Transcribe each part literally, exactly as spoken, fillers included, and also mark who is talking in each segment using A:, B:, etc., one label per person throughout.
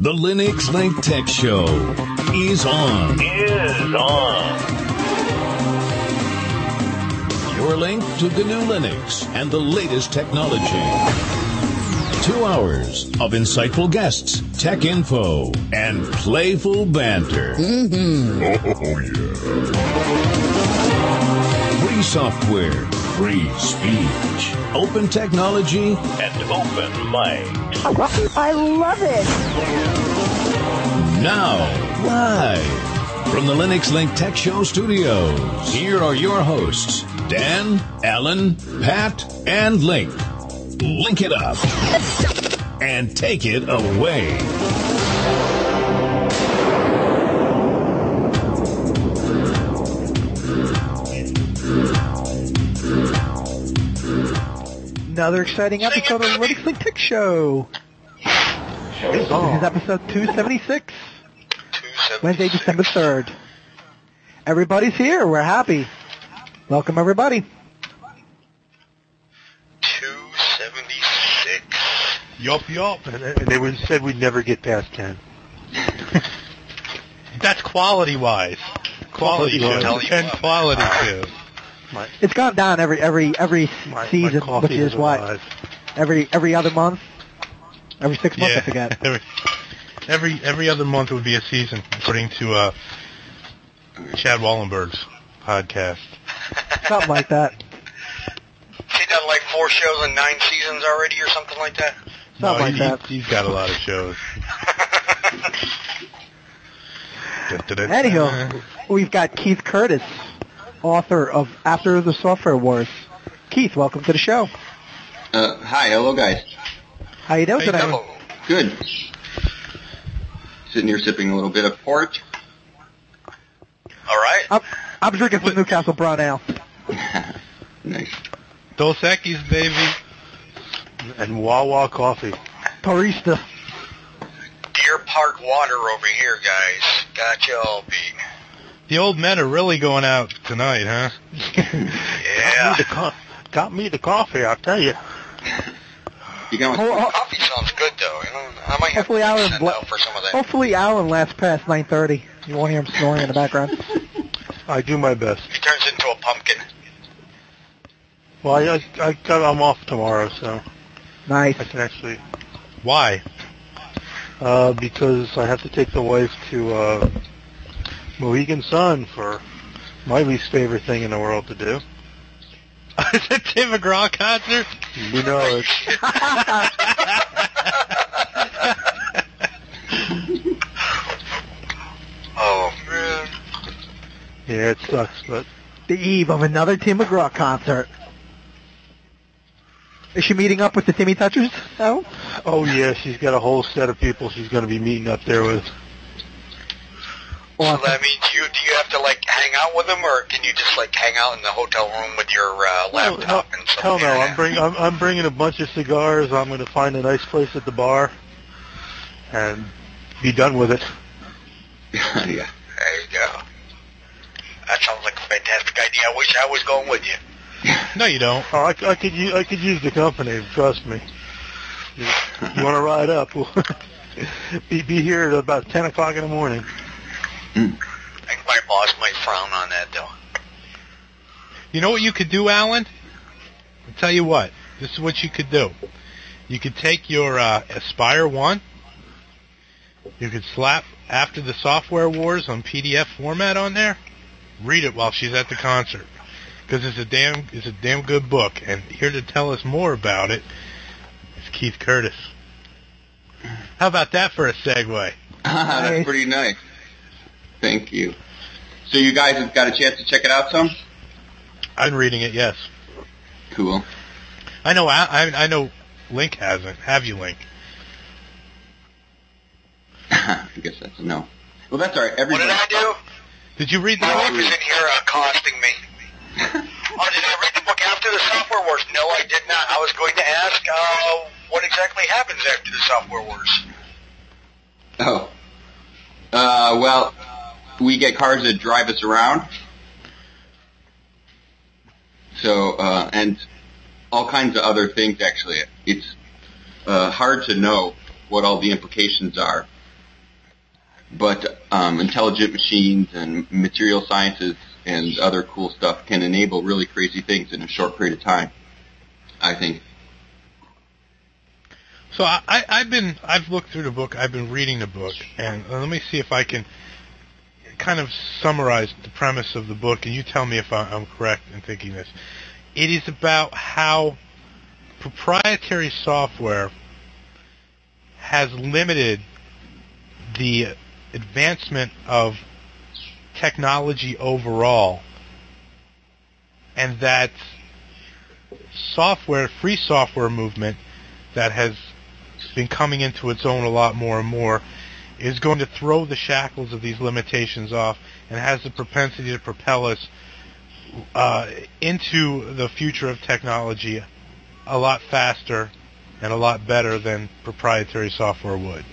A: The Linux Link Tech Show is on.
B: Is on.
A: Your link to the new Linux and the latest technology. Two hours of insightful guests, tech info, and playful banter.
B: Mm-hmm.
A: Oh, yeah. Free software, free speech, open technology, and open mics.
C: I love it.
A: Now, live from the Linux Link Tech Show studios, here are your hosts, Dan, Alan, Pat, and Link. Link it up and take it away.
D: Another exciting episode of the Linux Link Tech Show. This is episode two seventy-six, Wednesday, December third. Everybody's here. We're happy. Welcome, everybody.
B: two seventy-six.
E: Yup, yup.
F: And, and they would, said we'd never get past ten.
E: That's quality-wise. Quality
F: Quality-wise.
E: show. And quality show.
F: My,
D: It's gone down every every every
F: my,
D: season,
F: my coffee
D: which is what
F: alive.
D: every every other month, every six months. I forget.
E: every, every every other month would be a season, according to uh, Chad Wallenberg's podcast.
D: Something like that.
B: He done like four shows in nine seasons already or something like that?
E: No,
D: Something like
E: he,
D: that.
E: He's got a lot of shows.
D: Anyhow, we've got Keith Curtis, author of After the Software Wars. Keith, welcome to the show.
G: Uh, hi, hello guys.
D: How you doing
E: How you
D: today?
E: doing?
G: Good. Sitting here sipping a little bit of port.
B: All right.
D: I'm, I'm drinking some Newcastle Brown Ale.
G: Nice.
E: Dos Equis, baby.
F: And Wawa coffee.
D: Barista.
B: Deer Park water over here, guys. Got you all beat.
E: The old men are really going out tonight, huh?
B: Yeah.
F: Got me the, co- got me the coffee, I'll tell you.
G: You got
D: Ho- ho-
B: Coffee sounds good, though. You know, I might have
D: Hopefully
B: to
D: Alan
B: send
D: bla-
B: out for some of that.
D: Hopefully Alan lasts past nine thirty. You won't hear him snoring in the background.
F: I do my best.
B: He turns into a pumpkin.
F: Well, I, I, I got, I'm off tomorrow, so
D: Nice.
F: I can actually,
E: Why?
F: uh, because I have to take the wife to, uh, Mohegan Sun for my least favorite thing in the world to do.
E: Is it Tim McGraw concert?
F: You know it.
B: Oh, man.
F: Yeah, it sucks, but
D: The eve of another Tim McGraw concert. Is she meeting up with the Timmy Touchers? Oh?
F: oh yeah, she's got a whole set of people she's going to be meeting up there with.
B: So
D: Awesome.
B: that means you, do you have to, like, hang out with them, or can you just, like, hang out in the hotel room with your uh, laptop
F: hell,
B: and stuff?
F: hell no, I'm bring I'm, I'm bringing a bunch of cigars. I'm going to find a nice place at the bar and be done with it.
G: yeah.
B: There you go. That sounds like a fantastic idea. I wish I was going with you.
E: No, you don't.
F: Oh, I, I could use, I could use the company. Trust me. You, you want to ride up? We'll be be here at about ten o'clock in the morning.
G: Mm.
B: I think my boss might frown on that, though.
E: You know what you could do, Alan? I'll tell you what. This is what you could do. You could take your uh, Aspire one. You could slap After the Software Wars on P D F format on there. Read it while she's at the concert, because it's a damn it's a damn good book. And here to tell us more about it is Keith Curtis. How about that for a segue?
G: That's pretty nice. Thank you. So you guys have got a chance to check it out some?
E: I'm reading it. Yes,
G: Cool.
E: I know. I, I know. Link hasn't. Have you, Link?
G: I guess that's a no. Well, that's all right.
B: What
G: Everybody.
B: did I do?
E: Did you read the
B: My wife
E: book?
B: is in here accosting me. Oh, did I read the book After the Software Wars? No, I did not. I was going to ask uh, what exactly happens after the Software Wars.
G: Oh. Uh, well, we get cars that drive us around. So, uh, and all kinds of other things, actually. It's uh, hard to know what all the implications are but um, intelligent machines and material sciences and other cool stuff can enable really crazy things in a short period of time, I think.
E: So I, I, I've been, I've looked through the book, I've been reading the book, and let me see if I can kind of summarize the premise of the book, and you tell me if I'm correct in thinking this. It is about how proprietary software has limited the advancement of technology overall, and that software, free software movement that has been coming into its own a lot more and more is going to throw the shackles of these limitations off and has the propensity to propel us uh, into the future of technology a lot faster and a lot better than proprietary software would.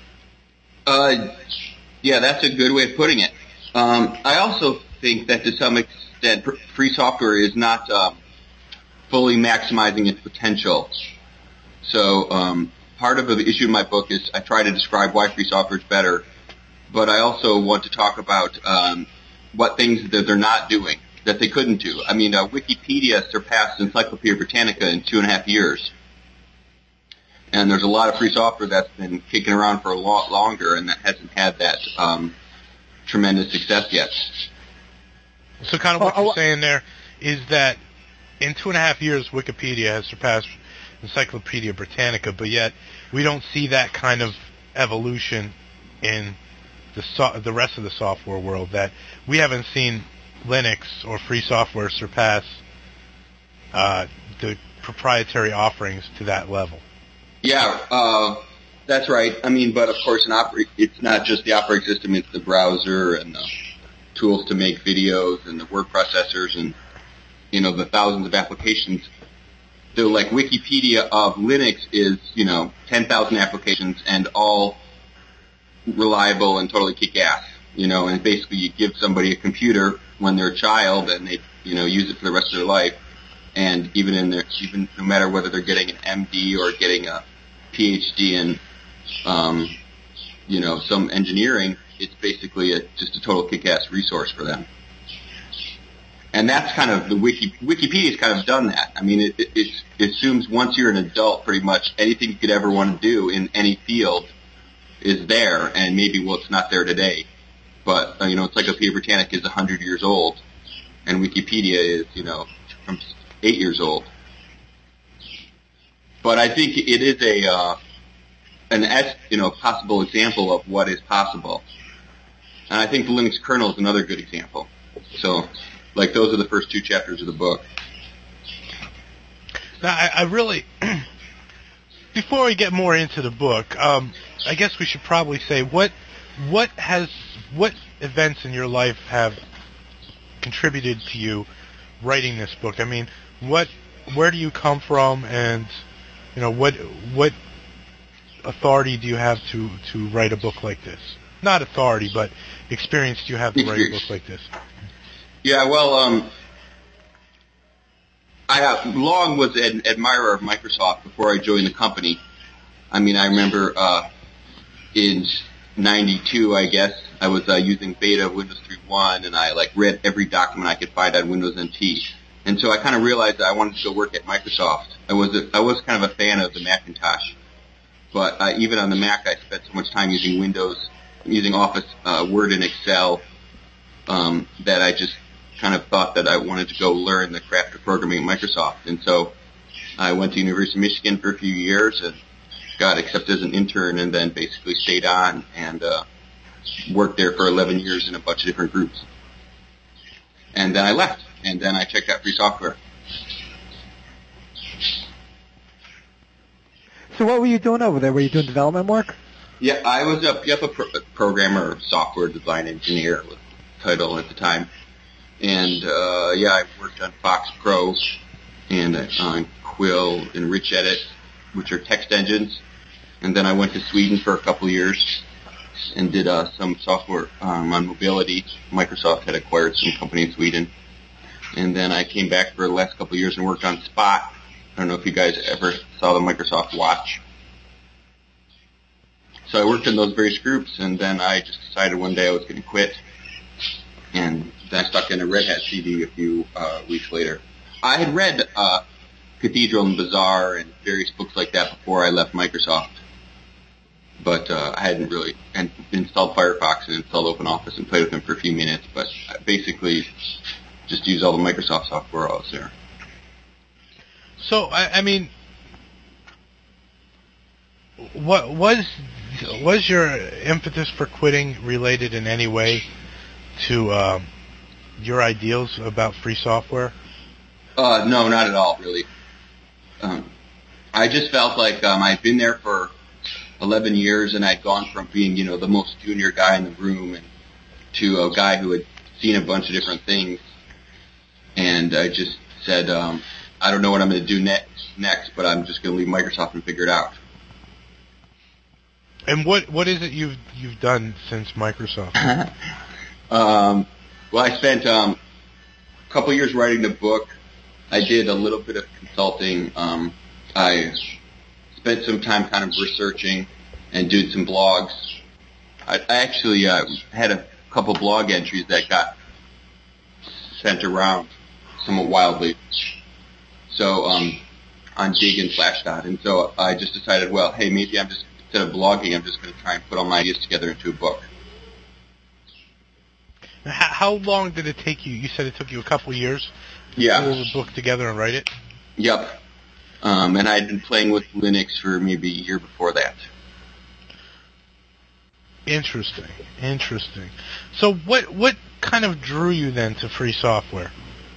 G: Uh, yeah, that's a good way of putting it. Um, I also think that to some extent free software is not uh, fully maximizing its potential. So um, part of the issue in my book is I try to describe why free software is better, but I also want to talk about um, what things that they're not doing that they couldn't do. I mean, uh, Wikipedia surpassed Encyclopedia Britannica in two and a half years. And there's a lot of free software that's been kicking around for a lot longer and that hasn't had that um, tremendous success yet.
E: So kind of what oh, you're oh, saying there is that in two and a half years, Wikipedia has surpassed Encyclopedia Britannica, but yet we don't see that kind of evolution in the so- the rest of the software world. That we haven't seen Linux or free software surpass uh, the proprietary offerings to that level.
G: Yeah, uh, that's right. I mean, but of course, an oper- it's not just the operating system; it's the browser and the tools to make videos and the word processors and you know the thousands of applications. So, like Wikipedia of Linux is you know ten thousand applications and all reliable and totally kick-ass. You know, and basically you give somebody a computer when they're a child and they you know use it for the rest of their life. And even in their, even no matter whether they're getting an M D or getting a P H D in, um, you know, some engineering, it's basically a, just a total kick-ass resource for them. And that's kind of the wiki. Wikipedia's kind of done that. I mean, it, it, it assumes once you're an adult, pretty much anything you could ever want to do in any field is there. And maybe well, it's not there today, but uh, you know, Encyclopedia Britannica is a hundred years old, and Wikipedia is you know from eight years old. But I think it is a uh, an you know possible example of what is possible, and I think the Linux kernel is another good example. So, like those are the first two chapters of the book.
E: Now, I, I really, before we get more into the book, um, I guess we should probably say what what has what events in your life have contributed to you writing this book. I mean, what where do you come from, and you know what what authority do you have to to write a book like this? Not authority, but experience do you have to write a book like this?
G: Yeah, well, um, I uh, long was an admirer of Microsoft before I joined the company. I mean, I remember uh, in ninety-two, I guess, I was uh, using beta of Windows three point one, and I like read every document I could find on Windows N T. And so I kind of realized that I wanted to go work at Microsoft. I was a, I was kind of a fan of the Macintosh, but uh, even on the Mac, I spent so much time using Windows, using Office, uh, Word, and Excel um, that I just kind of thought that I wanted to go learn the craft of programming at Microsoft. And so I went to University of Michigan for a few years and got accepted as an intern, and then basically stayed on and uh, worked there for eleven years in a bunch of different groups. And then I left, and then I checked out free software.
D: So what were you doing over there? Were you doing development work?
G: Yeah, I was a, yep, a pro- programmer, software design engineer was the title at the time. And, uh, yeah, I worked on Fox Pro and uh, on Quill and Rich Edit, which are text engines. And then I went to Sweden for a couple of years and did uh, some software um, on mobility. Microsoft had acquired some company in Sweden. And then I came back for the last couple of years and worked on Spot. I don't know if you guys ever saw the Microsoft Watch. so I worked in those various groups, and then I just decided one day I was going to quit, and then I stuck in a Red Hat C D a few uh, weeks later. I had read uh, Cathedral and Bazaar and various books like that before I left Microsoft, but uh, I hadn't really and installed Firefox and installed OpenOffice and played with them for a few minutes, but I basically just used all the Microsoft software while I was there.
E: So, I, I mean, what was was your impetus for quitting related in any way to um, your ideals about free software?
G: Uh, no, not at all, really. Um, I just felt like um, I'd been there for eleven years, and I'd gone from being, you know, the most junior guy in the room and to a guy who had seen a bunch of different things. And I just said, um, I don't know what I'm going to do next, next, but I'm just going to leave Microsoft and figure it out.
E: And what what is it you've you've done since Microsoft?
G: um, well, I spent um, a couple years writing the book. I did a little bit of consulting. Um, I spent some time kind of researching and did some blogs. I, I actually uh, had a couple blog entries that got sent around somewhat wildly. So um, on Dig and Slashdot, and so I just decided, well, hey, maybe I'm just instead of blogging, I'm just going to try and put all my ideas together into a book.
E: How, how long did it take you? You said it took you a couple of years to
G: yeah.
E: pull the book together and write it?
G: Yep. Um, and I'd been playing with Linux for maybe a year before that.
E: Interesting. Interesting. So what what kind of drew you then to free software?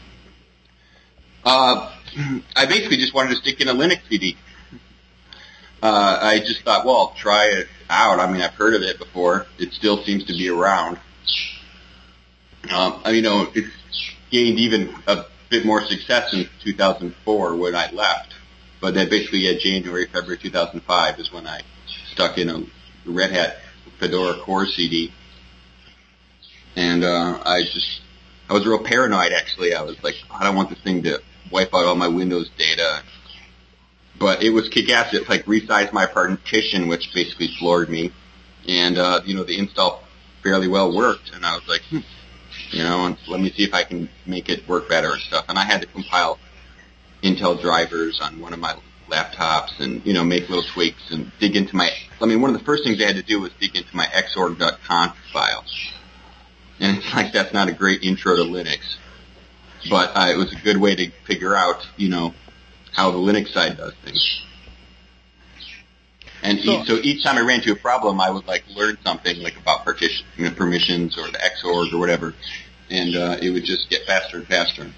G: Uh, I basically just wanted to stick in a Linux C D. Uh, I just thought, well, I'll try it out. I mean, I've heard of it before. It still seems to be around. Um, I mean, you know, it's gained even a bit more success in two thousand four when I left. But then basically at January, February two thousand five is when I stuck in a Red Hat Fedora Core C D. And uh, I just, I was real paranoid, actually. I was like, I don't want this thing to wipe out all my Windows data. But it was kick-ass. It like resized my partition, which basically floored me. And, uh, you know, the install fairly well worked. And I was like, hmm, you know, and let me see if I can make it work better and stuff. And I had to compile Intel drivers on one of my laptops and, you know, make little tweaks and dig into my, I mean, one of the first things I had to do was dig into my xorg dot conf file. And it's like, that's not a great intro to Linux. But uh, it was a good way to figure out, you know, how the Linux side does things. And so, e- so each time I ran into a problem, I would like learn something like about partition, you know, permissions or the Xorg or whatever, and uh, it would just get faster and faster.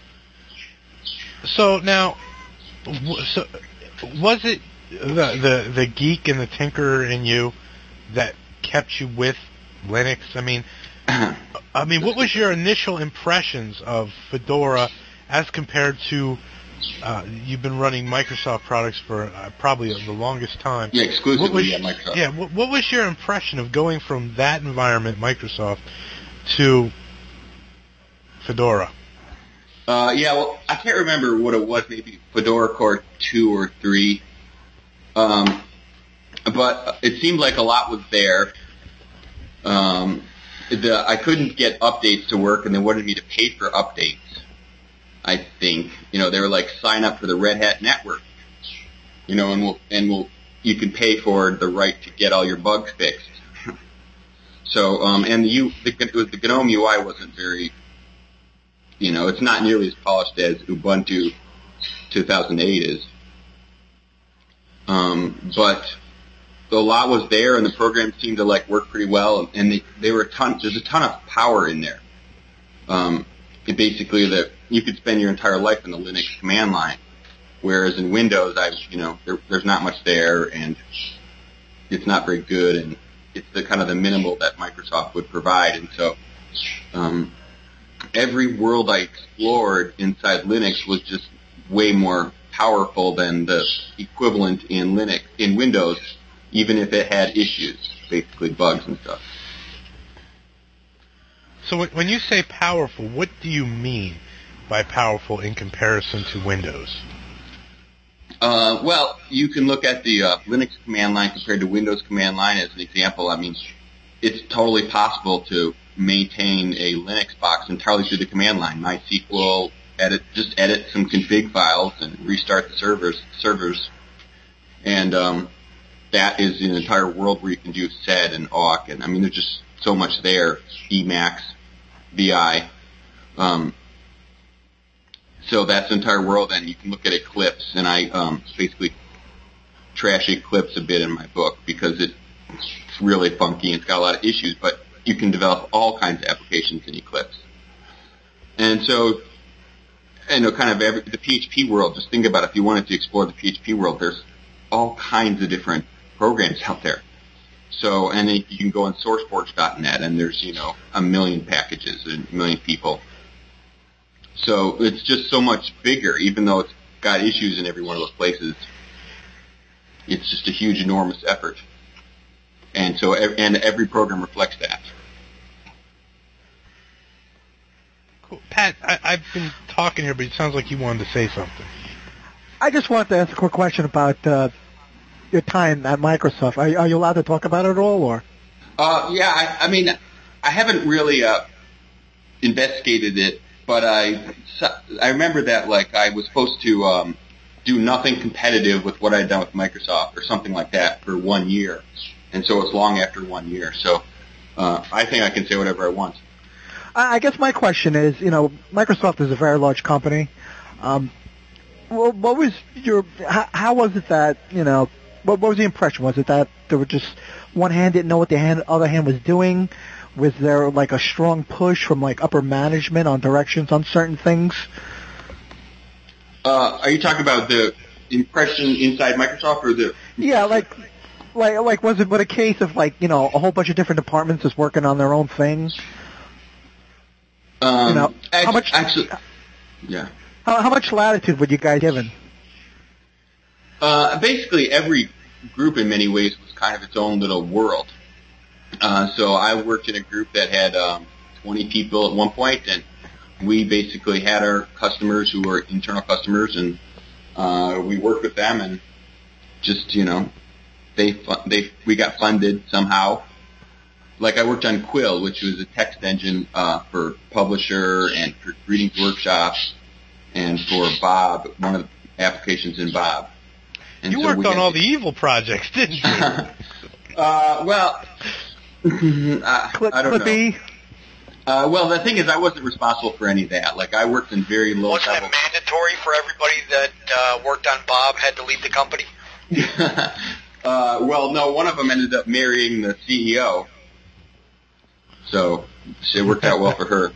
E: So now, so was it the the the geek and the tinkerer in you that kept you with Linux? I mean, I mean, what was your initial impressions of Fedora as compared to uh, you've been running Microsoft products for uh, probably the longest time?
G: Yeah, exclusively
E: was,
G: at Microsoft.
E: Yeah, what, what was your impression of going from that environment, Microsoft, to Fedora?
G: Uh, yeah, well, I can't remember what it was, maybe Fedora Core two or three. Um, but it seemed like a lot was there. Um, the, I couldn't get updates to work, and they wanted me to pay for updates, I think. You know, they were like, sign up for the Red Hat network. You know, and we'll, and we'll, you can pay for the right to get all your bugs fixed. So, um, and the, U, the, the GNOME U I wasn't very, you know, it's not nearly as polished as Ubuntu two thousand eight is. Um, but a lot was there, and the program seemed to like work pretty well, and they, they were a ton, there's a ton of power in there. Um, it basically that you could spend your entire life in the Linux command line, whereas in Windows, I, you know, there, there's not much there, and it's not very good, and it's the kind of the minimal that Microsoft would provide, and so, um, every world I explored inside Linux was just way more powerful than the equivalent in Linux, in Windows, even if it had issues, basically bugs and stuff.
E: So when you say powerful, what do you mean by powerful in comparison to Windows?
G: Uh, well, you can look at the uh, Linux command line compared to Windows command line as an example. I mean, it's totally possible to maintain a Linux box entirely through the command line. MySQL, edit, just edit some config files and restart the servers. Servers, and um, that is an entire world where you can do sed and awk, and I mean, there's just so much there. Emacs, V I. Um, So that's the entire world, and you can look at Eclipse, and I um, basically trash Eclipse a bit in my book because it's really funky and it's got a lot of issues, but you can develop all kinds of applications in Eclipse. And so, you know, kind of every, the P H P world, just think about if you wanted to explore the P H P world, there's all kinds of different programs out there. So, and then you can go on sourceforge dot net, and there's, you know, a million packages and a million people. So it's just so much bigger, even though it's got issues in every one of those places. It's just a huge, enormous effort. And so, and every program reflects that.
E: Cool. Pat, I, I've been talking here, but it sounds like you wanted to say something.
D: I just wanted to ask a quick question about uh, your time at Microsoft. Are, are you allowed to talk about it at all, or?
G: Uh, yeah, I, I mean, I haven't really uh, investigated it. But I, I remember that, like, I was supposed to um, do nothing competitive with what I'd done with Microsoft or something like that for one year. And so it's long after one year. So uh, I think I can say whatever I want.
D: I guess my question is, you know, Microsoft is a very large company. Um, well, what was your, how, how was it that, you know, what, what was the impression? Was it that there were just one hand didn't know what the hand, other hand was doing? Was there, like, a strong push from, like, upper management on directions on certain things?
G: Uh, are you talking about the impression inside Microsoft or the...
D: Yeah, like, like, like, was it but a case of, like, you know, a whole bunch of different departments just working on their own things?
G: Um,
D: you know,
G: actually,
D: how much...
G: Actually, yeah.
D: How, how much latitude were you guys given?
G: Uh, basically, every group in many ways was kind of its own little world. Uh, so I worked in a group that had um, twenty people at one point, and we basically had our customers who were internal customers, and uh, we worked with them, and just, you know, they they we got funded somehow. Like I worked on Quill, which was a text engine uh, for Publisher and for Greetings Workshops, and for Bob, one of the applications in Bob. And
E: you
G: so
E: worked
G: we
E: on all
G: to,
E: the evil projects, didn't you?
G: uh, well. uh,
D: Clip,
G: I don't
D: Clippy.
G: know. Uh, well, the thing is, I wasn't responsible for any of that. Like, I worked in very low
B: Wasn't
G: level.
B: it mandatory for everybody that uh, worked on Bob had to leave the company?
G: uh, well, no, one of them ended up marrying the C E O. So, it worked out well for her.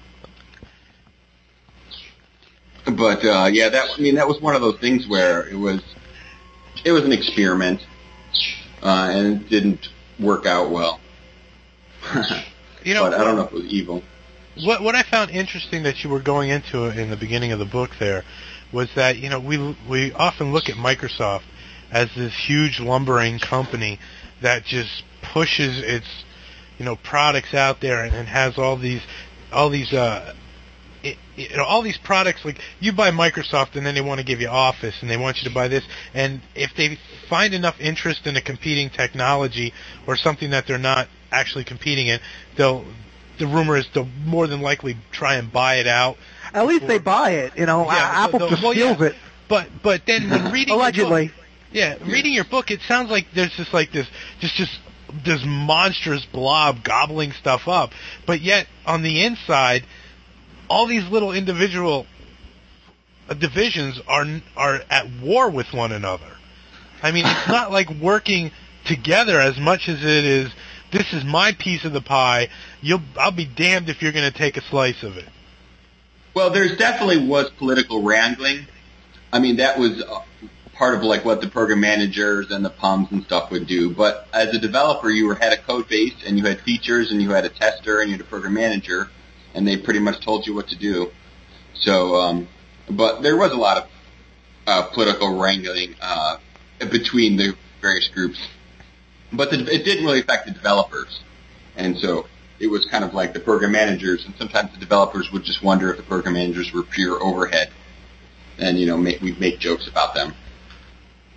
G: But, uh, yeah, that, I mean, that was one of those things where it was, it was an experiment, uh, and it didn't work out well.
E: You know,
G: but I don't know if it was evil.
E: What what I found interesting that you were going into in the beginning of the book there was that, you know, we we often look at Microsoft as this huge lumbering company that just pushes its, you know, products out there and, and has all these all these uh it, you know, all these products. Like, you buy Microsoft and then they want to give you Office and they want you to buy this, and if they find enough interest in a competing technology or something that they're not actually competing in, they'll, the rumor is they'll more than likely try and buy it out.
D: At least they buy it, you know.
E: Yeah,
D: Apple
E: the, the,
D: just
E: well,
D: steals
E: yeah.
D: it.
E: But but then when reading
D: allegedly,
E: your book, yeah, reading your book, it sounds like there's just like this, just just this monstrous blob gobbling stuff up. But yet on the inside, all these little individual divisions are are at war with one another. I mean, it's not like working together as much as it is, this is my piece of the pie. You'll, I'll be damned if you're going to take a slice of it.
G: Well, there's definitely was political wrangling. I mean, that was part of like what the program managers and the P U Ms and stuff would do. But as a developer, you were, had a code base and you had features and you had a tester and you had a program manager, and they pretty much told you what to do. So, um, but there was a lot of uh, political wrangling uh, between the various groups. But the, it didn't really affect the developers. And so it was kind of like the program managers, and sometimes the developers would just wonder if the program managers were pure overhead. And, you know, make, we'd make jokes about them.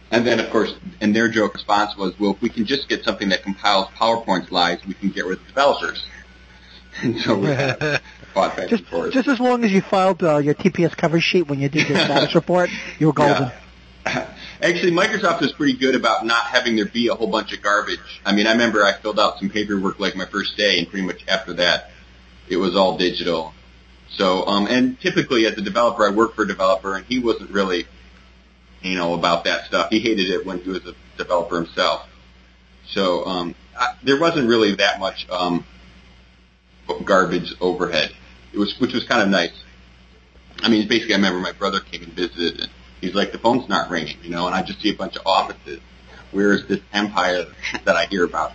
G: And then, of course, and their joke response was, well, if we can just get something that compiles PowerPoint slides, we can get rid of the developers. And so we kind of fought back
D: just,
G: and forth.
D: Just as long as you filed uh, your T P S cover sheet when you did your status report, you were golden.
G: Yeah. Actually, Microsoft was pretty good about not having there be a whole bunch of garbage. I mean, I remember I filled out some paperwork like my first day, and pretty much after that, it was all digital. So, um, and typically as a developer, I worked for a developer, and he wasn't really, you know, about that stuff. He hated it when he was a developer himself. So, um, I, there wasn't really that much, um, garbage overhead. It was, which was kind of nice. I mean, basically, I remember my brother came and visited, and he's like, the phone's not ringing, you know, and I just see a bunch of offices. Where is this empire that I hear about?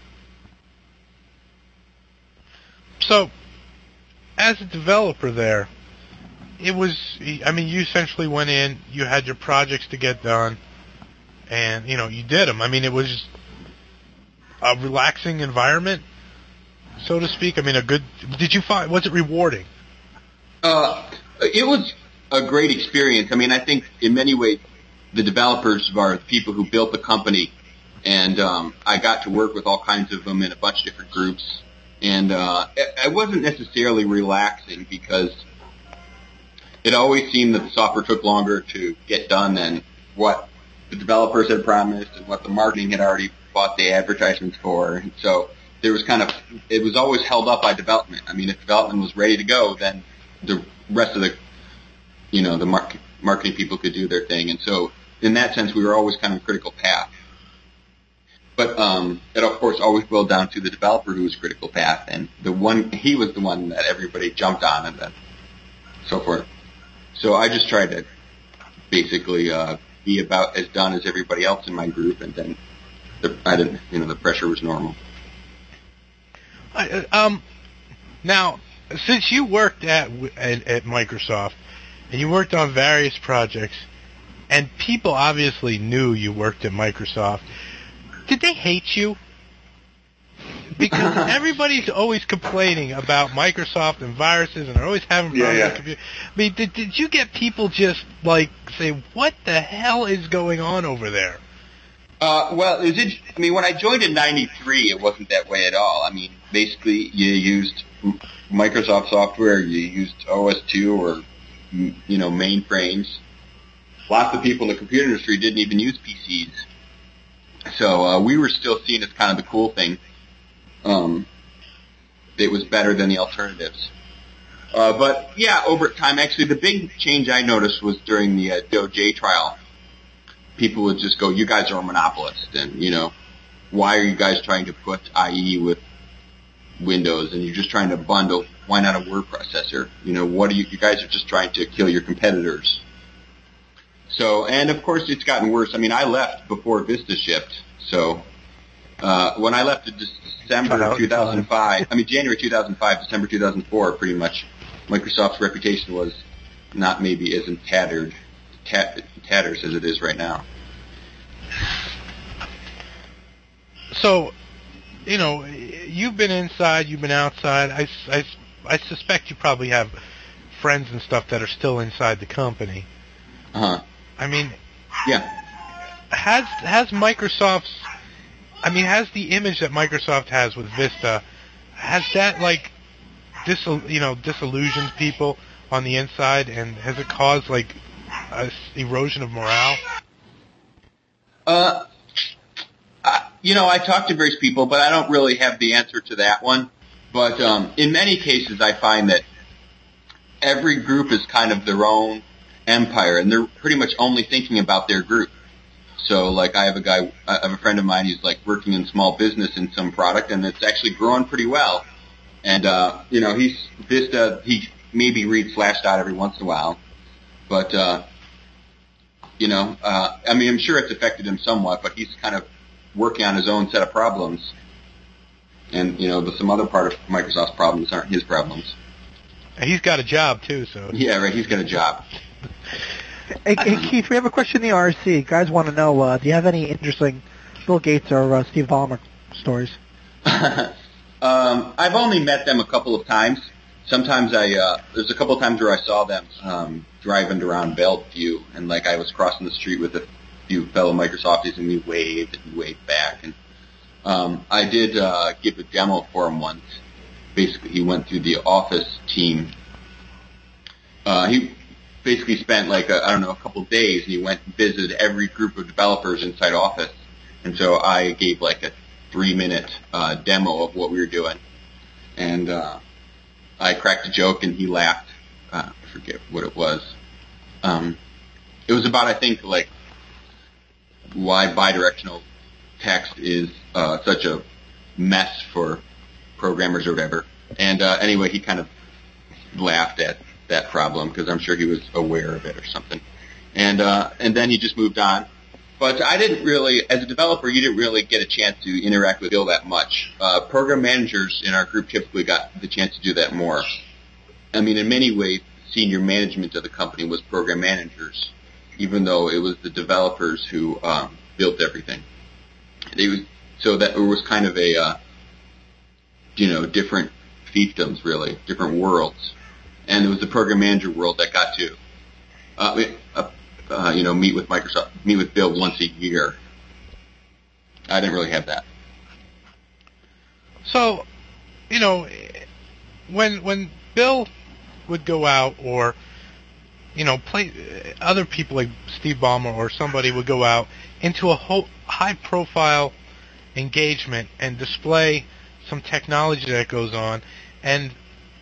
E: So, as a developer there, it was, I mean, you essentially went in, you had your projects to get done, and, you know, you did them. I mean, it was a relaxing environment, so to speak. I mean, a good, did you find, was it rewarding?
G: Uh, it was a great experience. I mean, I think in many ways, the developers are the people who built the company, and um, I got to work with all kinds of them in a bunch of different groups. And uh, it wasn't necessarily relaxing because it always seemed that the software took longer to get done than what the developers had promised and what the marketing had already bought the advertisements for. And so there was kind of, it was always held up by development. I mean, if development was ready to go, then the rest of the, you know, the mar- marketing people could do their thing. And so in that sense, we were always kind of a critical path. But um, it, of course, always boiled down to the developer who was critical path, and the one he was the one that everybody jumped on, and then so forth. So I just tried to basically uh, be about as done as everybody else in my group, and then the, I didn't, you know, the pressure was normal.
E: I, um, now, since you worked at, at at Microsoft and you worked on various projects, and people obviously knew you worked at Microsoft. Did they hate you? Because everybody's always complaining about Microsoft and viruses, and they're always having problems
G: yeah, yeah.
E: with the computer. I mean, did, did you get people just, like, say, what the hell is going on over there?
G: Uh, well, is it, I mean, when I joined in ninety-three, it wasn't that way at all. I mean, basically, you used Microsoft software, you used O S two or, you know, mainframes. Lots of people in the computer industry didn't even use P Cs. So uh, we were still seen as kind of the cool thing. Um, it was better than the alternatives. Uh, but yeah, over time, actually, the big change I noticed was during the uh, D O J trial. People would just go, "You guys are a monopolist," and you know, why are you guys trying to put I E with Windows, and you're just trying to bundle? Why not a word processor? You know, what are you? You guys are just trying to kill your competitors. So, and of course, it's gotten worse. I mean, I left before Vista shipped. So, uh, when I left in December of two thousand five, I mean, January two thousand five, December two thousand four, pretty much, Microsoft's reputation was not maybe as in tattered, tat, tatters as it is right now.
E: So, you know, you've been inside, you've been outside. I, I, I suspect you probably have friends and stuff that are still inside the company.
G: Uh-huh.
E: I mean,
G: yeah.
E: Has has Microsoft's, I mean, has the image that Microsoft has with Vista, has that like, dis, you know, disillusioned people on the inside, and has it caused like a erosion of morale?
G: Uh, I, you know, I talk to various people, but I don't really have the answer to that one. But um, in many cases, I find that every group is kind of their own empire, and they're pretty much only thinking about their group. So, like, I have a guy, I have a friend of mine who's like working in small business in some product, and it's actually growing pretty well. And uh, you know, he's Vista. He maybe reads Slashdot every once in a while, but uh, you know, uh, I mean, I'm sure it's affected him somewhat. But he's kind of working on his own set of problems, and you know, the, some other part of Microsoft's problems aren't his problems.
E: He's got a job too, so
G: yeah, right. He's got a job.
D: Hey, hey, Keith, we have a question in the R C. Guys want to know, uh, do you have any interesting Bill Gates or uh, Steve Ballmer stories?
G: um, I've only met them a couple of times. Sometimes I, uh, there's a couple of times where I saw them um, driving around Bellevue, and like I was crossing the street with a few fellow Microsofties, and we waved and we waved back. And um, I did uh, give a demo for him once. Basically, he went through the Office team. Uh, he basically spent like a, I don't know a couple of days, and he went and visited every group of developers inside Office. And so I gave like a three-minute uh, demo of what we were doing, and uh, I cracked a joke, and he laughed. Uh, I forget what it was. Um, it was about, I think, like why bidirectional text is uh, such a mess for programmers or whatever. And uh, anyway, he kind of laughed at that problem because I'm sure he was aware of it or something. And uh, and then he just moved on. But I didn't really, as a developer, you didn't really get a chance to interact with Bill that much. Uh, program managers in our group typically got the chance to do that more. I mean, in many ways, senior management of the company was program managers, even though it was the developers who um, built everything. They was, so that it was kind of a, uh, you know, different fiefdoms, really, different worlds. And it was the program manager world that got to, uh, uh, uh, you know, meet with Microsoft, meet with Bill once a year. I didn't really have that.
E: So, you know, when when Bill would go out, or you know, play other people like Steve Ballmer or somebody would go out into a whole high-profile engagement and display some technology that goes on, and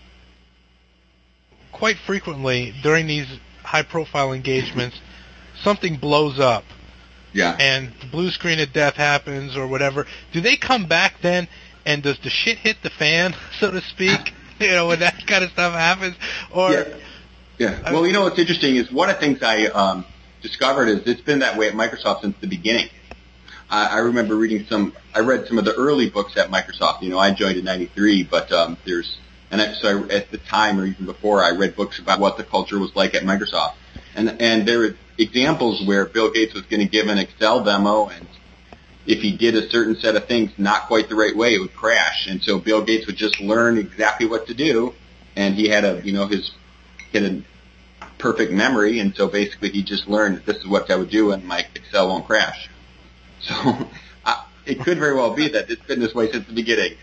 E: quite frequently during these high-profile engagements, something blows up.
G: Yeah.
E: And the blue screen of death happens or whatever. Do they come back then, and does the shit hit the fan, so to speak? You know, when that kind of stuff happens, or
G: yeah, yeah. Well, you know what's interesting is one of the things I um, discovered is it's been that way at Microsoft since the beginning. I, I remember reading some. I read some of the early books at Microsoft. You know, I joined in ninety-three, but um, there's and I, so I, at the time or even before, I read books about what the culture was like at Microsoft, and and there were examples where Bill Gates was going to give an Excel demo, and if he did a certain set of things not quite the right way, it would crash. And so Bill Gates would just learn exactly what to do, and he had a, you know, his he had a perfect memory, and so basically he just learned that this is what I would do, and my Excel won't crash. So uh, it could very well be that it's been this way since the beginning.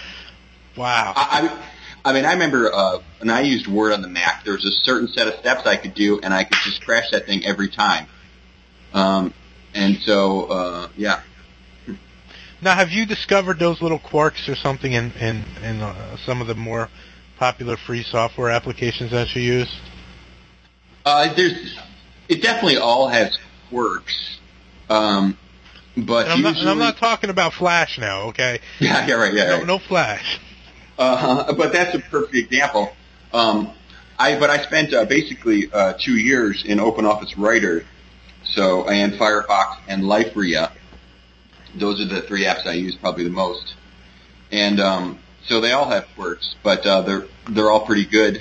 E: Wow.
G: I, I, I mean, I remember uh, when I used Word on the Mac, there was a certain set of steps I could do, and I could just crash that thing every time. Um, and so, uh, yeah.
E: Now, have you discovered those little quirks or something in in, in uh, some of the more popular free software applications that you use?
G: Uh, there's, it definitely all has quirks, um, but
E: and I'm,
G: usually,
E: not, and I'm not talking about Flash now, okay?
G: Yeah, yeah, right, yeah,
E: no,
G: right.
E: no Flash.
G: Uh, but that's a perfect example. Um, I but I spent uh, basically uh, two years in OpenOffice Writer, so and Firefox and Liferia. Those are the three apps I use probably the most, and um, so they all have quirks, but uh, they're they're all pretty good.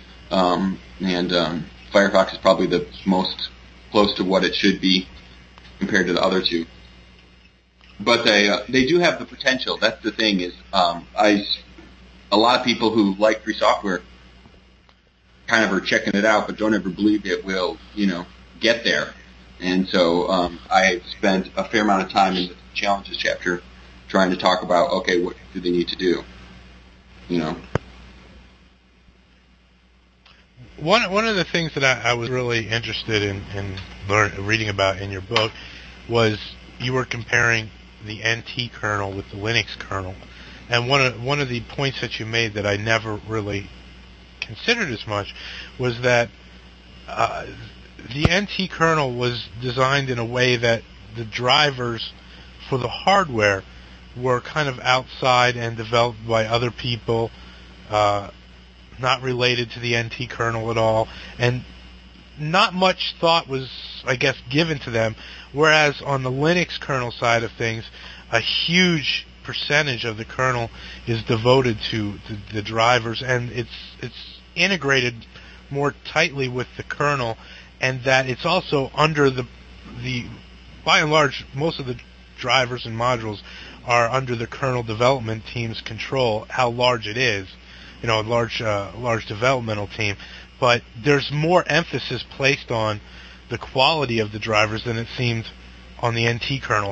G: Um, and um, Firefox is probably the most close to what it should be compared to the other two. But they uh, they do have the potential. That's the thing is, um, I a lot of people who like free software kind of are checking it out, but don't ever believe it will, you know, get there. And so um, I spent a fair amount of time in the challenges chapter trying to talk about, okay, what do they need to do? You know.
E: One one of the things that I, I was really interested in, in learn, reading about in your book was you were comparing the N T kernel with the Linux kernel, and one of one of the points that you made that I never really considered as much was that uh, the N T kernel was designed in a way that the drivers for the hardware were kind of outside and developed by other people, uh, not related to the N T kernel at all, and not much thought was, I guess, given to them, whereas on the Linux kernel side of things, a huge percentage of the kernel is devoted to the, the drivers, and it's it's integrated more tightly with the kernel, and that it's also under the the by and large most of the drivers and modules are under the kernel development team's control. How large it is, you know, a large uh, large developmental team, but there's more emphasis placed on the quality of the drivers than it seemed on the N T kernel?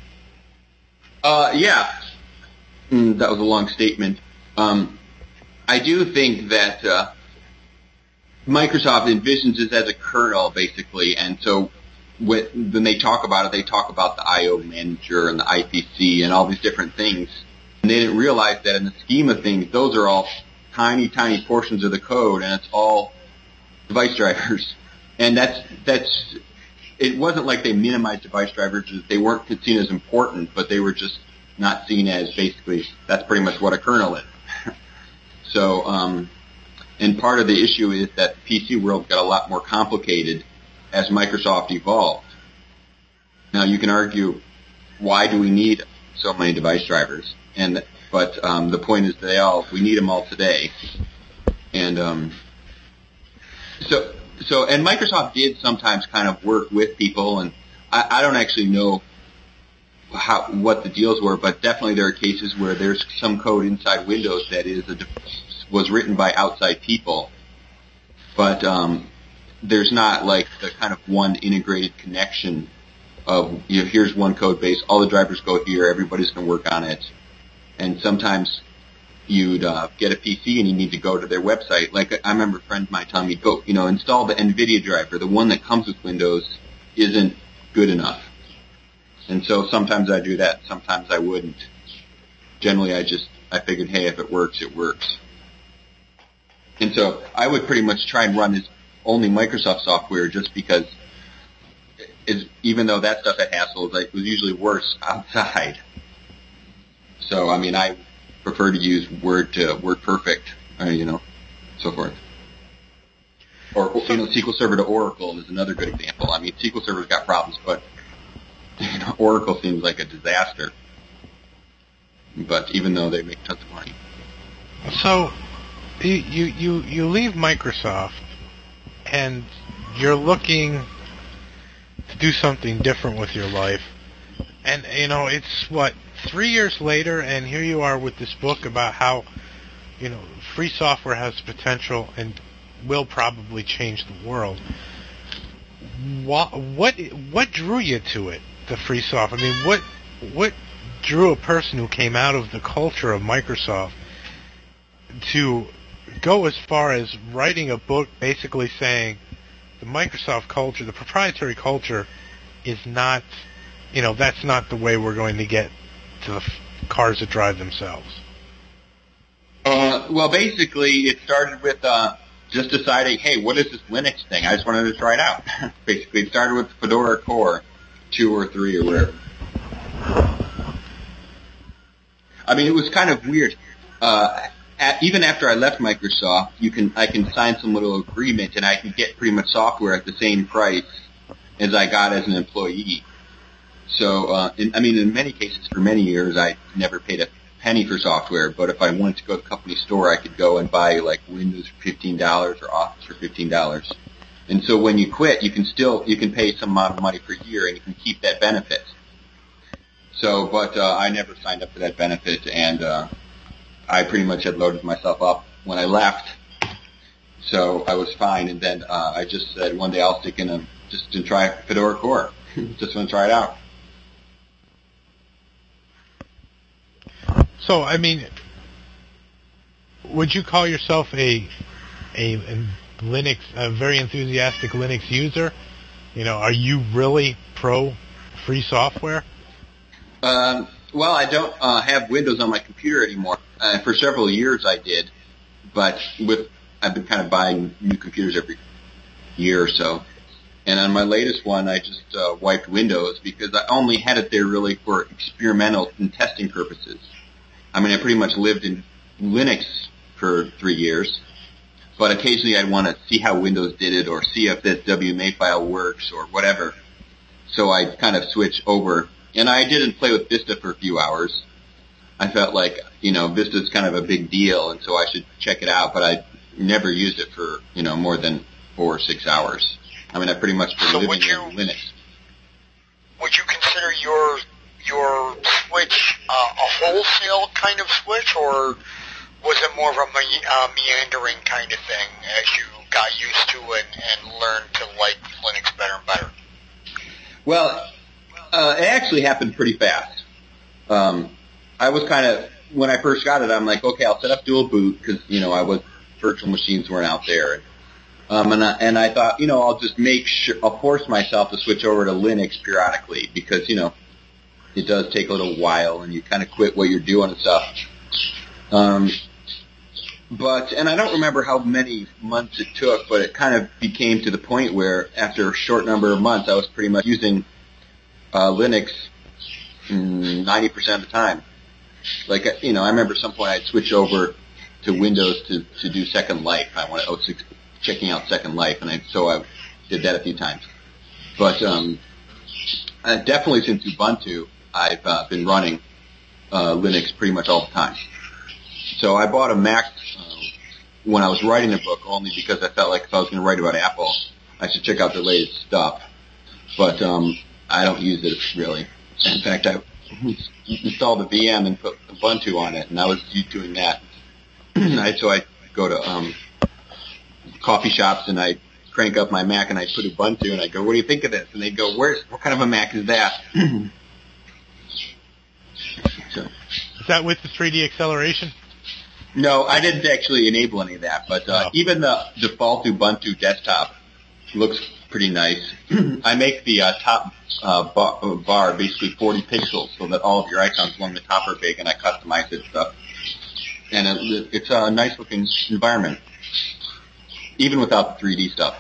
G: Uh, yeah. Mm, that was a long statement. Um, I do think that uh, Microsoft envisions this as a kernel, basically, and so when, when they talk about it, they talk about the I O manager and the I P C and all these different things. And they didn't realize that in the scheme of things, those are all tiny, tiny portions of the code, and it's all device drivers. And that's that's. It wasn't like they minimized device drivers; they weren't seen as important, but they were just not seen as basically. That's pretty much what a kernel is. So, um, and part of the issue is that the P C world got a lot more complicated as Microsoft evolved. Now, you can argue, why do we need so many device drivers? And but um, the point is, they all we need them all today. And um, so, so, and Microsoft did sometimes kind of work with people, and I, I don't actually know how what the deals were, but definitely there are cases where there's some code inside Windows that is a, was written by outside people, but um, there's not like the kind of one integrated connection of, you know, here's one code base, all the drivers go here, everybody's going to work on it. And sometimes you'd uh, get a P C and you need to go to their website. Like I remember a friend of mine telling me, go, you know, install the NVIDIA driver. The one that comes with Windows isn't good enough. And so sometimes I do that, sometimes I wouldn't. Generally, I just, I figured, hey, if it works, it works. And so I would pretty much try and run as only Microsoft software, just because is, even though that stuff had hassles, it was usually worse outside. So, I mean, I prefer to use Word to WordPerfect, uh, you know, so forth. Or, you know, S Q L Server to Oracle is another good example. I mean, S Q L Server's got problems, but you know, Oracle seems like a disaster. But even though they make tons of money.
E: So, you you you leave Microsoft, and you're looking to do something different with your life. And, you know, it's, what, three years later, and here you are with this book about how, you know, free software has potential and will probably change the world. What what, what drew you to it, the free software? I mean, what what drew a person who came out of the culture of Microsoft to go as far as writing a book basically saying the Microsoft culture, the proprietary culture, is not, you know, that's not the way we're going to get to the f- cars that drive themselves?
G: Uh, well, basically, it started with uh, just deciding, hey, what is this Linux thing? I just wanted to try it out. Basically, it started with Fedora Core two or three or whatever. I mean, it was kind of weird. Uh, at, even after I left Microsoft, you can I can sign some little agreement, and I can get pretty much software at the same price as I got as an employee. So, uh, in, I mean, in many cases, for many years, I never paid a penny for software. But if I wanted to go to the company store, I could go and buy like Windows for fifteen dollars or Office for fifteen dollars. And so when you quit, you can still you can pay some amount of money per year, and you can keep that benefit. So, but uh, I never signed up for that benefit, and uh, I pretty much had loaded myself up when I left. So I was fine, and then uh, I just said one day I'll stick in a just to try Fedora Core. Just want to try it out.
E: So, I mean, would you call yourself a a, a Linux, a very enthusiastic Linux user? You know, are you really pro free software?
G: Um, well, I don't uh, have Windows on my computer anymore. Uh, for several years I did, but with I've been kind of buying new computers every year or so. And on my latest one, I just uh, wiped Windows because I only had it there really for experimental and testing purposes. I mean, I pretty much lived in Linux for three years, but occasionally I'd want to see how Windows did it or see if this W M A file works or whatever. So I kind of switched over. And I didn't play with Vista for a few hours. I felt like, you know, Vista's kind of a big deal, and so I should check it out, but I never used it for, you know, more than four or six hours. I mean, I pretty much been
B: so
G: living
B: you,
G: in Linux.
B: Would you consider your your switch uh, a wholesale kind of switch, or was it more of a me- uh, meandering kind of thing as you got used to it and learned to like Linux better and better?
G: Well, Uh, it actually happened pretty fast. Um, I was kind of, when I first got it, I'm like, okay, I'll set up dual boot because, you know, I was, virtual machines weren't out there. Um, and I, and I thought, you know, I'll just make sure, I'll force myself to switch over to Linux periodically because, you know, it does take a little while and you kind of quit what you're doing and stuff. Um, but, and I don't remember how many months it took, but it kind of became to the point where after a short number of months, I was pretty much using, uh, Linux ninety percent of the time. Like, you know, I remember at some point I'd switch over to Windows to, to do Second Life. I wanted, I was checking out Second Life, and I, so I did that a few times. But, um, uh, definitely since Ubuntu, I've, uh, been running, uh, Linux pretty much all the time. So I bought a Mac, uh, when I was writing the book only because I felt like if I was going to write about Apple, I should check out the latest stuff. But, um, I don't use it really. In fact, I installed a V M and put Ubuntu on it, and I was doing that. I, so I go to um, coffee shops and I crank up my Mac and I put Ubuntu and I go, "What do you think of this?" And they go, "Where's what kind of a Mac is that?" So,
E: is that with the three D acceleration?
G: No, I didn't actually enable any of that. But uh, oh. even the default Ubuntu desktop looks pretty nice. I make the uh, top uh, bar, bar basically forty pixels so that all of your icons along the top are big, and I customize it stuff. And it, it's a nice looking environment, even without the three D stuff.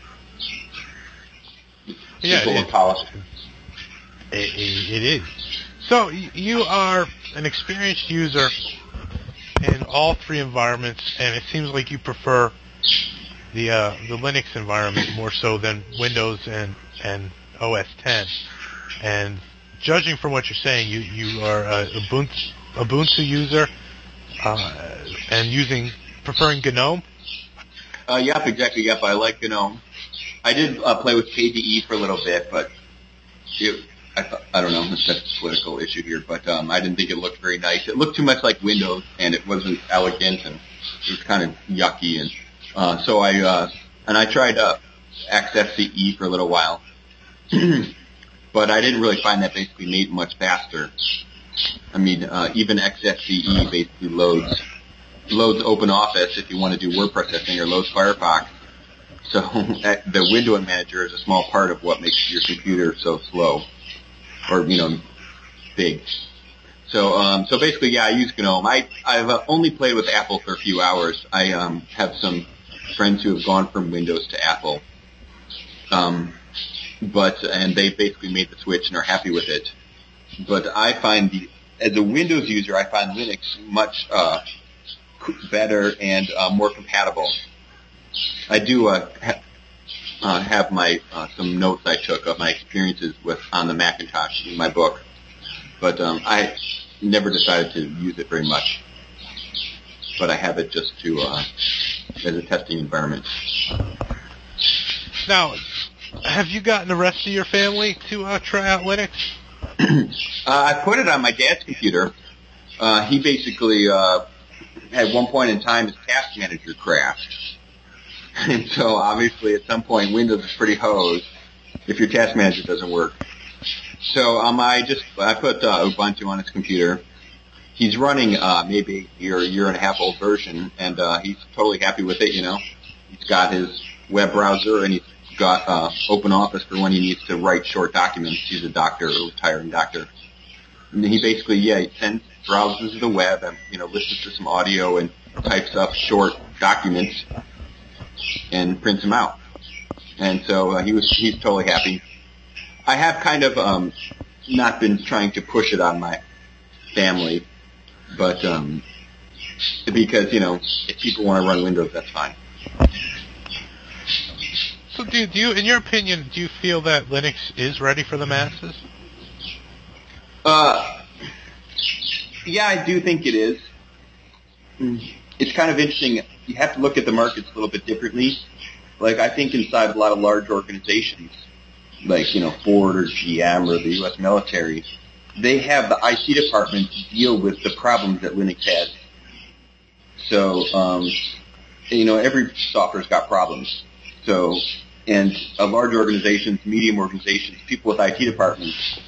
E: Yeah,
G: Simple and polished.
E: It, it, it is. So you are an experienced user in all three environments, and it seems like you prefer the uh, the Linux environment more so than Windows and and O S ten. And judging from what you're saying, you you are a Ubuntu, Ubuntu user uh, and using preferring GNOME.
G: Uh, yep, exactly. Yep, I like GNOME. I did uh, play with K D E for a little bit, but it, I thought, I don't know, that's a political issue here, but um, I didn't think it looked very nice. It looked too much like Windows, and it wasn't elegant, and it was kind of yucky, and uh, so I uh, and I tried uh, X F C E for a little while, but I didn't really find that basically made it much faster. I mean, uh, even X F C E basically loads loads OpenOffice if you want to do word processing, or loads Firefox. So the window manager is a small part of what makes your computer so slow, or you know, big. So um, so basically, yeah, I use GNOME. I I've uh, only played with Apple for a few hours. I um, have some friends who have gone from Windows to Apple, um, but and they basically made the switch and are happy with it. But I find the as a Windows user, I find Linux much uh, better and uh, more compatible. I do uh, ha- uh, have my uh, some notes I took of my experiences with on the Macintosh in my book, but um, I never decided to use it very much. But I have it just to uh, as a testing environment.
E: Now, have you gotten the rest of your family to uh, try out Linux?
G: uh, I put it on my dad's computer. Uh, he basically uh, at one point in time his task manager crashed. And so, obviously, at some point, Windows is pretty hosed if your task manager doesn't work. So, um, I just I put uh, Ubuntu on his computer. He's running uh, maybe a year, a year and a half old version, and uh, he's totally happy with it. You know, he's got his web browser, and he's got uh, OpenOffice for when he needs to write short documents. He's a doctor, a retiring doctor. And he basically, yeah, he sends browses the web and you know listens to some audio and types up short documents and prints them out. And so uh, he was he's totally happy. I have kind of um, not been trying to push it on my family, but um, because you know if people want to run Windows, that's fine.
E: So, do, do you, in your opinion, do you feel that Linux is ready for the masses?
G: Uh, yeah, I do think it is. It's kind of interesting. You have to look at the markets a little bit differently. Like, I think inside a lot of large organizations, like, you know, Ford or G M or the U S military, they have the I T department deal with the problems that Linux has. So, um, you know, every software's got problems. So, and a large organizations, medium organizations, people with I T departments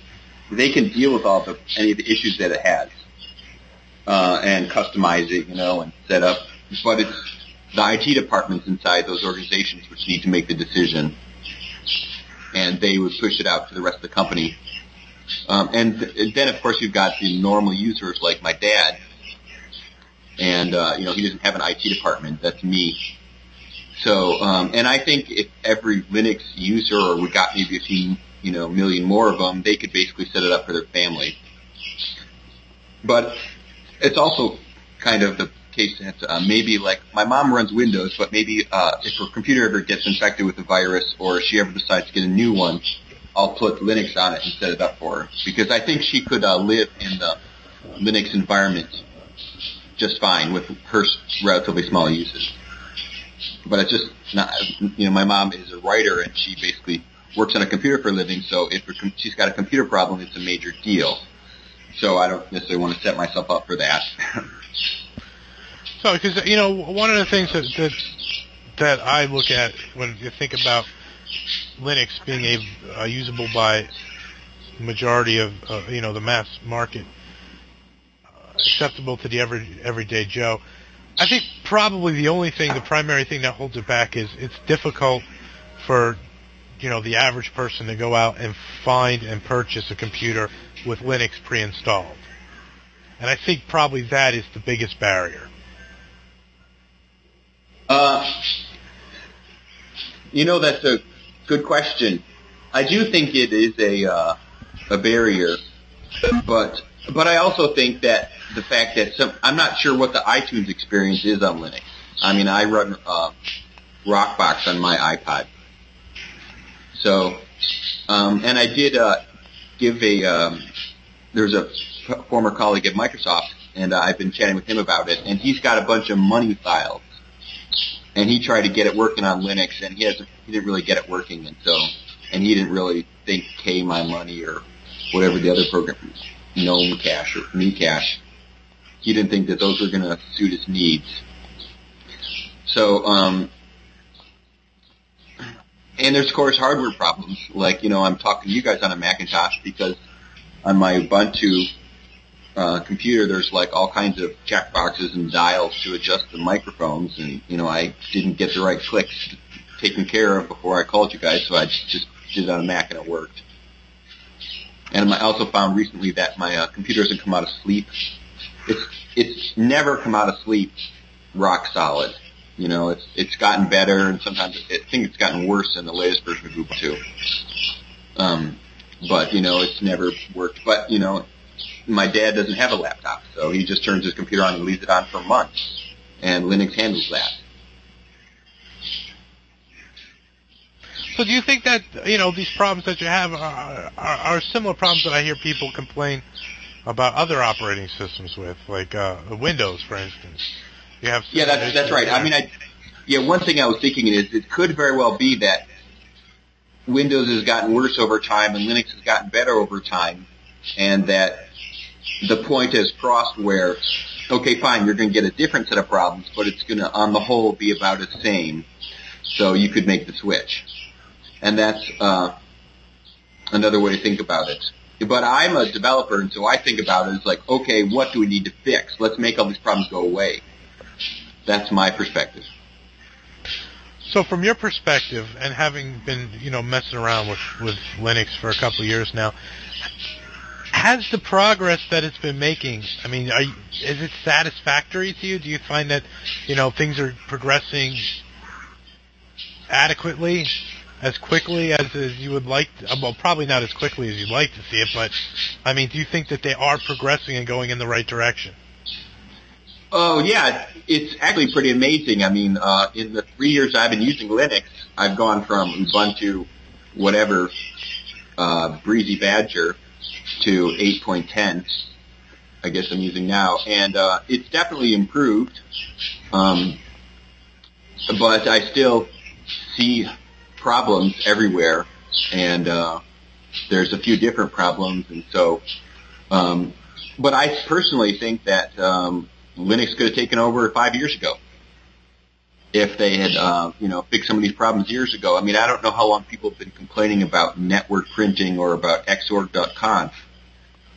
G: they can deal with all the any of the issues that it has, uh, and customize it, you know, and set up. But it's the I T departments inside those organizations which need to make the decision, and they would push it out to the rest of the company. Um, and, th- and then, of course, you've got the normal users like my dad, and uh, you know, he doesn't have an I T department. That's me. So, um, and I think if every Linux user, or we got maybe a few, you know, million more of them, they could basically set it up for their family. But it's also kind of the case that uh, maybe, like, my mom runs Windows, but maybe uh, if her computer ever gets infected with a virus, or she ever decides to get a new one, I'll put Linux on it and set it up for her. Because I think she could uh, live in the Linux environment just fine with her relatively small uses. But it's just not, you know, my mom is a writer, and she basically works on a computer for a living, so if her, she's got a computer problem, it's a major deal. So I don't necessarily want to set myself up for that.
E: So, because, you know, one of the things that, that that I look at when you think about Linux being a, uh, usable by the majority of, uh, you know, the mass market, uh, acceptable to the every, everyday Joe, I think probably the only thing, the primary thing that holds it back is it's difficult for, you know, the average person to go out and find and purchase a computer with Linux pre-installed. And I think probably that is the biggest barrier.
G: Uh, you know, that's a good question. I do think it is a uh, a barrier, but but I also think that the fact that some, I'm not sure what the iTunes experience is on Linux. I mean, I run uh, Rockbox on my iPod. So, um, and I did uh, give a, um, there's a f- former colleague at Microsoft, and uh, I've been chatting with him about it, and he's got a bunch of money files. And he tried to get it working on Linux, and he hasn't, he didn't really get it working, and so, and he didn't really think K My Money or whatever the other programs, GNOME Cache or NewCache, he didn't think that those were going to suit his needs. So, um, and there's, of course, hardware problems. Like, you know, I'm talking to you guys on a Macintosh because on my Ubuntu uh, computer, there's, like, all kinds of checkboxes and dials to adjust the microphones. And, you know, I didn't get the right clicks taken care of before I called you guys, so I just did it on a Mac and it worked. And I also found recently that my uh, computer doesn't come out of sleep. It's it's never come out of sleep rock solid. You know, it's it's gotten better, and sometimes it, I think it's gotten worse in the latest version of Ubuntu. Um, but you know, it's never worked. But you know, my dad doesn't have a laptop, so he just turns his computer on and leaves it on for months, and Linux handles that.
E: So do you think that, you know, these problems that you have are, are, are similar problems that I hear people complain about other operating systems with, like uh, Windows, for instance? You have
G: yeah, that's that's right. There. I mean, I, yeah, one thing I was thinking is it could very well be that Windows has gotten worse over time and Linux has gotten better over time, and that the point has crossed where, okay, fine, you're going to get a different set of problems, but it's going to, on the whole, be about the same, so you could make the switch. And that's uh, another way to think about it. But I'm a developer, and so I think about it as like, okay, what do we need to fix? Let's make all these problems go away. That's my perspective.
E: So from your perspective, and having been, you know, messing around with, with Linux for a couple of years now, has the progress that it's been making, I mean, are you, is it satisfactory to you? Do you find that, you know, things are progressing adequately, as quickly as, as you would like to, well, probably not as quickly as you'd like to see it, but, I mean, do you think that they are progressing and going in the right direction?
G: Oh, yeah, it's actually pretty amazing. I mean, uh, in the three years I've been using Linux, I've gone from Ubuntu, whatever, uh, Breezy Badger, to eight point ten, I guess I'm using now, and uh, it's definitely improved, um, but I still see problems everywhere, and uh, there's a few different problems, and so, um, but I personally think that um, Linux could have taken over five years ago if they had, uh, you know, fixed some of these problems years ago. I mean, I don't know how long people have been complaining about network printing or about Xorg dot conf,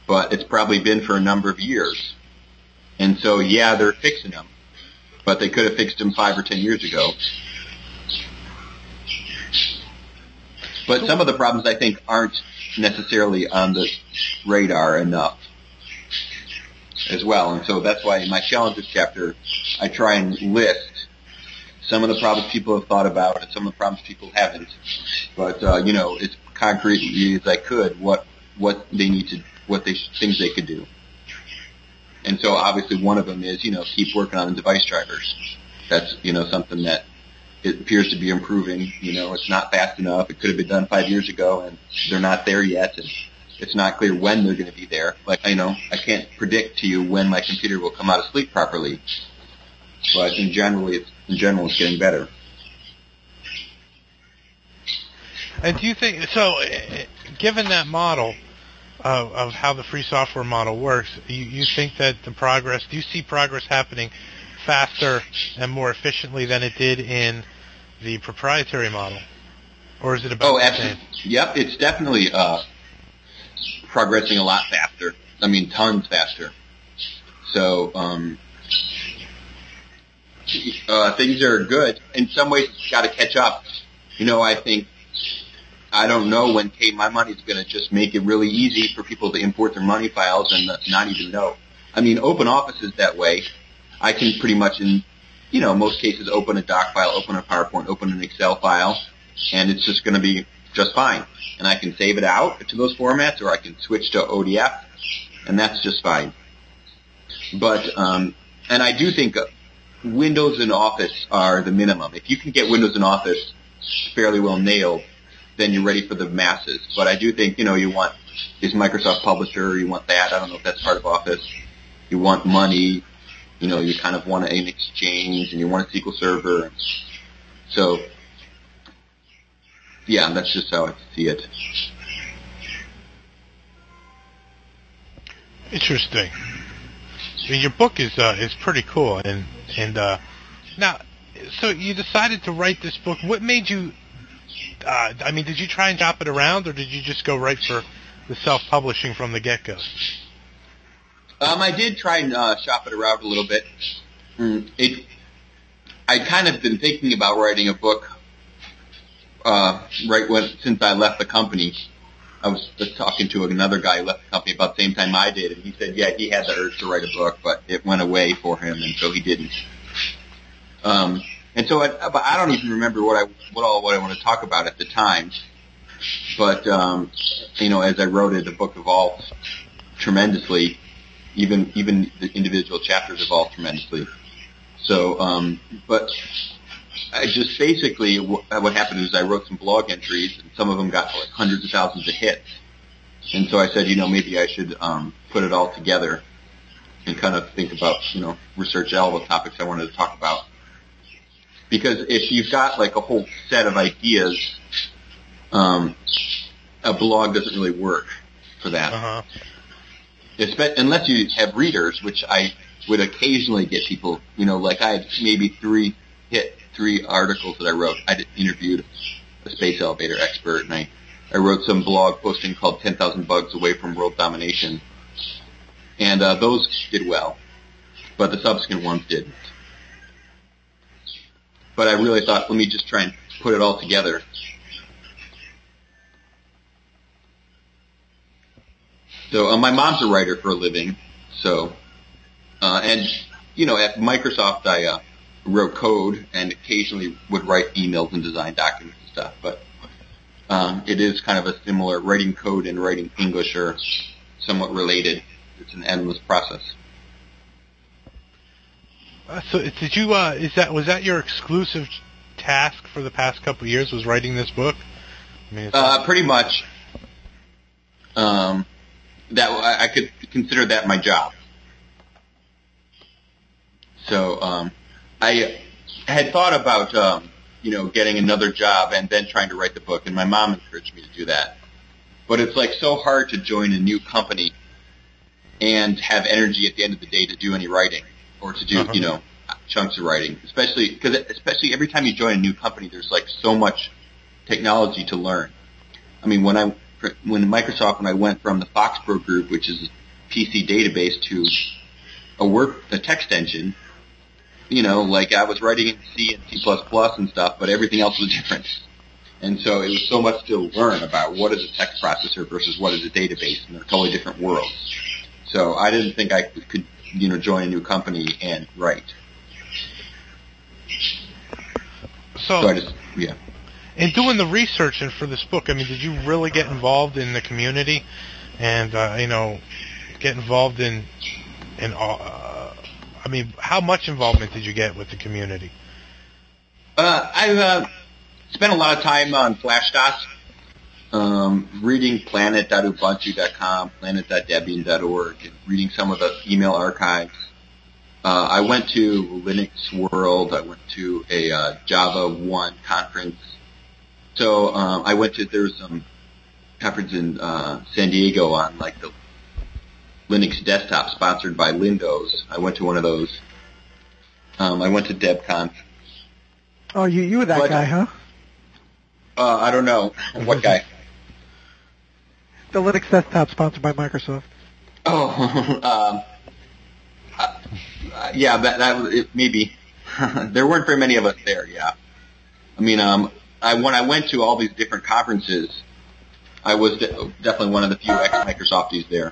G: but it's probably been for a number of years. And so, yeah, they're fixing them, but they could have fixed them five or ten years ago. But some of the problems, I think, aren't necessarily on the radar enough as well. And so that's why in my challenges chapter, I try and list some of the problems people have thought about and some of the problems people haven't. But, uh, you know, as concretely as I could, what, what they need to, what they, things they could do. And so obviously one of them is, you know, keep working on the device drivers. That's, you know, something that it appears to be improving. You know, it's not fast enough. It could have been done five years ago, and they're not there yet. And it's not clear when they're going to be there. Like, you know, I can't predict to you when my computer will come out of sleep properly. But in general, it's, in general, it's getting better.
E: And do you think, so given that model of, of how the free software model works, you, you think that the progress, do you see progress happening faster and more efficiently than it did in the proprietary model? Or is it about
G: oh,
E: the
G: absolutely.
E: same?
G: Yep, it's definitely uh, progressing a lot faster. I mean, tons faster. So, um, uh, things are good. In some ways, it's got to catch up. You know, I think, I don't know when Pay My Money is going to just make it really easy for people to import their money files and not even know. I mean, OpenOffice is that way. I can pretty much, in, you know, most cases, open a doc file, open a PowerPoint, open an Excel file, and it's just going to be just fine. And I can save it out to those formats, or I can switch to O D F, and that's just fine. But, um, and I do think Windows and Office are the minimum. If you can get Windows and Office fairly well nailed, then you're ready for the masses. But I do think, you know, you want, is Microsoft Publisher, you want that. I don't know if that's part of Office. You want money. You know, you kind of want an Exchange, and you want a S Q L Server. So, yeah, that's just how I see it.
E: Interesting. I mean, your book is uh, is pretty cool, and and uh, now, so you decided to write this book. What made you? Uh, I mean, did you try and shop it around, or did you just go right for the self-publishing from the get-go?
G: Um, I did try and uh, shop it around a little bit. Mm, it, I'd kind of been thinking about writing a book uh, right when since I left the company. I was just talking to another guy who left the company about the same time I did, and he said, yeah, he had the urge to write a book, but it went away for him, and so he didn't. Um, and so, I, but I don't even remember what I what all what I want to talk about at the time. But um, you know, as I wrote it, the book evolved tremendously. Even even the individual chapters evolved tremendously. So, um, but I just basically what happened is I wrote some blog entries, and some of them got like hundreds of thousands of hits. And so I said, you know, maybe I should um, put it all together and kind of think about, you know, research all the topics I wanted to talk about. Because if you've got like a whole set of ideas, um, a blog doesn't really work for that.
E: Uh-huh.
G: Unless you have readers, which I would occasionally get people, you know, like I had maybe three hit, three articles that I wrote. I interviewed a space elevator expert, and I, I wrote some blog posting called ten thousand Bugs Away from World Domination. And uh, those did well, but the subsequent ones didn't. But I really thought, let me just try and put it all together. So uh, my mom's a writer for a living, so uh, and you know at Microsoft I uh, wrote code and occasionally would write emails and design documents and stuff. But um, it is kind of a similar writing code and writing English are somewhat related. It's an endless process.
E: Uh, so did you? Uh, is that was that your exclusive task for the past couple of years? Was writing this book? I mean,
G: uh, pretty much. Um. That I could consider that my job. So um, I had thought about um, you know getting another job and then trying to write the book, and my mom encouraged me to do that. But it's like so hard to join a new company and have energy at the end of the day to do any writing or to do uh-huh. you know chunks of writing, especially because especially every time you join a new company, there's like so much technology to learn. I mean, when I when Microsoft, when I went from the FoxPro group, which is a P C database, to a work, a text engine, you know, like I was writing in C and C plus plus and stuff, but everything else was different. And so it was so much to learn about what is a text processor versus what is a database, and they're totally different worlds. So I didn't think I could, you know, join a new company and write.
E: So,
G: so I just, yeah.
E: In doing the research and for this book, I mean, did you really get involved in the community, and uh, you know, get involved in, in, uh, I mean, how much involvement did you get with the community?
G: Uh, I've uh, spent a lot of time on Flashdot, um, reading planet dot ubuntu dot com, planet dot debian dot org, and reading some of the email archives. Uh, I went to Linux World. I went to a uh, Java one conference. So um, I went to, there was some conference in uh, San Diego on like the Linux desktop sponsored by Windows. I went to one of those. Um, I went to DebConf.
D: Oh, you you were that
G: but,
D: guy, huh?
G: Uh, I don't know. What guy?
D: The Linux desktop sponsored by Microsoft.
G: Oh, um, uh, yeah, that, that was it, maybe. There weren't very many of us there, yeah. I mean, um, I, when I went to all these different conferences, I was de- definitely one of the few ex-Microsofties there.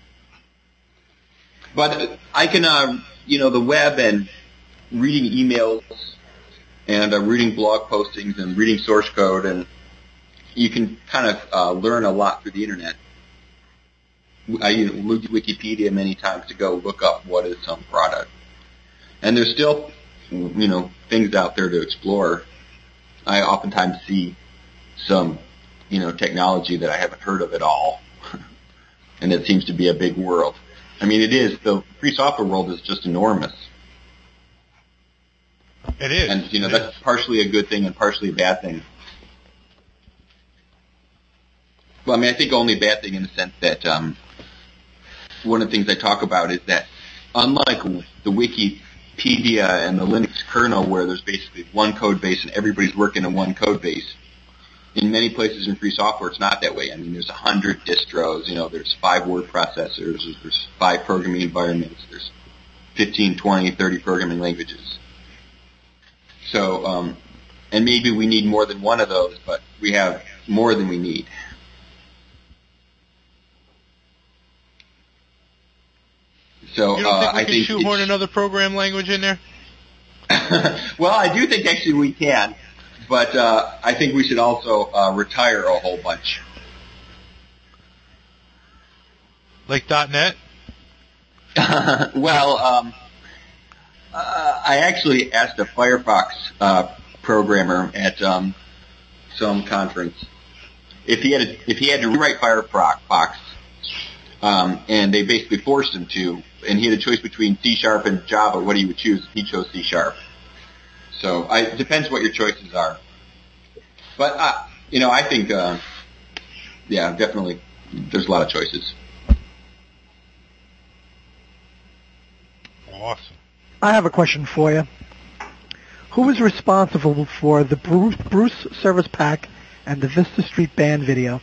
G: But I can, uh, you know, the web and reading emails and uh, reading blog postings and reading source code, and you can kind of uh, learn a lot through the internet. I use Wikipedia many times to go look up what is some product. And there's still, you know, things out there to explore. I oftentimes see some, you know, technology that I haven't heard of at all. And it seems to be a big world. I mean, it is. The free software world is just enormous.
E: It is.
G: And, you know,
E: it
G: that's
E: is.
G: partially a good thing and partially a bad thing. Well, I mean, I think only a bad thing in the sense that um, one of the things I talk about is that unlike the Wikipedia and the Linux kernel where there's basically one code base and everybody's working in one code base, in many places in free software it's not that way. I mean, there's a hundred distros, you know, there's five word processors, there's five programming environments, there's fifteen, twenty, thirty programming languages. So, um, and maybe we need more than one of those, but we have more than we need. So,
E: you don't think
G: uh,
E: we
G: I
E: can
G: think
E: shoehorn another program language in there?
G: Well, I do think actually we can, but uh, I think we should also uh, retire a whole bunch.
E: Like .NET?
G: Well, um, uh, I actually asked a Firefox uh, programmer at um, some conference if he had to, if he had to rewrite Firefox, um, and they basically forced him to, and he had a choice between C Sharp and Java. What he would choose? He chose C Sharp. So I, it depends what your choices are. But uh, you know, I think, uh, yeah, definitely, there's a lot of choices.
E: Awesome.
D: I have a question for you. Who is responsible for the Bruce, Bruce Service Pack and the Vista Street Band video?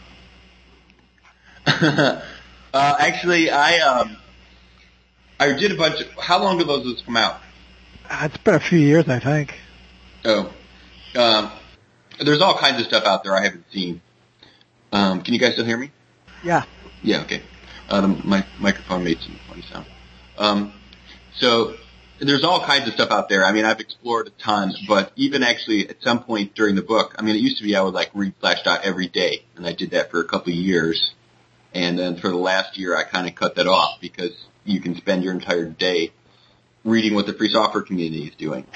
G: uh, actually, I um, I did a bunch of. How long ago those come out?
D: Uh, it's been a few years, I think.
G: Oh, um, there's all kinds of stuff out there I haven't seen. Um, can you guys still hear me?
D: Yeah.
G: Yeah. Okay. Uh, the, my microphone made some funny sound. Um, so there's all kinds of stuff out there. I mean, I've explored a ton, but even actually at some point during the book, I mean, it used to be I would like read Flashdot every day, and I did that for a couple of years. And then for the last year, I kind of cut that off because you can spend your entire day reading what the free software community is doing.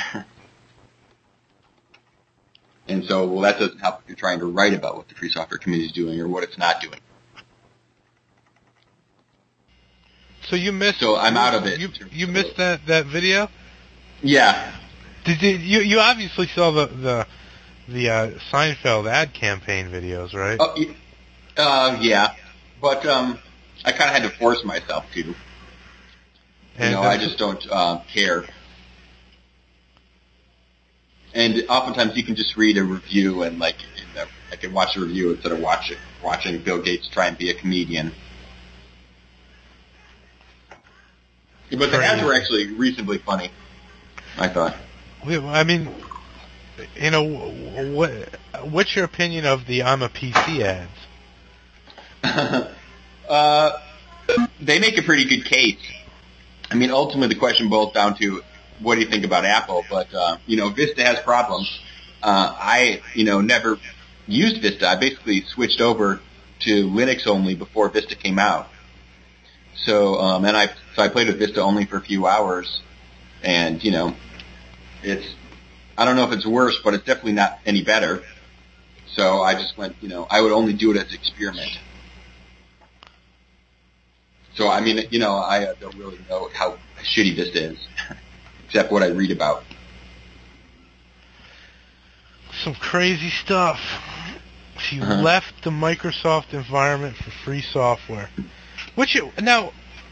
G: And so, well, that doesn't help if you're trying to write about what the free software community is doing or what it's not doing.
E: So you missed.
G: So I'm out of it.
E: You, you missed that, that video?
G: Yeah.
E: Did you, you you obviously saw the the the uh, Seinfeld ad campaign videos, right?
G: Oh, uh, yeah. But um, I kind of had to force myself to. You
E: And
G: know, I just don't uh, care. And oftentimes you can just read a review and like in the I could watch a review instead of watch it, watching Bill Gates try and be a comedian. But the ads were actually reasonably funny, I thought.
E: I mean, you know, what? What's your opinion of the I'm a P C ads?
G: uh, they make a pretty good case. I mean, ultimately the question boils down to, what do you think about Apple? But, uh, you know, Vista has problems. Uh, I, you know, never used Vista. I basically switched over to Linux only before Vista came out. So, um, and I, so I played with Vista only for a few hours, and, you know, it's, I don't know if it's worse, but it's definitely not any better. So I just went, you know, I would only do it as an experiment. So, I mean, you know, I uh, don't really know how shitty Vista is, except what I read about.
E: Some crazy stuff. She uh-huh. left the Microsoft environment for free software. Which you, now,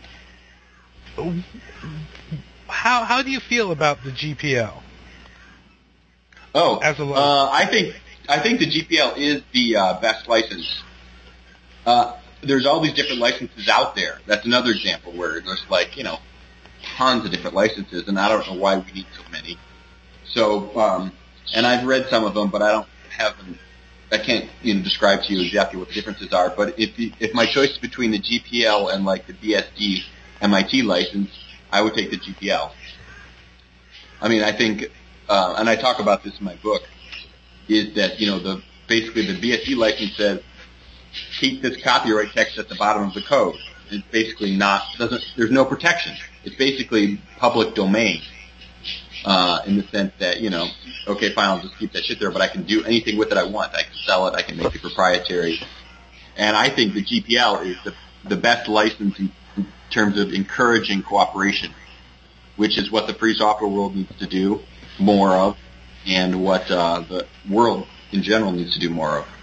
E: how how do you feel about the G P L?
G: Oh,
E: as a
G: uh, I think I think the G P L is the uh, best license. Uh, there's all these different licenses out there. That's another example where there's like, you know, tons of different licenses, and I don't know why we need so many. So, um, and I've read some of them, but I don't have them. I can't, you know, describe to you exactly what the differences are. But if the, if my choice is between the G P L and like the B S D M I T license, I would take the G P L. I mean, I think, uh, and I talk about this in my book, is that, you know, the basically the B S D license says keep this copyright text at the bottom of the code. It's basically not doesn't. There's no protection. It's basically public domain. Uh, in the sense that, you know, okay, fine, I'll just keep that shit there, but I can do anything with it I want. I can sell it, I can make it proprietary. And I think the G P L is the, the best license in, in terms of encouraging cooperation, which is what the free software world needs to do more of, and what uh, the world in general needs to do more of.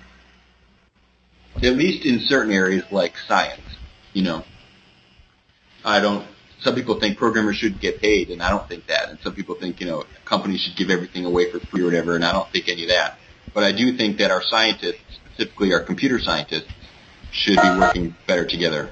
G: At least in certain areas like science, you know. I don't... Some people think programmers should get paid, and I don't think that. And some people think, you know, companies should give everything away for free or whatever, and I don't think any of that. But I do think that our scientists, specifically our computer scientists, should be working better together.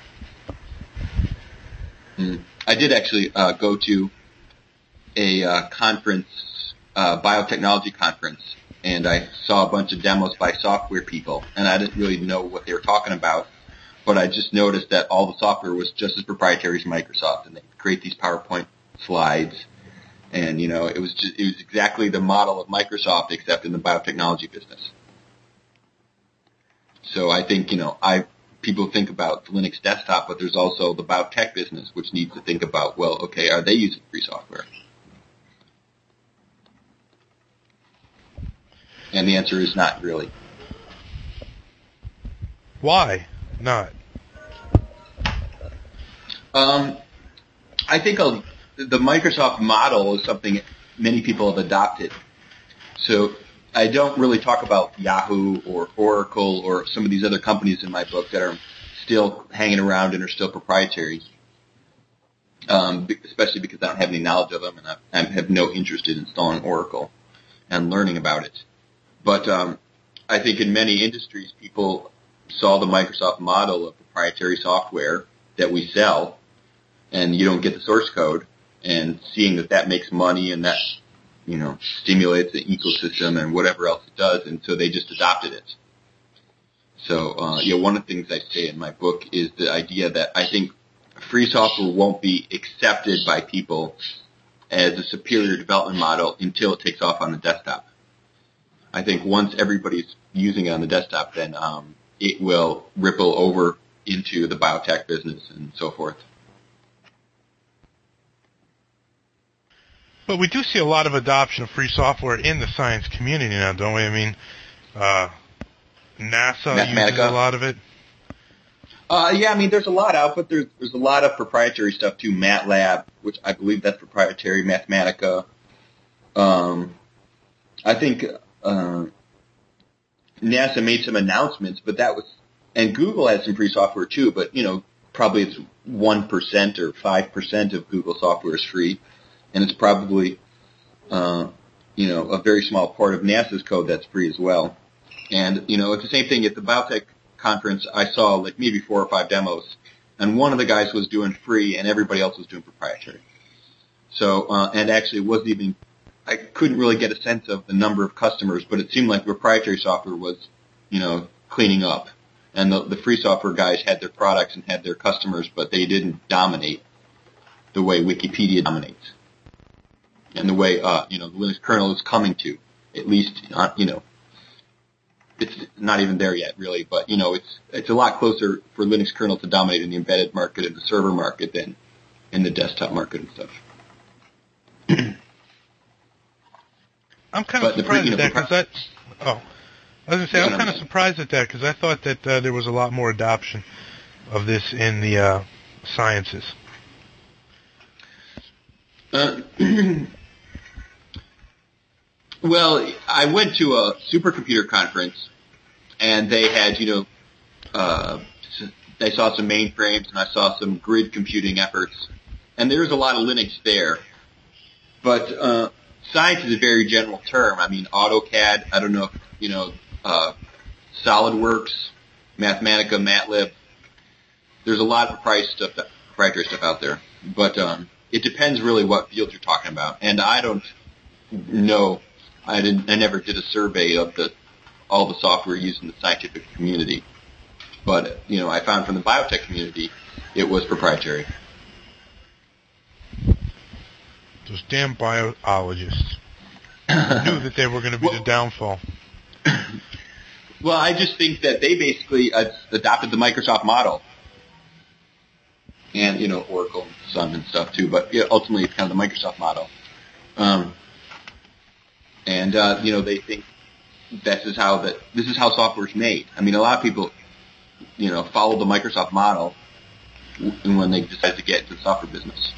G: Mm. I did actually uh, go to a uh, conference, uh, biotechnology conference, and I saw a bunch of demos by software people, and I didn't really know what they were talking about. But I just noticed that all the software was just as proprietary as Microsoft, and they create these PowerPoint slides, and you know, it was just, it was exactly the model of Microsoft except in the biotechnology business. So I think, you know, I people think about the Linux desktop, but there's also the biotech business, which needs to think about, well, okay, are they using free software? And the answer is not really.
E: Why not?
G: Um, I think I'll, the Microsoft model is something many people have adopted. So I don't really talk about Yahoo or Oracle or some of these other companies in my book that are still hanging around and are still proprietary, um, especially because I don't have any knowledge of them, and I, I have no interest in installing Oracle and learning about it. But um, I think in many industries, people saw the Microsoft model of proprietary software that we sell, and you don't get the source code, and seeing that that makes money and that, you know, stimulates the ecosystem and whatever else it does, and so they just adopted it. So, uh, yeah, one of the things I say in my book is the idea that I think free software won't be accepted by people as a superior development model until it takes off on the desktop. I think once everybody's using it on the desktop, then um, it will ripple over into the biotech business and so forth.
E: But we do see a lot of adoption of free software in the science community now, don't we? I mean, uh, NASA uses a lot of it.
G: Uh, yeah, I mean, there's a lot out, but there's, there's a lot of proprietary stuff too. MATLAB, which I believe that's proprietary. Mathematica. Um, I think uh, NASA made some announcements, but that was, and Google has some free software too, but, you know, probably it's one percent or five percent of Google software is free, and it's probably, uh, you know, a very small part of NASA's code that's free as well. And, you know, it's the same thing at the Biotech conference. I saw like maybe four or five demos, and one of the guys was doing free and everybody else was doing proprietary. So, uh, and actually it wasn't even, I couldn't really get a sense of the number of customers, but it seemed like proprietary software was, you know, cleaning up. And the, the free software guys had their products and had their customers, but they didn't dominate the way Wikipedia dominates. And the way, uh, you know, the Linux kernel is coming to, at least, uh, you know, it's not even there yet, really, but, you know, it's, it's a lot closer for Linux kernel to dominate in the embedded market and the server market than in the desktop market and stuff.
E: I'm kind of but surprised the, you know, at that because that. Oh, I was going to say I'm kind of surprised at that because I thought that uh, there was a lot more adoption of this in the uh, sciences.
G: Uh, well, I went to a supercomputer conference, and they had, you know, uh, I saw some mainframes and I saw some grid computing efforts, and there was a lot of Linux there. But uh, science is a very general term. I mean, AutoCAD, I don't know if, you know, uh, SolidWorks, Mathematica, MATLAB. There's a lot of proprietary stuff, proprietary stuff out there. But um, it depends really what field you're talking about. And I don't know, I didn't, I never did a survey of the all the software used in the scientific community. But, you know, I found from the biotech community it was proprietary.
E: Those damn biologists knew that they were going to be well, the downfall.
G: Well, I just think that they basically uh, adopted the Microsoft model. And, you know, Oracle and Sun and stuff too, but you know, ultimately it's kind of the Microsoft model. Um, and, uh, you know, they think this is how that, this is how software is made. I mean, a lot of people, you know, follow the Microsoft model when they decide to get into the software business.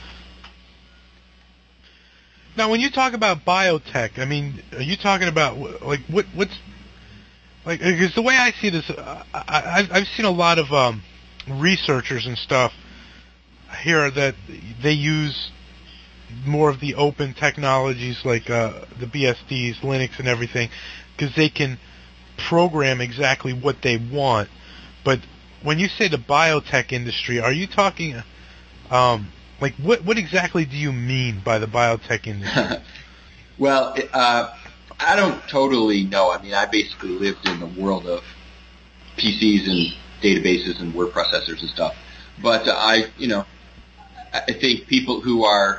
E: Now, when you talk about biotech, I mean, are you talking about, like, what, what's, like, because the way I see this, I, I, I've seen a lot of um, researchers and stuff here that they use more of the open technologies like uh, the B S Ds, Linux and everything, because they can program exactly what they want. But when you say the biotech industry, are you talking... Um, Like, what what exactly do you mean by the biotech industry?
G: Well, uh, I don't totally know. I mean, I basically lived in the world of P Cs and databases and word processors and stuff. But uh, I, you know, I think people who are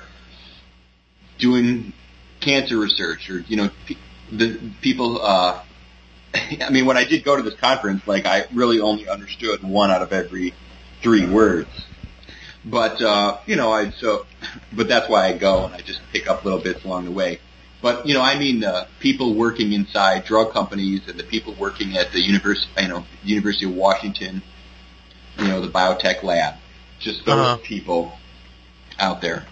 G: doing cancer research or, you know, pe- the people, uh, I mean, when I did go to this conference, like, I really only understood one out of every three words. But, uh, you know, I, so, but that's why I go and I just pick up little bits along the way. But, you know, I mean, uh, people working inside drug companies and the people working at the university, you know, University of Washington, you know, the biotech lab, just those uh-huh. people out there.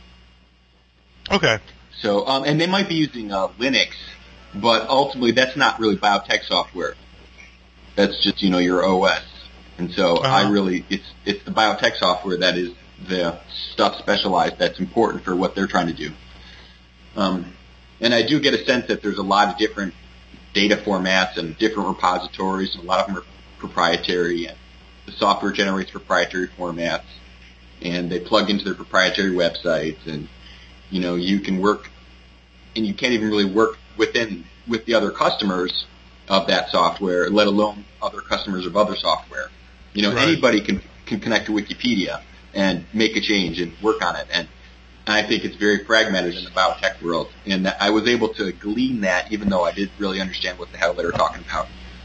E: Okay.
G: So, um, and they might be using, uh, Linux, but ultimately that's not really biotech software. That's just, you know, your O S. And so uh-huh. I really, it's it's the biotech software that is the stuff specialized that's important for what they're trying to do. Um, and I do get a sense that there's a lot of different data formats and different repositories, and a lot of them are proprietary. And the software generates proprietary formats, and they plug into their proprietary websites. And you know, you can work, and you can't even really work within with the other customers of that software, let alone other customers of other software. You know, right. Anybody can can connect to Wikipedia and make a change and work on it. And I think it's very fragmented in the biotech world. And I was able to glean that even though I didn't really understand what the hell they were talking about.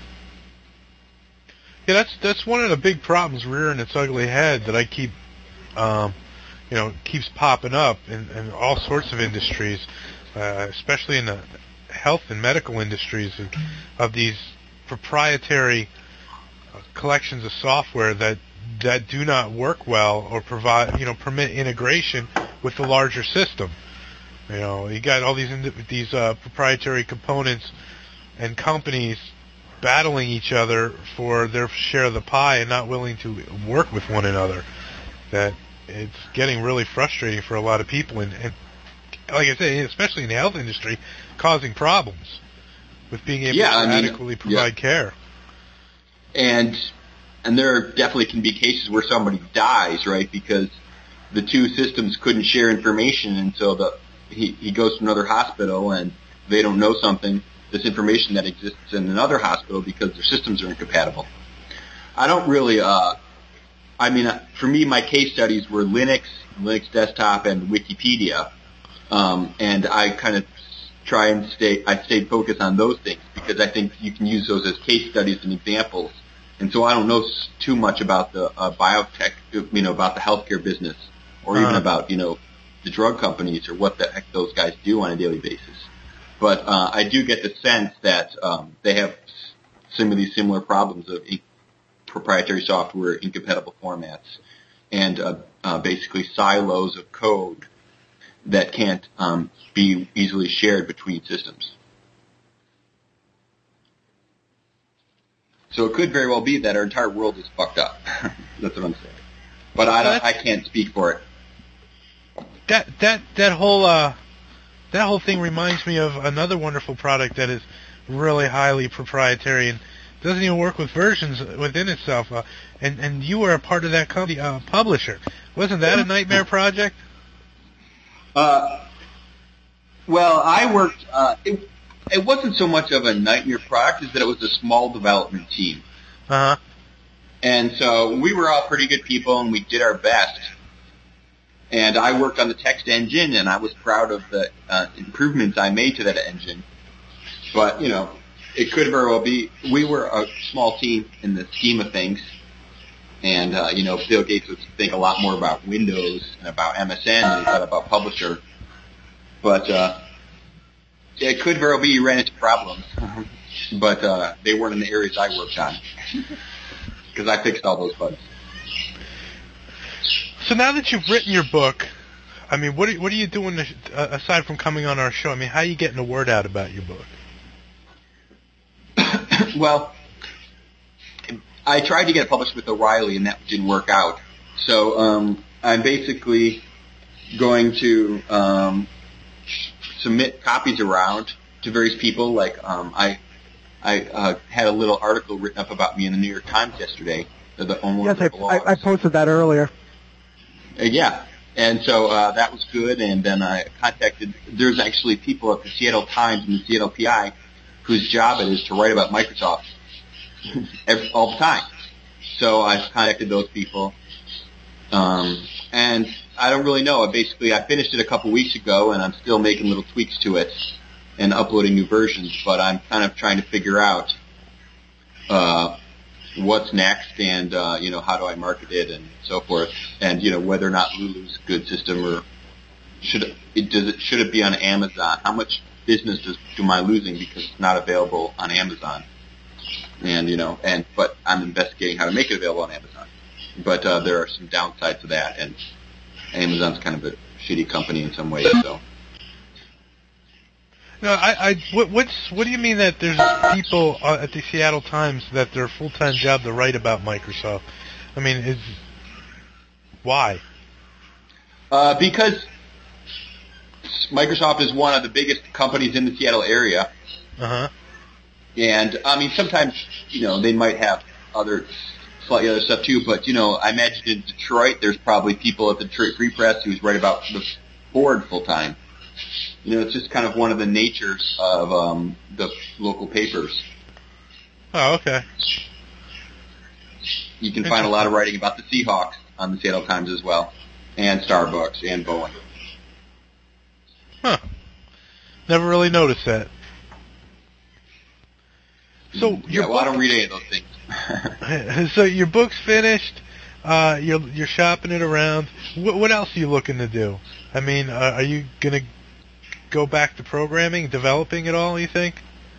E: Yeah, that's that's one of the big problems rearing its ugly head that I keep, um, you know, keeps popping up in, in all sorts of industries, uh, especially in the health and medical industries of, of these proprietary collections of software that that do not work well or provide, you know, permit integration with the larger system. You know, you got all these these uh, proprietary components and companies battling each other for their share of the pie and not willing to work with one another. That it's getting really frustrating for a lot of people, and, and like I say, especially in the health industry, causing problems. with being able
G: yeah,
E: to
G: I mean,
E: adequately provide
G: yeah.
E: care.
G: And and there definitely can be cases where somebody dies, right? Because the two systems couldn't share information, and so the he, he goes to another hospital, and they don't know something, this information that exists in another hospital because their systems are incompatible. I don't really, uh, I mean, for me, my case studies were Linux, Linux desktop, and Wikipedia, um, and I kind of try and stay, I stay focused on those things because I think you can use those as case studies and examples. And so I don't know too much about the uh, biotech, you know, about the healthcare business, or even uh-huh. about, you know, the drug companies or what the heck those guys do on a daily basis. But uh, I do get the sense that um, they have some of these similar problems of in- proprietary software, incompatible formats, and uh, uh, basically silos of code that can't um, be easily shared between systems. So it could very well be that our entire world is fucked up. That's what I'm saying. But I, don't, I can't speak for it.
E: That that that whole uh, that whole thing reminds me of another wonderful product that is really highly proprietary and doesn't even work with versions within itself. Uh, and and you were a part of that company, uh, publisher. Wasn't that a nightmare project?
G: Uh, well, I worked. Uh, it, It wasn't so much of a nightmare product as that it was a small development team.
E: Uh-huh.
G: And so we were all pretty good people, and we did our best. And I worked on the text engine, and I was proud of the uh, improvements I made to that engine. But, you know, it could very well be we were a small team in the scheme of things. And, uh, you know, Bill Gates would think a lot more about Windows and about M S N than he thought about Publisher. But, uh... it could very well be you ran into problems, but uh, they weren't in the areas I worked on because I fixed all those bugs.
E: So now that you've written your book, I mean, what are, what are you doing to, uh, aside from coming on our show? I mean, how are you getting the word out about your book?
G: Well, I tried to get it published with O'Reilly, and that didn't work out. So um, I'm basically going to um, submit copies around to various people. Like um, I, I uh, had a little article written up about me in the New York Times yesterday. The
D: yes, I, I, I posted that earlier.
G: Uh, yeah, and so uh, that was good. And then I contacted. There's actually people at the Seattle Times and the Seattle P I whose job it is to write about Microsoft every, all the time. So I contacted those people, um, and I don't really know. Basically, I finished it a couple weeks ago, and I'm still making little tweaks to it and uploading new versions. But I'm kind of trying to figure out uh, what's next, and uh, you know, how do I market it, and so forth, and you know, whether or not Lulu's a good system, or should it does it should it be on Amazon? How much business does am I losing because it's not available on Amazon? And you know, and but I'm investigating how to make it available on Amazon. But uh, there are some downsides to that, and Amazon's kind of a shitty company in some ways. So,
E: no, I, I what, what's what do you mean that there's people uh, at the Seattle Times that their full-time job to write about Microsoft? I mean, is why?
G: Uh, because Microsoft is one of the biggest companies in the Seattle area.
E: Uh huh.
G: And I mean, sometimes you know they might have other. Slightly other stuff too, but you know, I imagine in Detroit, there's probably people at the Detroit Free Press who's write about the board full time. You know, it's just kind of one of the natures of um, the local papers.
E: Oh, okay.
G: You can find a lot of writing about the Seahawks on the Seattle Times as well, and Starbucks and Boeing.
E: Huh. Never really noticed that. So
G: yeah, well, I don't read any of those things.
E: So your book's finished. Uh, you're you're shopping it around. What, what else are you looking to do? I mean, uh, are you gonna go back to programming, developing it all? You think?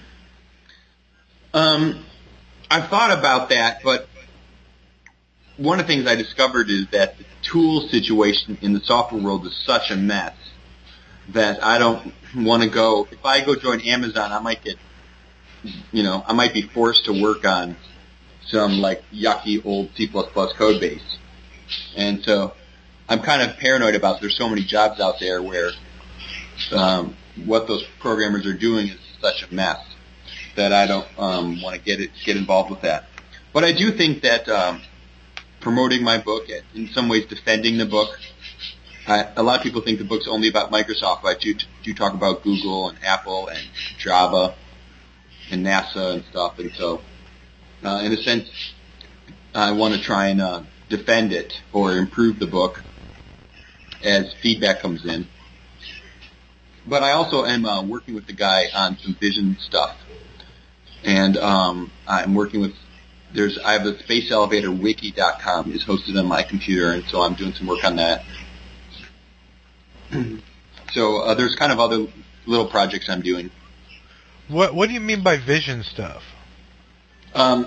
G: Um, I've thought about that, but one of the things I discovered is that the tool situation in the software world is such a mess that I don't want to go. If I go join Amazon, I might get, you know, I might be forced to work on some like yucky old C plus plus code base. And so I'm kind of paranoid about there's so many jobs out there where um, what those programmers are doing is such a mess. that I don't um, want to get it, get involved with that. But I do think that um, promoting my book, in some ways defending the book, I, a lot of people think the book's only about Microsoft, but I do, do talk about Google and Apple and Java and NASA and stuff. And so, uh, in a sense, I want to try and uh, defend it or improve the book as feedback comes in. But I also am uh, working with the guy on some vision stuff. And um, I'm working with, there's, I have a space elevator wiki dot com is hosted on my computer, and so I'm doing some work on that. So uh, there's kind of other little projects I'm doing.
E: What What do you mean by vision stuff?
G: Um,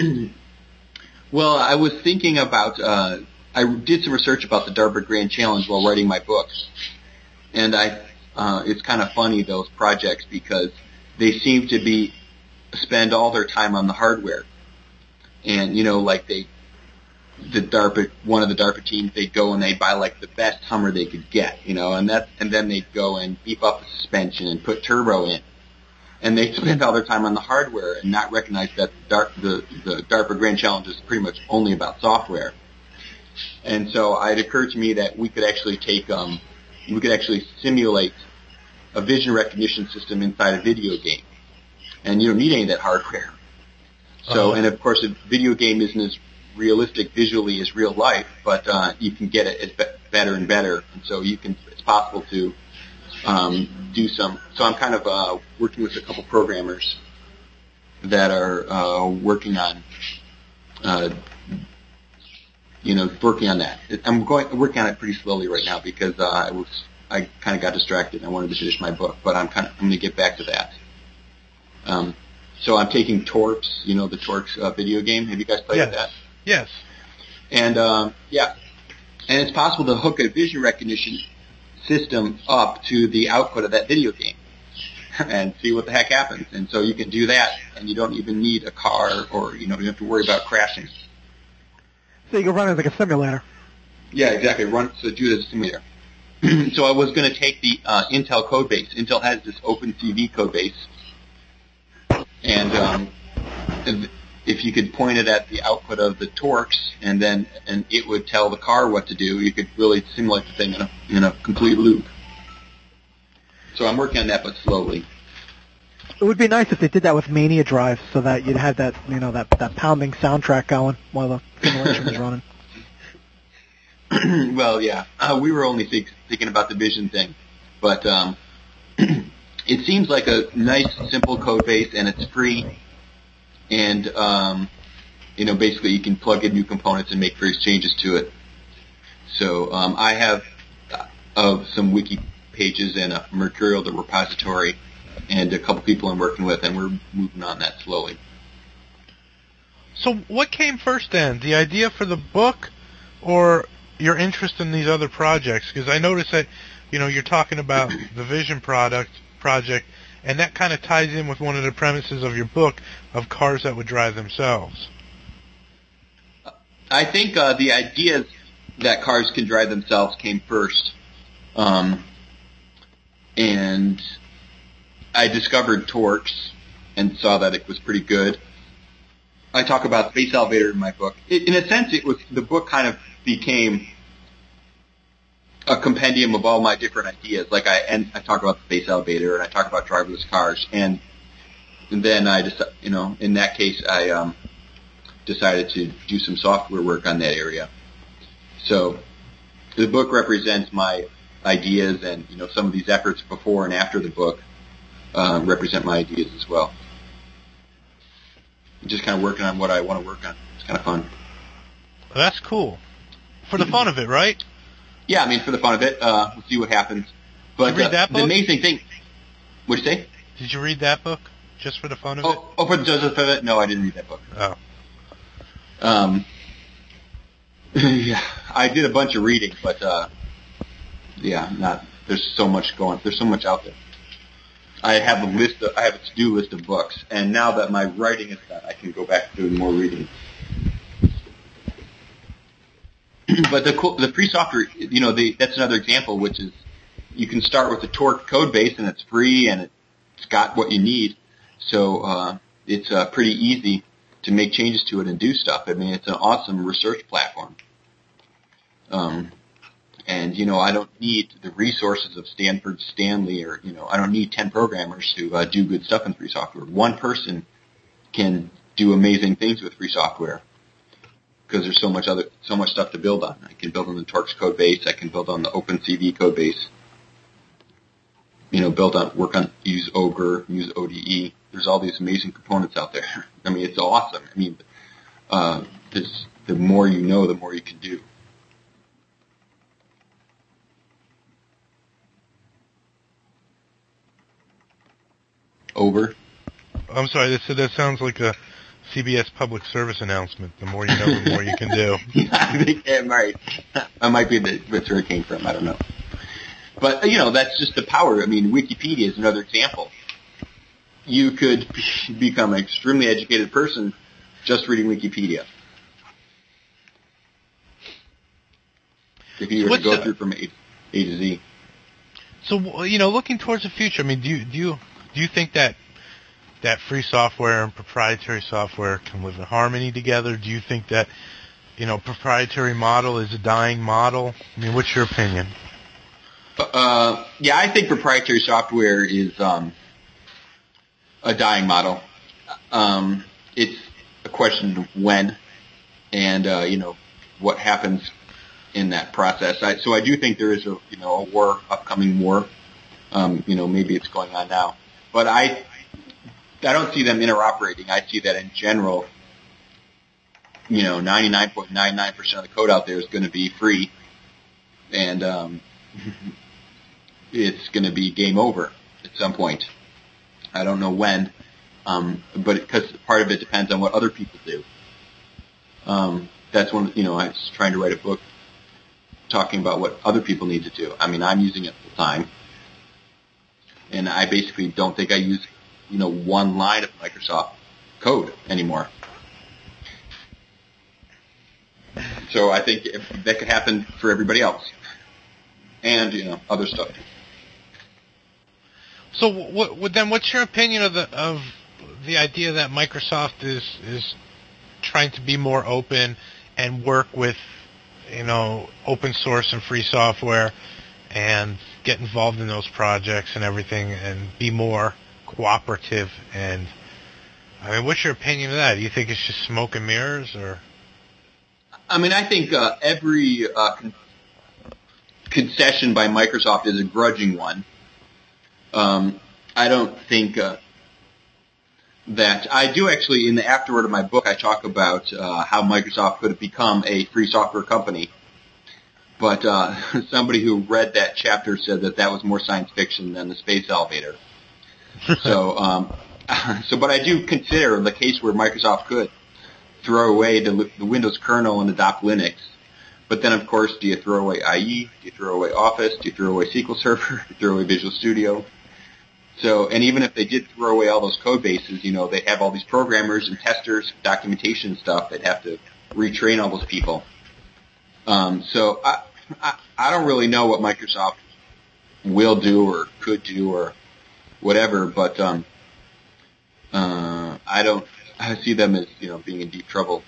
G: well, I was thinking about, uh, I did some research about the DARPA Grand Challenge while writing my book. And I, uh, it's kind of funny, those projects, because they seem to be, spend all their time on the hardware. And, you know, like they, the DARPA, one of the DARPA teams, they'd go and they'd buy like the best Hummer they could get, you know, and that, and then they'd go and beef up the suspension and put turbo in. And they spend all their time on the hardware and not recognize that DARPA, the, the DARPA Grand Challenge is pretty much only about software. And so it occurred to me that we could actually take, um, we could actually simulate a vision recognition system inside a video game. And you don't need any of that hardware. So, uh-huh. And of course, a video game isn't as realistic visually as real life, but uh, you can get it as be- better and better. And so you can, it's possible to um, do some. So I'm kind of uh, working with a couple programmers that are uh, working on, uh, you know, working on that. I'm going working on it pretty slowly right now because uh, I was I kind of got distracted. I wanted to finish my book, but I'm kind of I'm going to get back to that. Um, so I'm taking Torx, you know, the Torx uh, video game. Have you guys played
E: yes.
G: that?
E: Yes.
G: And, um, yeah. And it's possible to hook a vision recognition system up to the output of that video game and see what the heck happens. And so you can do that, and you don't even need a car or, you know, you don't have to worry about crashing.
D: So you can run it like a simulator.
G: Yeah, exactly. Run, so do it as a simulator. So I was going to take the uh, Intel code base. Intel has this OpenCV code base. And um, if you could point it at the output of the Torx, and then and it would tell the car what to do, you could really simulate the thing in a in a complete loop. So I'm working on that, but slowly.
D: It would be nice if they did that with Mania Drive, so that you'd have that you know that that pounding soundtrack going while the simulation was running.
G: Well, yeah, uh, we were only think, thinking about the vision thing, but. Um, It seems like a nice, simple code base, and it's free. And, um, you know, basically you can plug in new components and make various changes to it. So um, I have uh, some wiki pages and a Mercurial, the repository, and a couple people I'm working with, and we're moving on that slowly.
E: So what came first then, the idea for the book or your interest in these other projects? Because I noticed that, you know, you're talking about the Vision product project, and that kind of ties in with one of the premises of your book of cars that would drive themselves.
G: I think uh, the ideas that cars can drive themselves came first. Um, and I discovered Torx and saw that it was pretty good. I talk about Space Elevator in my book. It, in a sense, it was the book kind of became a compendium of all my different ideas. Like I, and I talk about the Space Elevator, and I talk about driverless cars, and, and then I just, you know, in that case, I um, decided to do some software work on that area. So the book represents my ideas, and you know, some of these efforts before and after the book uh, represent my ideas as well. I'm just kind of working on what I want to work on. It's kind of fun.
E: Well, that's cool. For the fun of it, right?
G: Yeah, I mean, for the fun of it, uh, we'll see what happens. But
E: Did you read
G: uh,
E: that book?
G: The amazing thing, what'd you say?
E: Did you read that book just for the fun of
G: oh,
E: it?
G: Oh, for the Joseph of it? No, I didn't read that book.
E: Oh.
G: Um, yeah, I did a bunch of reading, but uh, yeah, not. There's so much going. There's so much out there. I have a list. Of, I have a to-do list of books, and now that my writing is done, I can go back to doing more reading. But the the free software, you know, the, that's another example, which is you can start with the Torx code base, and it's free, and it's got what you need. So uh, it's uh, pretty easy to make changes to it and do stuff. I mean, it's an awesome research platform. Um, and, you know, I don't need the resources of Stanford Stanley or, you know, I don't need ten programmers to uh, do good stuff in free software. One person can do amazing things with free software because there's so much other, so much stuff to build on. I can build on the Torx code base. I can build on the OpenCV code base. You know, build on, work on, use Ogre, use O D E. There's all these amazing components out there. I mean, it's awesome. I mean, uh, this, the more you know, the more you can do. Over.
E: I'm sorry, this, that sounds like a C B S public service announcement. The more you know, the more you can do.
G: I think it might. That might be the, that's where it came from. I don't know. But, you know, that's just the power. I mean, Wikipedia is another example. You could become an extremely educated person just reading Wikipedia. If you were to go through from A, A to Z.
E: So, you know, looking towards the future, I mean, do you, do you, do you think that that free software and proprietary software can live in harmony together? Do you think that, you know, proprietary model is a dying model? I mean, what's your opinion?
G: Uh, yeah, I think proprietary software is um, a dying model. Um, it's a question of when and, uh, you know, what happens in that process. I, so I do think there is a, you know, a war, upcoming war. Um, you know, maybe it's going on now. But I, I don't see them interoperating. I see that in general, you know, ninety-nine point nine nine percent of the code out there is going to be free. And, um, it's going to be game over at some point. I don't know when, um, but because part of it depends on what other people do. Um, that's one, you know, I was trying to write a book talking about what other people need to do. I mean, I'm using it full time, and I basically don't think I use, you know, one line of Microsoft code anymore. So I think if that could happen for everybody else, and you know, other stuff.
E: So, what, then, what's your opinion of the of the idea that Microsoft is is trying to be more open and work with, you know, open source and free software, and get involved in those projects and everything, and be more cooperative? And I mean, what's your opinion of that? Do you think it's just smoke and mirrors, or?
G: I mean, I think uh, every uh, con- concession by Microsoft is a grudging one. Um, I don't think uh, that I do actually. In the afterword of my book, I talk about uh, how Microsoft could have become a free software company. But uh, somebody who read that chapter said that that was more science fiction than the space elevator. so, um, so, but I do consider the case where Microsoft could throw away the, the Windows kernel and adopt Linux. But then, of course, do you throw away I E? Do you throw away Office? Do you throw away S Q L Server? Do you throw away Visual Studio? So, and even if they did throw away all those code bases, you know, they have all these programmers and testers, documentation stuff. They'd have to retrain all those people. Um, so I, I, I don't really know what Microsoft will do or could do or whatever, but um, uh, I don't. I see them as, you know, being in deep trouble.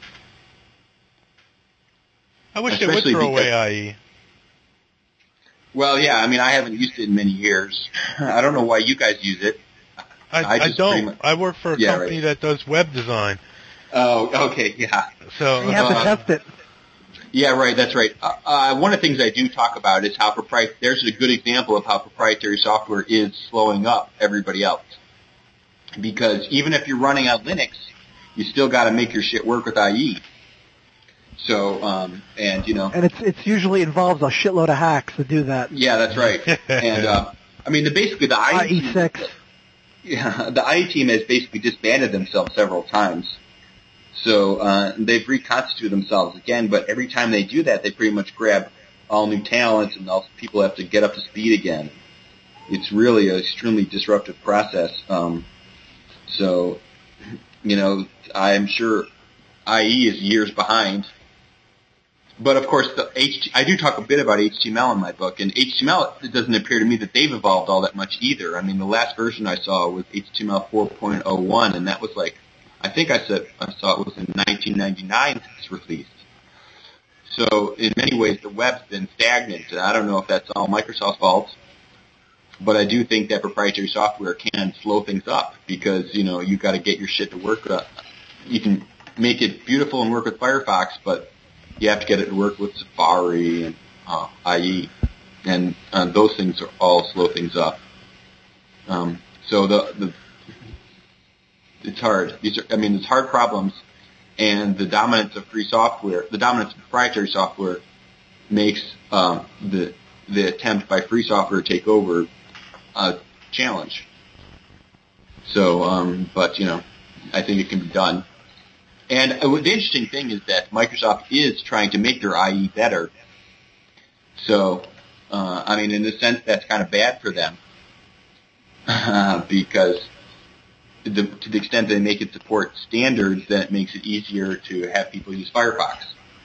E: I wish they would throw away I E.
G: Well, yeah, I mean, I haven't used it in many years. I don't know why you guys use it.
E: I, I, I don't. Much, I work for a yeah, company right. that does web design.
G: Oh, okay, yeah.
E: So
D: you have uh, to test it.
G: Yeah, right, that's right. Uh, uh, one of the things I do talk about is how proprietary, there's a good example of how proprietary software is slowing up everybody else. Because even if you're running on Linux, you still got to make your shit work with I E. So, um, and you know,
D: and it's it's usually involves a shitload of hacks to do that.
G: Yeah, that's right. and uh, I mean, the basically the I E,
D: I E six.
G: Yeah, the I E team has basically disbanded themselves several times. So uh, they've reconstituted themselves again, but every time they do that, they pretty much grab all new talent, and all people have to get up to speed again. It's really an extremely disruptive process. Um, so, you know, I'm sure I E is years behind. but of course, the H T, I do talk a bit about H T M L in my book, and H T M L, it doesn't appear to me that they've evolved all that much either. I mean, the last version I saw was H T M L four point oh one, and that was like, I think I said I saw it was in nineteen ninety-nine since released. So in many ways, the web's been stagnant, and I don't know if that's all Microsoft's fault, but I do think that proprietary software can slow things up because, you know, you got to get your shit to work. Uh, you can make it beautiful and work with Firefox, but you have to get it to work with Safari and uh, I E, and uh, those things are all slow things up. Um, so the, the it's hard. These are, I mean, it's hard problems, and the dominance of free software, the dominance of proprietary software, makes um, the the attempt by free software to take over a challenge. So, um, but you know, I think it can be done. And uh, the interesting thing is that Microsoft is trying to make their I E better. So, uh, I mean, in a sense, that's kind of bad for them uh, because the, to the extent they make it support standards, then it makes it easier to have people use Firefox.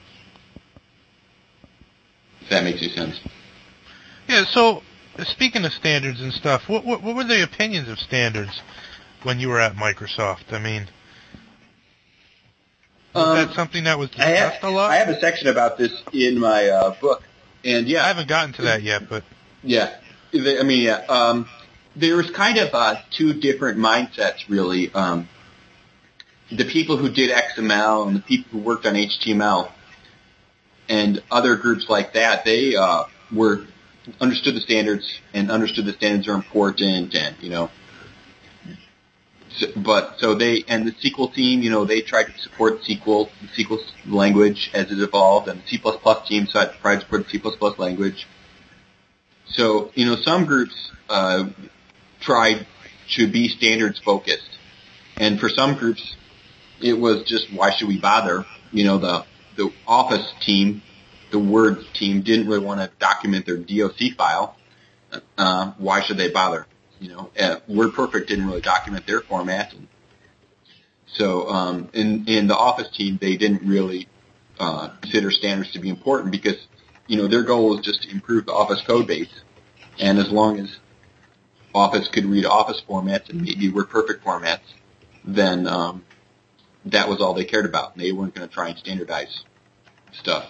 G: If that makes any sense.
E: Yeah. So, speaking of standards and stuff, what what, what were the opinions of standards when you were at Microsoft? I mean. Was
G: Um,
E: that something that was discussed
G: I have,
E: a lot?
G: I have a section about this in my uh, book, and yeah,
E: I haven't gotten to that yet, but
G: yeah, I mean, yeah, um, there was kind of uh, two different mindsets, really. Um, the people who did X M L and the people who worked on H T M L, and other groups like that, they uh, were understood the standards and understood the standards are important, and you know. So, but so they and the S Q L team, you know, they tried to support S Q L, the S Q L language as it evolved, and the C plus plus team tried to support the C plus plus language. So you know, some groups uh, tried to be standards focused, and for some groups, it was just why should we bother? You know, the the Office team, the Word team didn't really want to document their D O C file. Uh, why should they bother? You know, uh, WordPerfect didn't really document their format, and so um, in in the Office team, they didn't really uh, consider standards to be important because you know their goal was just to improve the Office code base, and as long as Office could read Office formats and maybe WordPerfect formats, then um, that was all they cared about. And they weren't going to try and standardize stuff.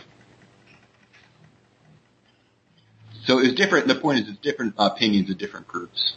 G: So it's different. The point is, it's different opinions of different groups.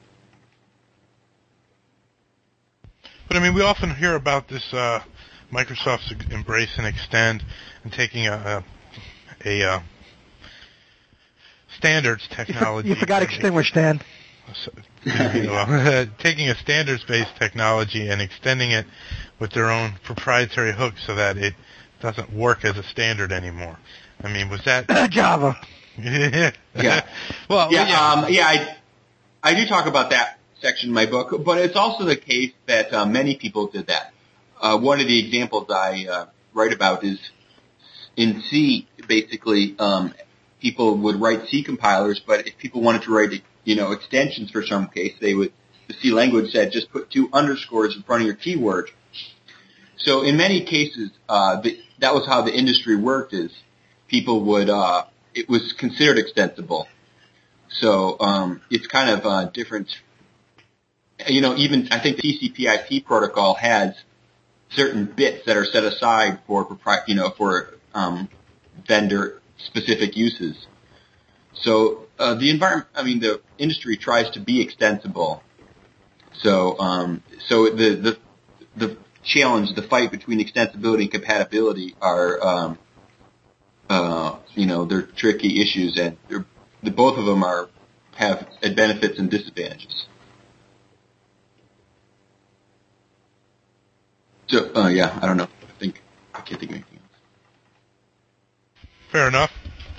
E: But I mean, we often hear about this uh, Microsoft's embrace and extend and taking a a, a uh, standards technology.
D: You, for, you forgot extinguish, Dan.
E: Well, taking a standards-based technology and extending it with their own proprietary hook so that it doesn't work as a standard anymore. I mean, was that
D: Java?
G: yeah.
E: Well,
G: yeah,
E: yeah.
G: Um, yeah. I I do talk about that section in my book, but it's also the case that uh, many people did that. Uh, one of the examples I uh, write about is in C. Basically, um, people would write C compilers, but if people wanted to write, you know, extensions for some case, they would. The C language said just put two underscores in front of your keyword. So in many cases, uh, the, that was how the industry worked. Is people would uh, it was considered extensible. So um, it's kind of uh, different. You know, even I think the T C P I P protocol has certain bits that are set aside for propri- you know for um, vendor-specific uses. So uh, the environment, I mean, the industry tries to be extensible. So um, so the the the challenge, the fight between extensibility and compatibility are um, uh, you know they're tricky issues, and they're, the both of them are have benefits and disadvantages. So, uh, yeah, I don't know. I think I can't think of anything else.
E: Fair enough.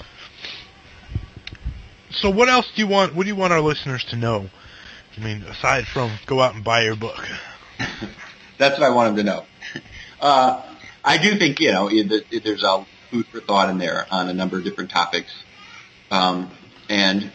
E: So, what else do you want? What do you want our listeners to know? I mean, aside from go out and buy your book.
G: That's what I want them to know. Uh, I do think you know it, it, there's a food for thought in there on a number of different topics, um, and.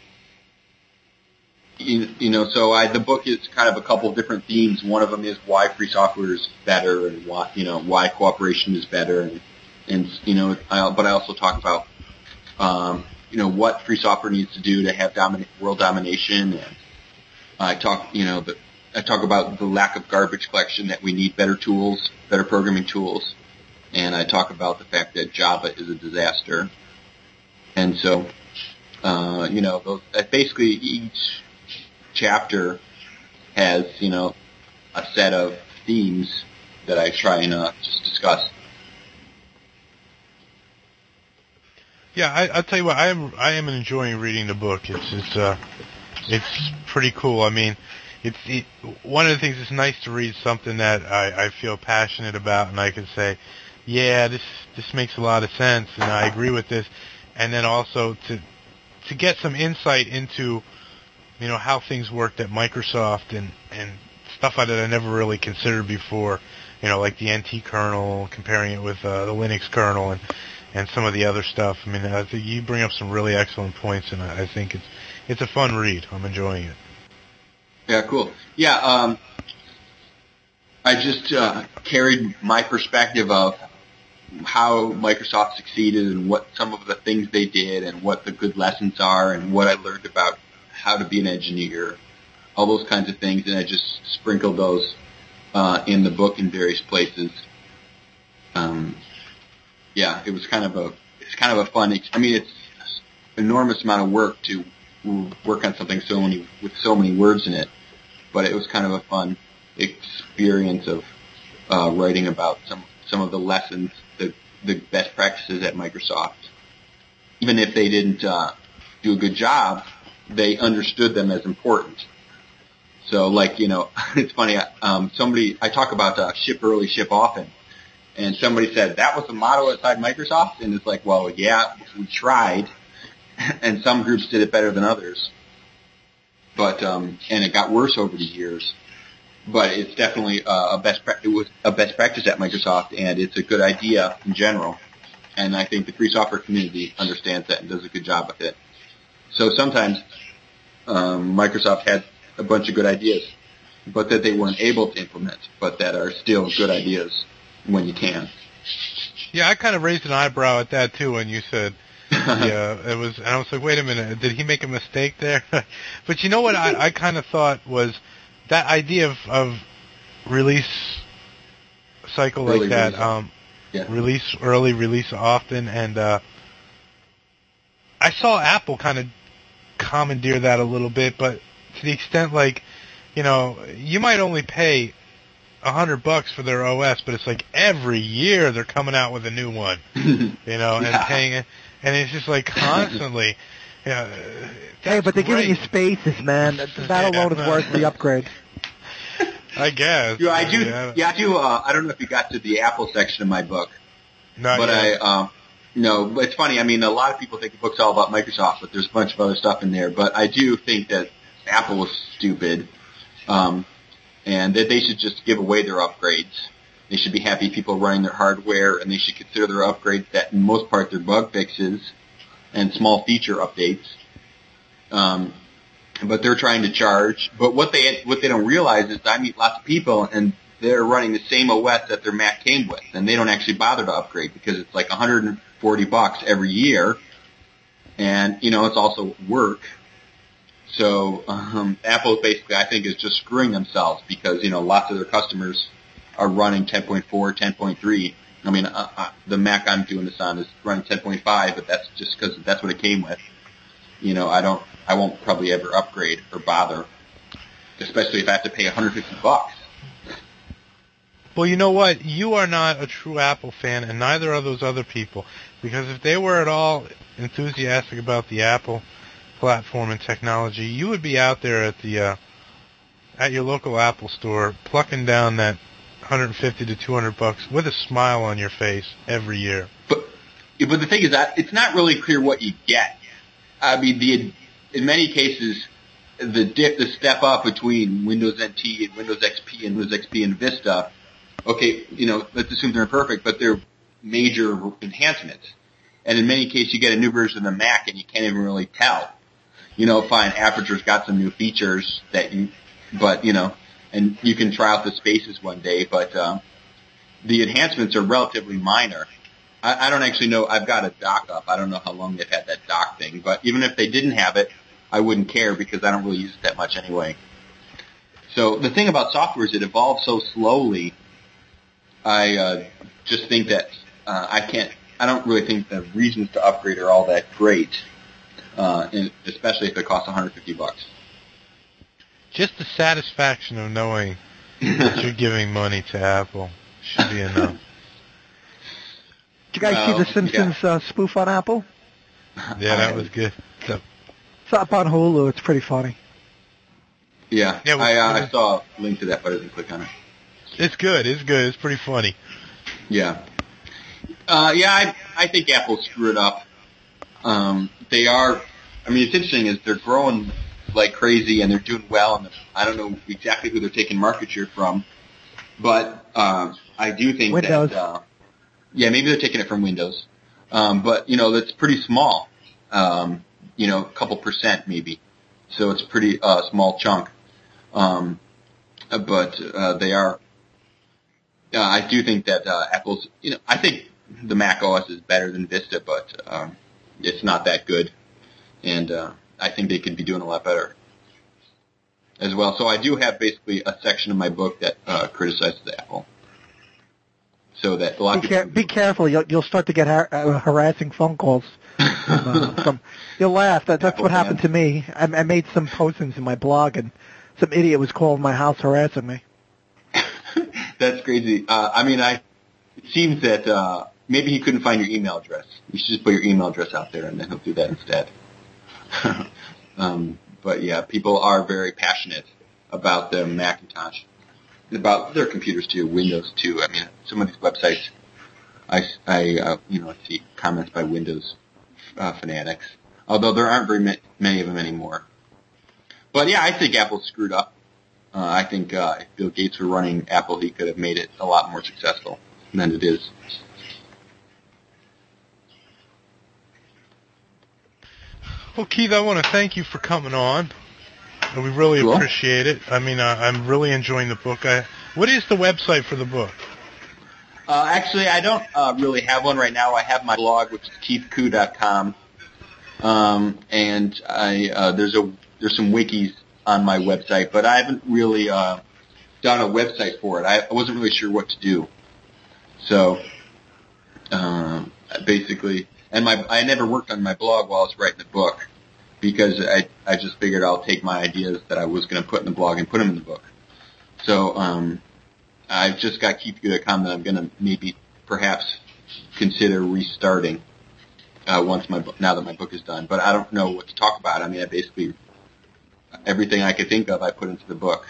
G: You, you know, so I, the book is kind of a couple of different themes. One of them is why free software is better, and why you know why cooperation is better, and and you know, I, but I also talk about um, you know what free software needs to do to have dominate world domination, and I talk you know the, I talk about the lack of garbage collection, that we need better tools, better programming tools, and I talk about the fact that Java is a disaster, and so uh, you know those, basically each chapter has you know a set of themes that I try and uh, just discuss.
E: Yeah, I, I'll tell you what, I am I am enjoying reading the book. It's it's uh it's pretty cool. I mean, it's it, one of the things. It's nice to read something that I, I feel passionate about, and I can say, yeah, this this makes a lot of sense, and I agree with this. And then also to to get some insight into, you know, how things worked at Microsoft and and stuff that I never really considered before. You know, like the N T kernel, comparing it with uh, the Linux kernel, and and some of the other stuff. I mean, I think you bring up some really excellent points, and I, I think it's it's a fun read. I'm enjoying it.
G: Yeah, cool. Yeah, um, I just uh, carried my perspective of how Microsoft succeeded and what some of the things they did and what the good lessons are and what I learned about how to be an engineer, all those kinds of things, and I just sprinkled those uh, in the book in various places. Um, yeah, it was kind of a it's kind of a fun. I mean, it's an enormous amount of work to work on something so many with so many words in it, but it was kind of a fun experience of uh, writing about some some of the lessons, the the best practices at Microsoft. Even if they didn't uh, do a good job, they understood them as important. So, like, you know, it's funny. Um, somebody I talk about uh, ship early, ship often. And somebody said, that was the motto outside Microsoft? And it's like, well, yeah, we tried. And some groups did it better than others. But, um, and it got worse over the years. But it's definitely uh, a best, pra- it was a best practice at Microsoft, and it's a good idea in general. And I think the free software community understands that and does a good job with it. So sometimes, um, Microsoft had a bunch of good ideas, but that they weren't able to implement, but that are still good ideas when you can.
E: Yeah, I kind of raised an eyebrow at that too when you said, yeah, it was, and I was like, wait a minute, did he make a mistake there? But you know what I, I kind of thought was that idea of, of release cycle
G: early
E: like that,
G: release.
E: um,
G: yeah.
E: release early, release often, and uh, I saw Apple kind of commandeer that a little bit, but to the extent like, you know, you might only pay a hundred bucks for their O S, but it's like every year they're coming out with a new one, you know,
G: yeah.
E: and paying it, and it's just like constantly, you know.
D: Hey, but they're
E: great.
D: giving you spaces, man. That alone is worth the upgrade.
E: I guess.
G: Yeah, I do.
E: Yeah,
G: yeah I do. Uh, I don't know if you got to the Apple section of my book,
E: Not
G: but
E: yet.
G: I, um, no, but it's funny. I mean, a lot of people think the book's all about Microsoft, but there's a bunch of other stuff in there. But I do think that Apple was stupid. Um, and that they should just give away their upgrades. They should be happy people running their hardware, and they should consider their upgrades that, in most part, they're bug fixes and small feature updates. Um, but they're trying to charge. But what they what they don't realize is I meet lots of people, and they're running the same O S that their Mac came with, and they don't actually bother to upgrade because it's like one hundred forty bucks every year, and you know it's also work. So um, Apple basically, I think, is just screwing themselves because, you know, lots of their customers are running ten point four, ten point three. I mean, uh, uh, the Mac I'm doing this on is running ten point five, but that's just because that's what it came with. You know, I don't, I won't probably ever upgrade or bother, especially if I have to pay one hundred fifty bucks.
E: Well, you know what? You are not a true Apple fan, and neither are those other people. Because if they were at all enthusiastic about the Apple platform and technology, you would be out there at the uh, at your local Apple store plucking down that one hundred fifty to two hundred bucks with a smile on your face every year.
G: But but the thing is that it's not really clear what you get. I mean, the in many cases, the dip, the step up between Windows N T and Windows X P and Windows X P and Vista. Okay, you know, let's assume they're imperfect, but they're major enhancements. And in many cases, you get a new version of the Mac, and you can't even really tell. You know, fine, Aperture's got some new features that you, but, you know, and you can try out the spaces one day, but, um, the enhancements are relatively minor. I, I don't actually know. I've got a dock up. I don't know how long they've had that dock thing. But even if they didn't have it, I wouldn't care because I don't really use it that much anyway. So the thing about software is it evolves so slowly. I uh, just think that uh, I can't. I don't really think the reasons to upgrade are all that great, uh, and especially if it costs one hundred fifty bucks.
E: Just the satisfaction of knowing that you're giving money to Apple should be enough.
D: Did you guys
G: well,
D: see the Simpsons
G: yeah.
D: uh, spoof on Apple?
E: Yeah, that was good. So,
D: it's up on Hulu. It's pretty funny.
G: Yeah,
E: yeah
G: I, uh, I saw a link to that, but I didn't click on it.
E: It's good. It's good. It's pretty funny.
G: Yeah. Uh, yeah, I, I think Apple screwed up. Um, they are, I mean, it's interesting is they're growing like crazy and they're doing well, and I don't know exactly who they're taking market share from, but uh, I do think
D: Windows.
G: that, uh, yeah, maybe they're taking it from Windows, um, but, you know, that's pretty small, um, you know, a couple percent maybe, so it's a pretty uh, small chunk, um, but uh, they are, uh, I do think that uh, Apple's, you know, I think the Mac O S is better than Vista, but um, it's not that good, and uh, I think they could be doing a lot better as well. So I do have basically a section of my book that uh, criticizes Apple. So that a lot
D: be,
G: of people
D: care- be careful, you'll, you'll start to get har- uh, harassing phone calls. From, uh, from, you'll laugh. That, that's
G: Apple
D: what happened
G: fans.
D: to me. I, I made some postings in my blog, and some idiot was calling my house harassing me.
G: That's crazy. Uh, I mean, I it seems that uh, maybe he couldn't find your email address. You should just put your email address out there, and then he'll do that instead. um, but yeah, people are very passionate about the Macintosh, about their computers too, Windows too. I mean, some of these websites, I, I uh, you know, see comments by Windows uh, fanatics, although there aren't very ma- many of them anymore. But yeah, I think Apple screwed up. Uh, I think uh, if Bill Gates were running Apple, he could have made it a lot more successful than it is.
E: well, Keith, I want to thank you for coming on. We really
G: Cool.
E: appreciate it. I mean, uh, I'm really enjoying the book. I, what is the website for the book?
G: Uh, actually, I don't uh, really have one right now. I have my blog, which is keith koo dot com, um, and I uh, there's a there's some wikis on my website, but I haven't really uh, done a website for it. I, I wasn't really sure what to do, so um, basically, and my I never worked on my blog while I was writing the book because I I just figured I'll take my ideas that I was going to put in the blog and put them in the book. So um, I've just got keith koo dot com that I'm going to maybe perhaps consider restarting uh, once my now that my book is done. But I don't know what to talk about. I mean, I basically everything I could think of, I put into the book.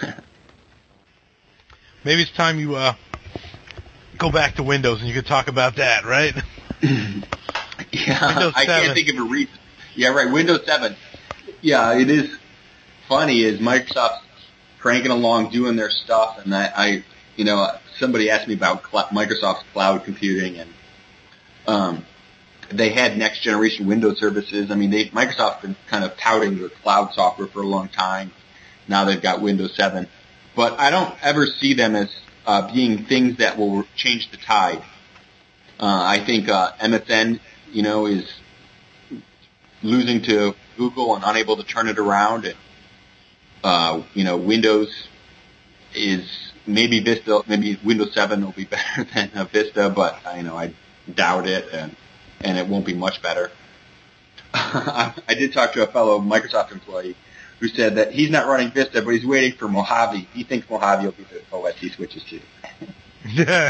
E: Maybe it's time you uh, go back to Windows and you could talk about that, right?
G: Yeah,
E: Windows
G: I
E: seven.
G: can't think of a reason. Yeah, right, Windows seven. Yeah, it is funny is Microsoft's cranking along doing their stuff, and I, I you know, somebody asked me about cl- Microsoft's cloud computing, and um, they had next generation Windows services. I mean, they Microsoft's been kind of touting their cloud software for a long time. Now they've got Windows seven, but I don't ever see them as uh, being things that will change the tide. Uh, I think uh, M S N, you know, is losing to Google and unable to turn it around. And, uh, you know, Windows is maybe Vista, maybe Windows seven will be better than uh, Vista, but uh, you know, I doubt it, and and it won't be much better. I did talk to a fellow Microsoft employee who said that he's not running Vista, but he's waiting for Mojave. He thinks Mojave will be the O S he switches to.
E: Yeah.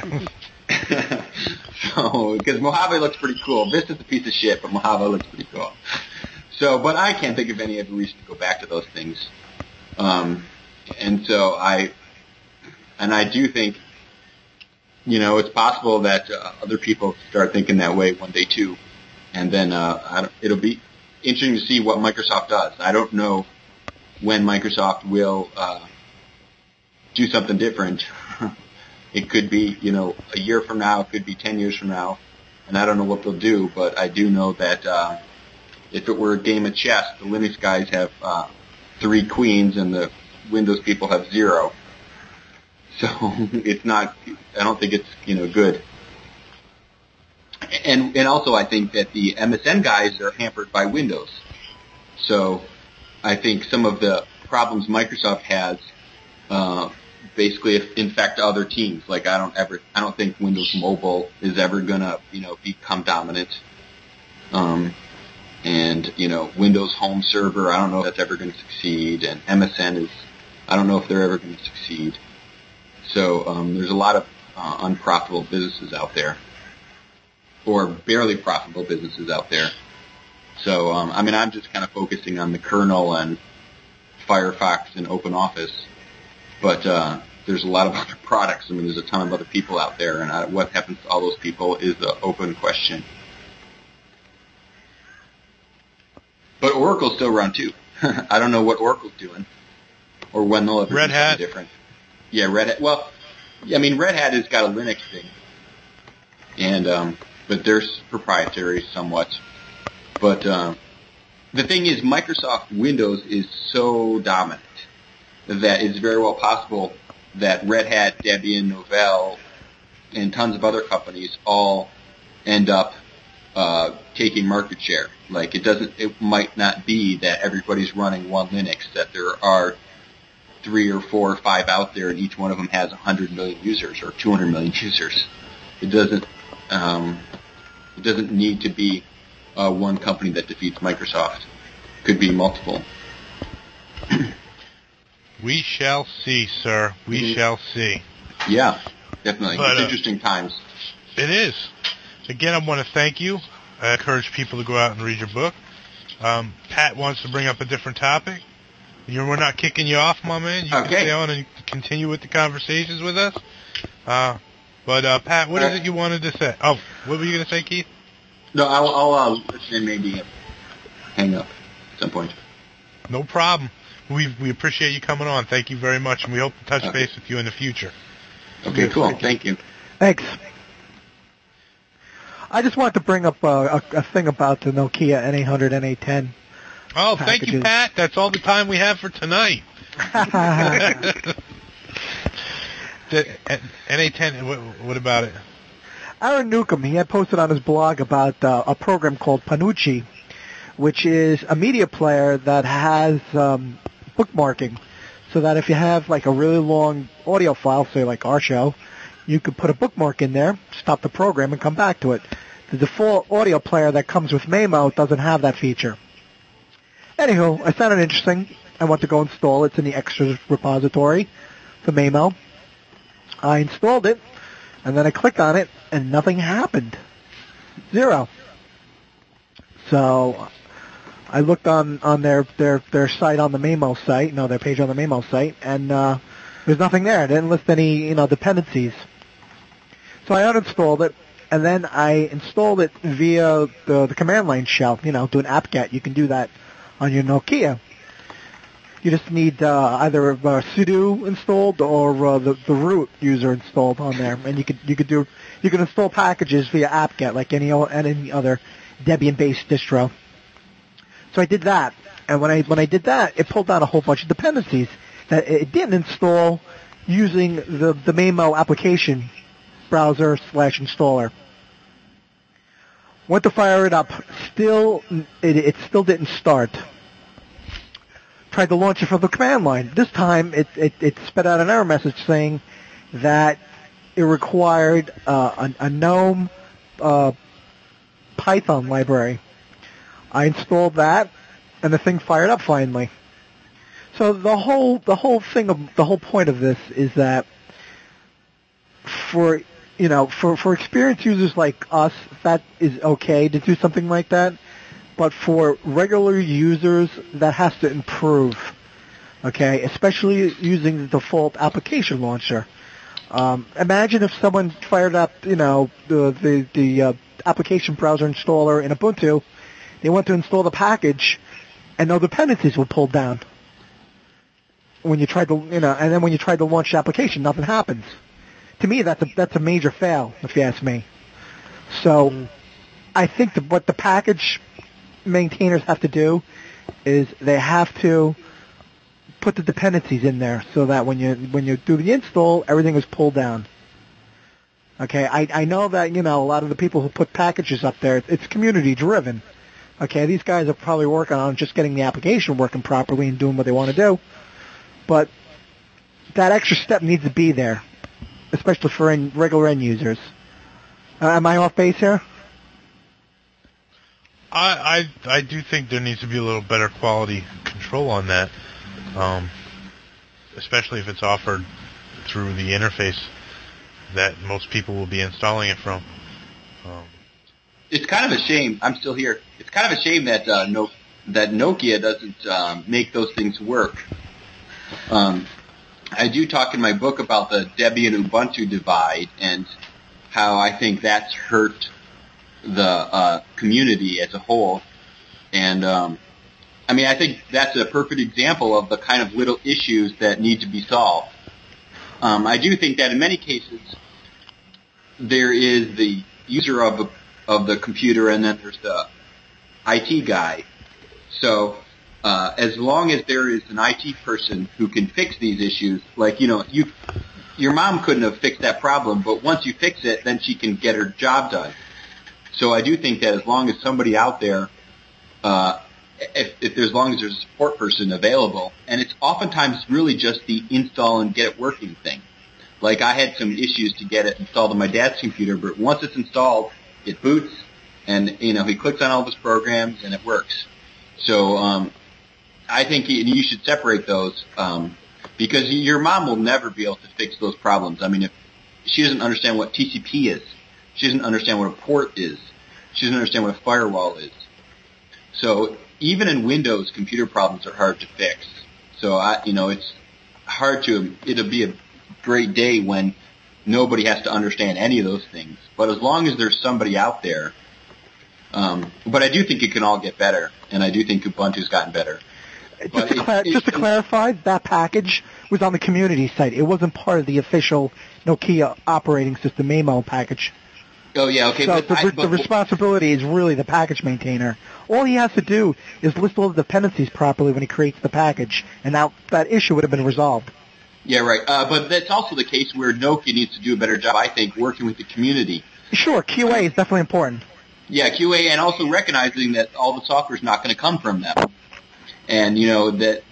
G: So, because Mojave looks pretty cool. Vista's a piece of shit, but Mojave looks pretty cool. So, but I can't think of any other reason to go back to those things. Um, and so I, and I do think, you know, it's possible that uh, other people start thinking that way one day too. And then uh, I don't, it'll be interesting to see what Microsoft does. I don't know when Microsoft will uh, do something different. It could be, you know, a year from now. It could be ten years from now. And I don't know what they'll do, but I do know that uh, if it were a game of chess, the Linux guys have uh, three queens and the Windows people have zero. So it's not, I don't think it's, you know, good. and and also I think that the M S N guys are hampered by Windows. So I think some of the problems Microsoft has uh, basically infect other teams. Like I don't ever, I don't think Windows Mobile is ever gonna, you know, become dominant. Um, and you know, Windows Home Server, I don't know if that's ever going to succeed. And M S N is, I don't know if they're ever going to succeed. So um, there's a lot of uh, unprofitable businesses out there, or barely profitable businesses out there. So um, I mean, I'm just kind of focusing on the kernel and Firefox and OpenOffice, but uh, there's a lot of other products. I mean, there's a ton of other people out there, and I, what happens to all those people is the open question. But Oracle's still around too. I don't know what Oracle's doing, or when they'll ever
E: Red
G: do
E: Hat.
G: something different. Yeah, Red Hat. Well, I mean, Red Hat has got a Linux thing, and um, but they're proprietary somewhat. But um, the thing is, Microsoft Windows is so dominant that it's very well possible that Red Hat, Debian, Novell, and tons of other companies all end up uh, taking market share. Like it doesn't, it might not be that everybody's running one Linux, that there are three or four or five out there, and each one of them has one hundred million users or two hundred million users. It doesn't, um, it doesn't need to be uh, one company that defeats Microsoft. Could be multiple.
E: We shall see, sir. We mm-hmm. shall see.
G: Yeah, definitely.
E: But,
G: it's
E: uh,
G: interesting times.
E: It is. Again, I want to thank you. I encourage people to go out and read your book. Um, Pat wants to bring up a different topic. You're, we're not kicking you off, my man. You
G: okay.
E: can stay on and continue with the conversations with us. Uh, but, uh, Pat, what All is right. it you wanted to say? Oh, what were you going to say, Keith?
G: No, I'll, I'll uh, listen and maybe hang up at some point.
E: No problem. We we appreciate you coming on. Thank you very much, and we hope to touch
G: okay.
E: base with you in the future.
G: Okay, cool. Thank you. Thank you.
D: Thanks. I just wanted to bring up uh, a, a thing about the Nokia N eight hundred, N eight ten.
E: Oh,
D: packages.
E: Thank you, Pat. That's all the time we have for tonight. the N eight ten, what, what about it?
D: Aaron Newcomb, he had posted on his blog about uh, a program called Panucci, which is a media player that has um, bookmarking, so that if you have like a really long audio file, say like our show, you could put a bookmark in there, stop the program, and come back to it. The default audio player that comes with Maemo doesn't have that feature. Anywho, I found it interesting. I went to go install it. It's in the extras repository for Maemo. I installed it, and then I clicked on it, and nothing happened. Zero. So I looked on, on their, their, their site on the Maemo site, no, their page on the Maemo site, and uh, there's nothing there. It didn't list any, you know, dependencies. So I uninstalled it, and then I installed it via the, the command line shell, you know, do an apt-get. You can do that on your Nokia. You just need uh, either uh, sudo installed or uh, the, the root user installed on there, and you could you could do you can install packages via apt-get like any any other Debian-based distro. So I did that, and when I when I did that, it pulled down a whole bunch of dependencies that it didn't install using the the Maemo application browser slash installer. Went to fire it up, still it, it still didn't start. Tried to launch it from the command line. This time it it, it spit out an error message saying that it required uh, a, a GNOME uh, Python library. I installed that, and the thing fired up finally. So the whole the whole thing of the whole point of this is that for you know for for experienced users like us, that is okay to do something like that. But for regular users, that has to improve. Okay, especially using the default application launcher. Um, imagine if someone fired up, you know, the the, the uh, application browser installer in Ubuntu. They went to install the package, and no dependencies were pulled down. When you tried to, you know, and then when you tried to launch the application, nothing happens. To me, that's a that's a major fail, if you ask me. So, mm. I think that what the package maintainers have to do is they have to put the dependencies in there so that when you when you do the install, everything is pulled down. Okay, I, I know that, you know, a lot of the people who put packages up there, it's community driven. Okay, these guys are probably working on just getting the application working properly and doing what they want to do. But that extra step needs to be there, especially for in, regular end users. Uh, am I off base here?
E: I, I I do think there needs to be a little better quality control on that, um, especially if it's offered through the interface that most people will be installing it from. Um,
G: it's kind of a shame. I'm still here. It's kind of a shame that uh, no, that Nokia doesn't um, make those things work. Um, I do talk in my book about the Debian Ubuntu divide and how I think that's hurt the uh, community as a whole. And um, I mean, I think that's a perfect example of the kind of little issues that need to be solved. Um, I do think that in many cases there is the user of the, of the computer and then there's the I T guy. So uh, as long as there is an I T person who can fix these issues, like, you know, you, your mom couldn't have fixed that problem, but once you fix it, then she can get her job done. So I do think that as long as somebody out there, uh, if, if there's as long as there's a support person available, and it's oftentimes really just the install and get it working thing. Like I had some issues to get it installed on my dad's computer, but once it's installed, it boots, and you know he clicks on all of his programs and it works. So um, I think you should separate those um, because your mom will never be able to fix those problems. I mean, if she doesn't understand what T C P is, she doesn't understand what a port is, she doesn't understand what a firewall is. So even in Windows, computer problems are hard to fix. So I, you know, it's hard to. It'll be a great day when nobody has to understand any of those things. But as long as there's somebody out there, um, but I do think it can all get better, and I do think Ubuntu's gotten better.
D: Just to, cla- just to clarify, that package was on the community site. It wasn't part of the official Nokia operating system M A M O package.
G: Oh, yeah, okay.
D: So
G: but
D: the,
G: I, but,
D: the responsibility is really the package maintainer. All he has to do is list all the dependencies properly when he creates the package, and now that issue would have been resolved.
G: Yeah, right. Uh, but that's also the case where Nokia needs to do a better job, I think, working with the community.
D: Sure, Q A is definitely important.
G: Yeah, Q A, and also recognizing that all the software is not going to come from them. And, you know, that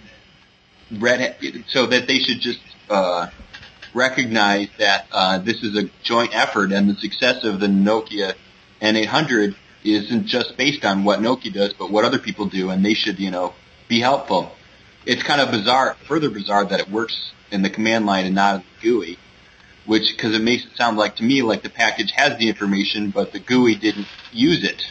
G: Red Hat, so that they should just uh, recognize that uh, this is a joint effort, and the success of the Nokia N eight hundred isn't just based on what Nokia does, but what other people do, and they should, you know, be helpful. It's kind of bizarre, further bizarre, that it works in the command line and not in the G U I, which, because it makes it sound like, to me, like the package has the information, but the G U I didn't use it.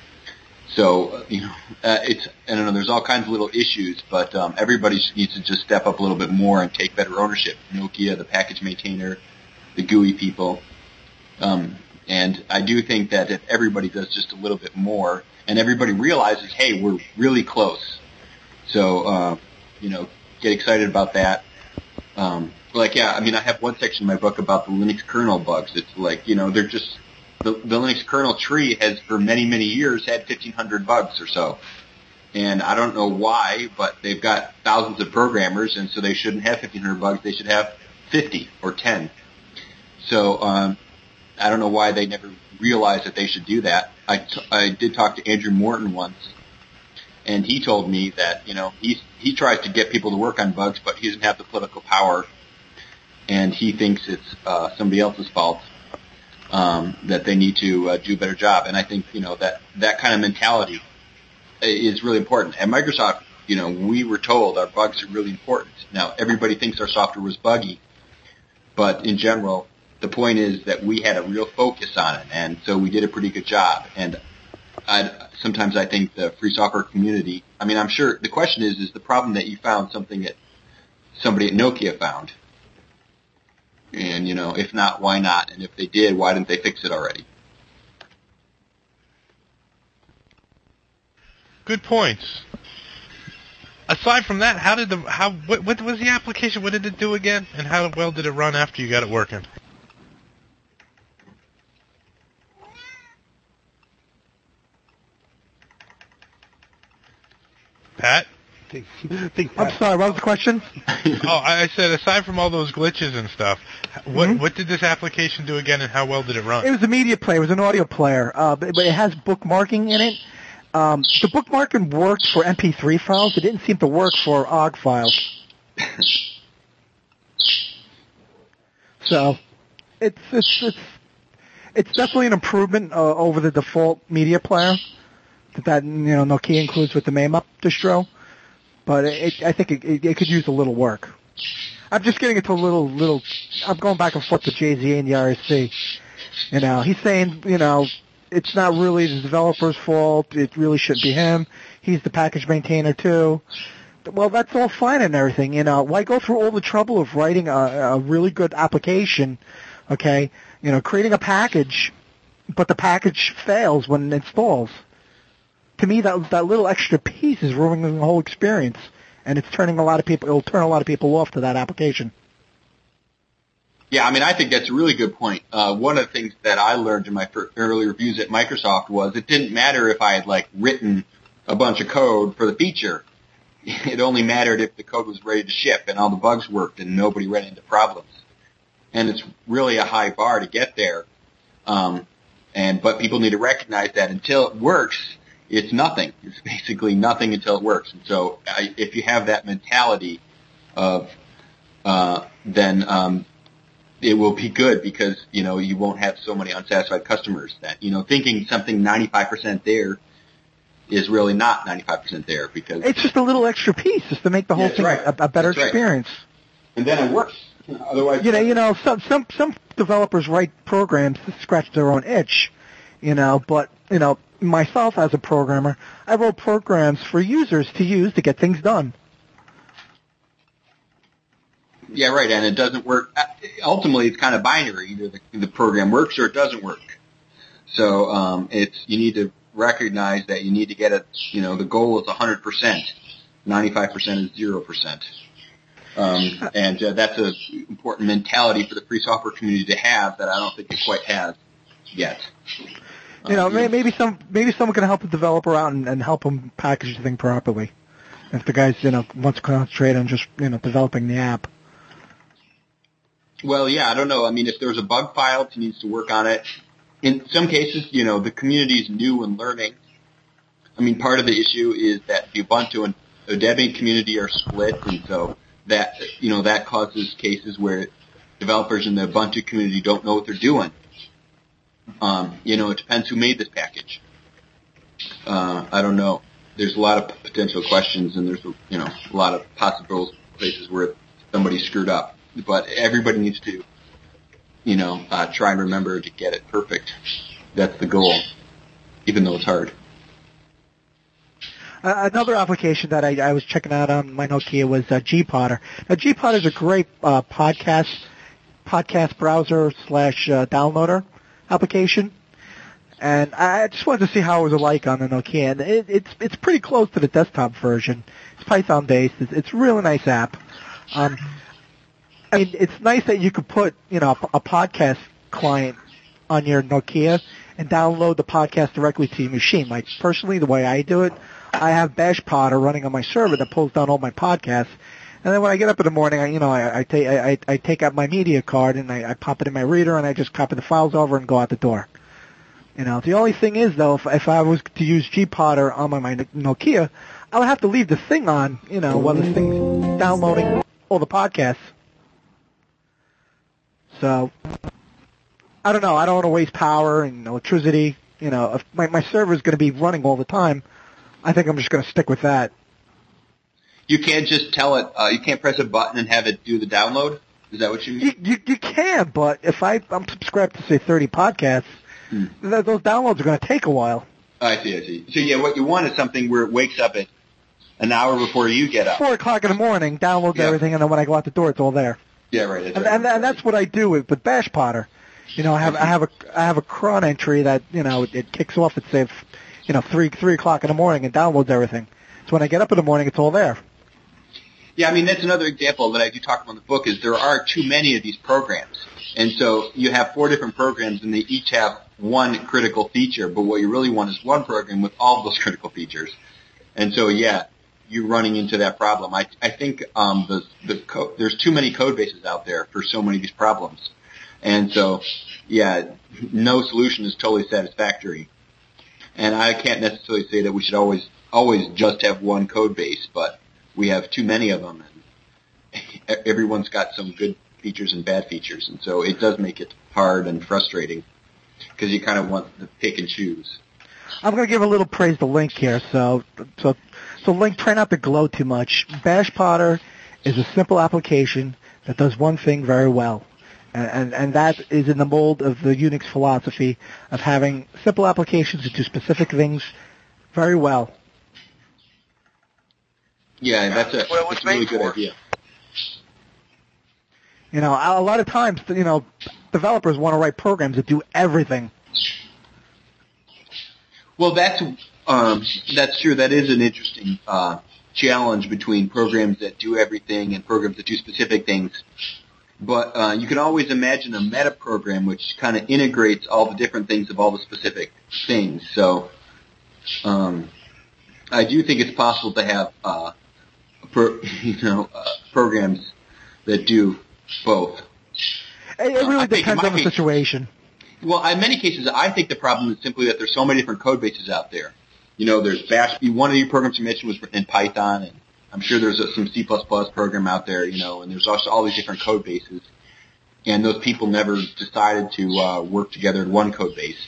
G: So, you know, uh, it's, I don't know, there's all kinds of little issues, but um, everybody needs to just step up a little bit more and take better ownership. Nokia, the package maintainer, the G U I people. Um, and I do think that if everybody does just a little bit more, and everybody realizes, hey, we're really close. So, uh, you know, get excited about that. Um, like, yeah, I mean, I have one section in my book about the Linux kernel bugs. It's like, you know, they're just, the, the Linux kernel tree has for many, many years had fifteen hundred bugs or so. And I don't know why, but they've got thousands of programmers, and so they shouldn't have fifteen hundred bugs. They should have fifty or ten. So, um, I don't know why they never realized that they should do that. I, t- I did talk to Andrew Morton once, and he told me that, you know, he he tries to get people to work on bugs, but he doesn't have the political power, and he thinks it's uh, somebody else's fault, um, that they need to uh, do a better job. And I think, you know, that that kind of mentality is really important. At Microsoft, you know, we were told our bugs are really important. Now, everybody thinks our software was buggy, but in general, the point is that we had a real focus on it, and so we did a pretty good job. And I'd, sometimes I think the free software community, I mean, I'm sure the question is, is the problem that you found something that somebody at Nokia found? And, you know, if not, why not? And if they did, why didn't they fix it already?
E: Good points. Aside from that, how did the, how, what, what was the application? What did it do again? And how well did it run after you got it working? Pat?
F: Think, think
D: I'm sorry, what was the question?
E: Oh, I said, aside from all those glitches and stuff, what
D: Mm-hmm.
E: what did this application do again, and how well did it run?
D: It was a media player. It was an audio player, uh, but, but it has bookmarking in it. Um, the bookmarking worked for M P three files. It didn't seem to work for O G files. So, it's it's it's it's definitely an improvement uh, over the default media player that that you know Nokia includes with the MAME distro. But it, I think it, it, it could use a little work. I'm just getting into a little, little, I'm going back and forth with Jay Z and the R S C. You know, he's saying, you know, it's not really the developer's fault. It really shouldn't be him. He's the package maintainer too. Well, that's all fine and everything. You know, why go through all the trouble of writing a, a really good application, okay? You know, creating a package, but the package fails when it installs. To me, that that little extra piece is ruining the whole experience, and it's turning a lot of people. It'll turn a lot of people off to that application.
G: Yeah, I mean, I think that's a really good point. Uh, one of the things that I learned in my early reviews at Microsoft was it didn't matter if I had like written a bunch of code for the feature. It only mattered if the code was ready to ship and all the bugs worked and nobody ran into problems. And it's really a high bar to get there. Um, and but people need to recognize that until it works, it's nothing. It's basically nothing until it works. And so I, if you have that mentality of, uh, then, um, it will be good because, you know, you won't have so many unsatisfied customers that, you know, thinking something ninety-five percent there is really not ninety-five percent there because
D: it's just a little extra piece just to make the whole
G: yeah,
D: thing
G: right.
D: a, a better
G: That's right.
D: experience.
G: And then it works. Otherwise,
D: You know, you know, some, some, some developers write programs to scratch their own itch, you know, but, you know, myself as a programmer, I wrote programs for users to use to get things done.
G: Yeah, right, and it doesn't work. Ultimately, it's kind of binary. Either the, the program works or it doesn't work. So um, it's you need to recognize that you need to get it. You know, the goal is one hundred percent. ninety-five percent is zero percent. Um, and uh, that's an important mentality for the free software community to have that I don't think it quite has yet.
D: You know,
G: Um,
D: may, maybe some maybe someone can help the developer out and, and help him package the thing properly. If the guy's you know wants to concentrate on just you know developing the app.
G: Well, yeah, I don't know. I mean, if there's a bug file, he needs to work on it. In some cases, you know, the community is new and learning. I mean, part of the issue is that the Ubuntu and the Debian community are split, and so that, you know, that causes cases where developers in the Ubuntu community don't know what they're doing. Um, you know, it depends who made this package. Uh, I don't know. There's a lot of potential questions, and there's, you know, a lot of possible places where somebody screwed up. But everybody needs to, you know, uh, try and remember to get it perfect. That's the goal, even though it's hard.
D: Uh, another application that I, I was checking out on my Nokia was uh, Gpotter. Now, Gpotter is a great uh, podcast podcast browser slash uh, downloader application, and I just wanted to see how it was like on the Nokia. And it, it's it's pretty close to the desktop version. It's Python based. It's, it's a really nice app. Um, I mean, it's nice that you could put, you know, a, a podcast client on your Nokia and download the podcast directly to your machine. Like, personally, the way I do it, I have BashPotter running on my server that pulls down all my podcasts. And then when I get up in the morning, I, you know, I, I, take, I, I take out my media card and I, I pop it in my reader and I just copy the files over and go out the door. You know, the only thing is, though, if, if I was to use Gpotter on my, my Nokia, I would have to leave the thing on, you know, while this thing's downloading all the podcasts. So, I don't know. I don't want to waste power and electricity. You know, if my, my server is going to be running all the time, I think I'm just going to stick with that.
G: You can't just tell it, uh, you can't press a button and have it do the download? Is that what you mean?
D: You, you, you can, but if I, I'm subscribed to, say, thirty podcasts, hmm. th- those downloads are going to take a while.
G: I see, I see. So, yeah, what you want is something where it wakes up at an hour before you get up.
D: Four o'clock in the morning, downloads yeah. everything, and then when I go out the door, it's all there.
G: Yeah, right. That's
D: and,
G: right.
D: and, and that's what I do with, with BashPotter. You know, I have I have a I have a cron entry that you know it, it kicks off at say, you know, three three o'clock in the morning and downloads everything. So when I get up in the morning, it's all there.
G: Yeah, I mean that's another example that I do talk about in the book is there are too many of these programs, and so you have four different programs and they each have one critical feature. But what you really want is one program with all of those critical features. And so yeah, you're running into that problem. I I think um, the the co- there's too many code bases out there for so many of these problems, and so yeah, no solution is totally satisfactory. And I can't necessarily say that we should always always just have one code base, but we have too many of them, and everyone's got some good features and bad features, and so it does make it hard and frustrating because you kind of want to pick and choose.
D: I'm going to give a little praise to Link here. So, so, so Link, try not to gloat too much. BashPotter is a simple application that does one thing very well, and, and and that is in the mold of the Unix philosophy of having simple applications that do specific things very well.
G: Yeah, that's a, that's a really good idea.
D: You know, a lot of times, you know, developers want to write programs that do everything.
G: Well, that's um, that's true. That is an interesting uh, challenge between programs that do everything and programs that do specific things. But uh, you can always imagine a meta program which kind of integrates all the different things of all the specific things. So um, I do think it's possible to have uh, pro, you know uh, programs that do both.
D: It, it really
G: uh,
D: depends on the case, situation.
G: Well, in many cases, I think the problem is simply that there's so many different code bases out there. You know, there's Bash. One of the programs you mentioned was written in Python, and I'm sure there's a, some C plus plus program out there, you know, and there's also all these different code bases. And those people never decided to uh, work together in one code base.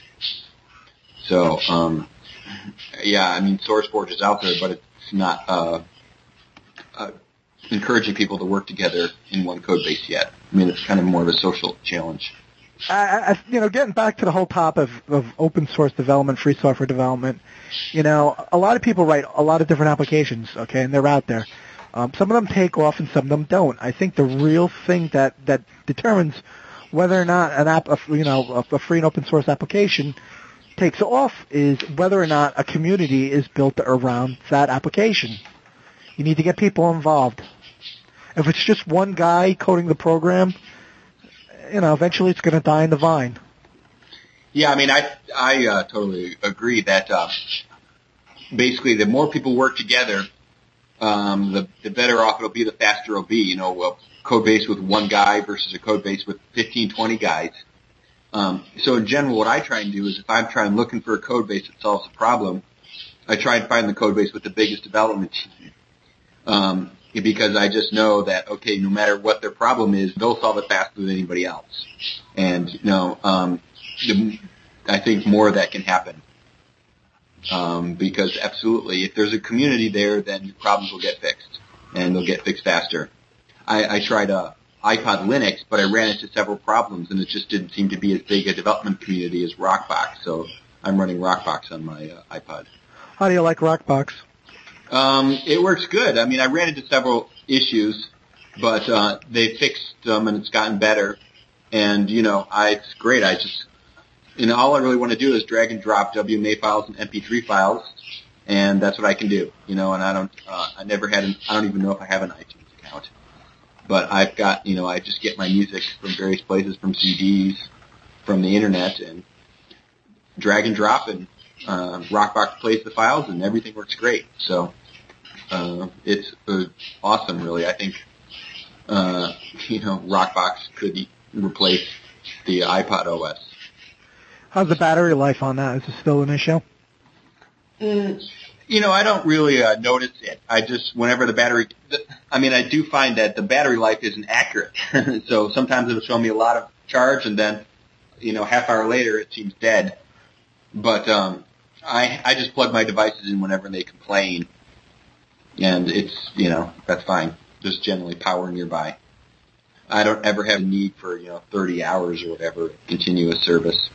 G: So, um, yeah, I mean, SourceForge is out there, but it's not uh, uh, encouraging people to work together in one code base yet. I mean, it's kind of more of a social challenge.
D: I, I, you know, getting back to the whole topic of, of open source development, free software development, you know, a lot of people write a lot of different applications, okay, and they're out there. Um, some of them take off and some of them don't. I think the real thing that, that determines whether or not an app, a, you know, a, a free and open source application takes off is whether or not a community is built around that application. You need to get people involved. If it's just one guy coding the program, you know, eventually it's going to die in the vine.
G: Yeah, I mean, I I uh, totally agree that uh, basically the more people work together, um, the the better off it'll be, the faster it'll be. You know, a code base with one guy versus a code base with fifteen, twenty guys. Um, so in general, what I try and do is if I'm trying looking for a code base that solves a problem, I try and find the code base with the biggest development team. Um, because I just know that, okay, no matter what their problem is, they'll solve it faster than anybody else. And, you know, um, the, I think more of that can happen. Um, because absolutely, if there's a community there, then your problems will get fixed, and they'll get fixed faster. I, I tried uh, iPod Linux, but I ran into several problems, and it just didn't seem to be as big a development community as Rockbox, so I'm running Rockbox on my uh, iPod.
D: How do you like Rockbox?
G: Um, it works good. I mean, I ran into several issues, but uh, they fixed them, and it's gotten better. And, you know, I, it's great. I just, you know, all I really want to do is drag and drop W M A files and M P three files, and that's what I can do. You know, and I don't, uh, I never had an, I don't even know if I have an iTunes account. But I've got, you know, I just get my music from various places, from C Ds, from the internet, and drag and drop, and uh, Rockbox plays the files, and everything works great. So uh, it's uh, awesome, really. I think, uh, you know, Rockbox could replace the iPod O S.
D: How's the battery life on that? Is it still an issue?
G: Mm. You know, I don't really uh, notice it. I just, whenever the battery, I mean, I do find that the battery life isn't accurate. So sometimes it'll show me a lot of charge, and then, you know, half hour later it seems dead. But um, I I just plug my devices in whenever they complain, and it's, you know, that's fine. There's generally power nearby. I don't ever have a need for, you know, thirty hours or whatever continuous service.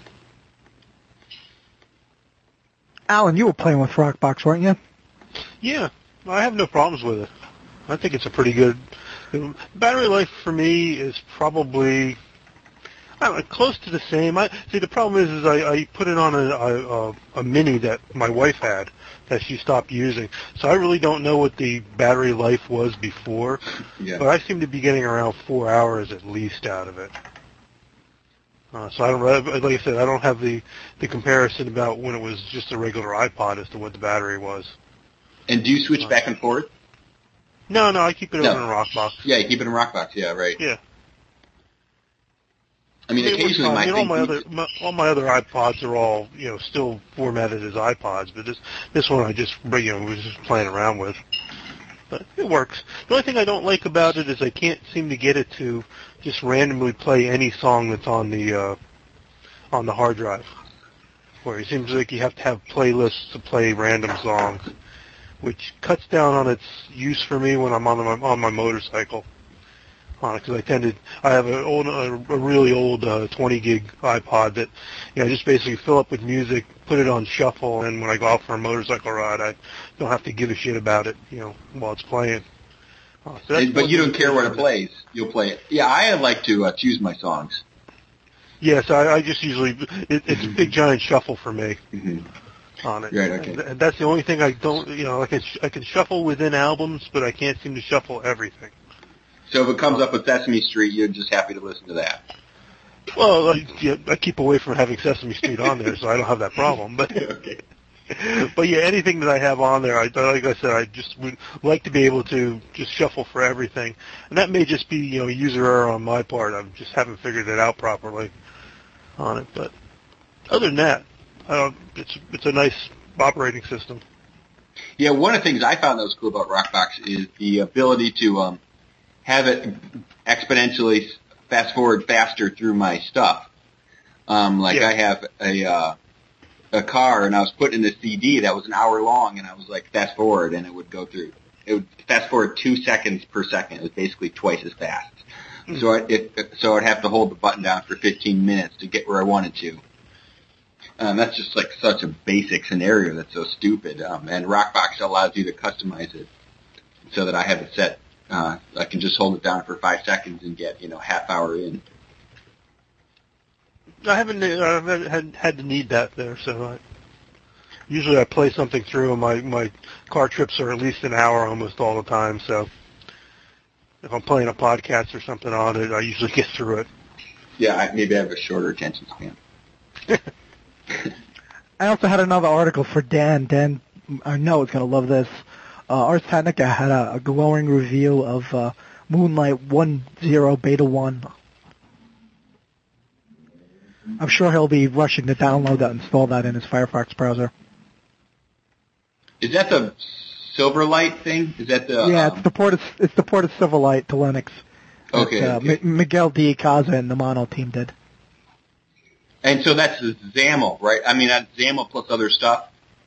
D: Alan, you were playing with Rockbox, weren't you?
F: Yeah, I have no problems with it. I think it's a pretty good battery life. For me is probably I don't know, close to the same. I see. The problem is, is I, I put it on a, a a mini that my wife had that she stopped using, so I really don't know what the battery life was before.
G: Yeah.
F: But I seem to be getting around four hours at least out of it. Uh, so I don't, like I said, I don't have the, the comparison about when it was just a regular iPod as to what the battery was.
G: And do you switch back and forth?
F: No, no, I keep it
G: no.
F: over in Rockbox.
G: Yeah, you keep it in Rockbox. Yeah, right.
F: Yeah.
G: I mean, occasionally my,
F: you know, all my
G: thing
F: other my, all my other iPods are all you know still formatted as iPods, but this this one I just you know was just playing around with. But it works. The only thing I don't like about it is I can't seem to get it to just randomly play any song that's on the uh, on the hard drive. Where it seems like you have to have playlists to play random songs, which cuts down on its use for me when I'm on my on my motorcycle. On it because I tended I have an old a, a really old uh, twenty gig iPod that you know I just basically fill up with music, put it on shuffle, and when I go out for a motorcycle ride, I don't have to give a shit about it, you know, while it's playing. Uh, so
G: and, but you don't care what it plays; you'll play it. Yeah, I like to uh, choose my songs.
F: Yes, I, I just usually it, it's a big giant shuffle for me.
G: Mm-hmm.
F: On it.
G: Right, okay.
F: And that's the only thing I don't, you know, I can I can shuffle within albums, but I can't seem to shuffle everything.
G: So if it comes up with Sesame Street, you're just happy to listen to that.
F: Well, I, yeah, I keep away from having Sesame Street on there, so I don't have that problem. But
G: okay.
F: But yeah, anything that I have on there, I, like I said, I just would like to be able to just shuffle for everything, and that may just be you know user error on my part. I just haven't figured it out properly on it. But other than that, I don't, it's it's a nice operating system.
G: Yeah, one of the things I found that was cool about Rockbox is the ability to um, have it exponentially fast forward faster through my stuff. Um, like
F: yeah.
G: I have a uh, a car, and I was putting in a C D that was an hour long, and I was like fast forward, and it would go through. It would fast forward two seconds per second. It was basically twice as fast. Mm-hmm. So I it, so I'd have to hold the button down for fifteen minutes to get where I wanted to. Um, that's just like such a basic scenario that's so stupid. Um, and Rockbox allows you to customize it so that I have it set. Uh, I can just hold it down for five seconds and get, you know, half hour in.
F: I haven't, uh, I haven't had, had to need that there, so I, usually I play something through, and my, my car trips are at least an hour almost all the time, so if I'm playing a podcast or something on it, I usually get through it.
G: Yeah, I, maybe I have a shorter attention span.
D: I also had another article for Dan. Dan, I know is going to love this. Uh, Ars Technica had a, a glowing review of uh, Moonlight one point oh Beta one. I'm sure he'll be rushing to download that and install that in his Firefox browser.
G: Is that the Silverlight thing? Is that the...
D: Yeah,
G: um...
D: it's the port of, it's the port of Silverlight to Linux.
G: Okay.
D: That, uh,
G: okay.
D: M- Miguel D. Caza and the Mono team did.
G: And so that's the XAML, right? I mean, that's XAML plus other stuff.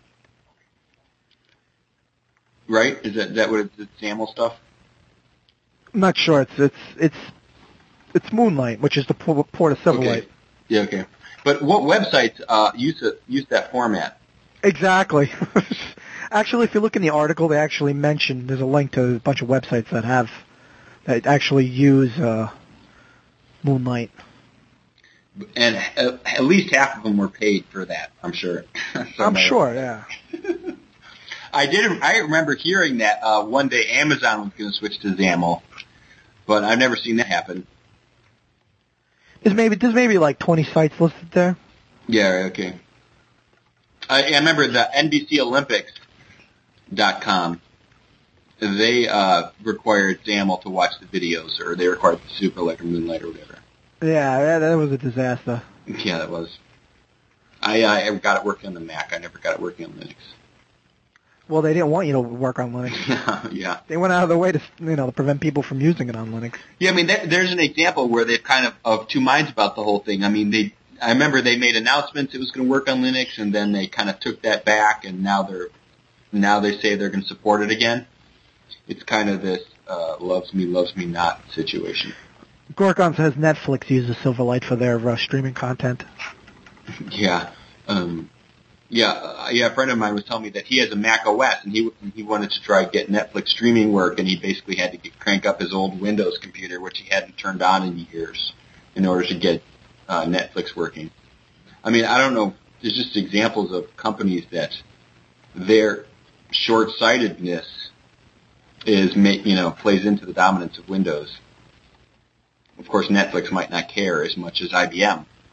G: Right? Is that that what it's, it's XAML stuff?
D: I'm not sure. It's it's it's it's Moonlight, which is the port of Silverlight.
G: Okay. Yeah, okay. But what websites uh, use it, use that format?
D: Exactly. Actually, if you look in the article, they actually mention there's a link to a bunch of websites that have that actually use uh, Moonlight.
G: And at, at least half of them were paid for that, I'm sure.
D: I'm sure, yeah.
G: I did. I remember hearing that uh, one day Amazon was going to switch to XAML, but I've never seen that happen.
D: There's maybe there's maybe like twenty sites listed there.
G: Yeah. Okay. I, I remember the N B C Olympics dot com. They uh, required XAML to watch the videos, or they required the Superlight or Moonlight or whatever.
D: Yeah, that was a disaster.
G: Yeah, that was. I I got it working on the Mac. I never got it working on Linux.
D: Well, they didn't want you to work on Linux.
G: Yeah.
D: They went out of their way to, you know, to prevent people from using it on Linux.
G: Yeah, I mean, there, there's an example where they've kind of of two minds about the whole thing. I mean, they. I remember they made announcements it was going to work on Linux, and then they kind of took that back, and now they're now they say they're going to support it again. It's kind of this uh, loves me, loves me not situation.
D: Gorgon says Netflix uses Silverlight for their uh, streaming content.
G: Yeah. Um, yeah, uh, yeah. A friend of mine was telling me that he has a Mac O S, and he he wanted to try to get Netflix streaming work, and he basically had to get, crank up his old Windows computer, which he hadn't turned on in years, in order to get uh, Netflix working. I mean, I don't know. There's just examples of companies that their short-sightedness is, you know, plays into the dominance of Windows. Of course, Netflix might not care as much as I B M.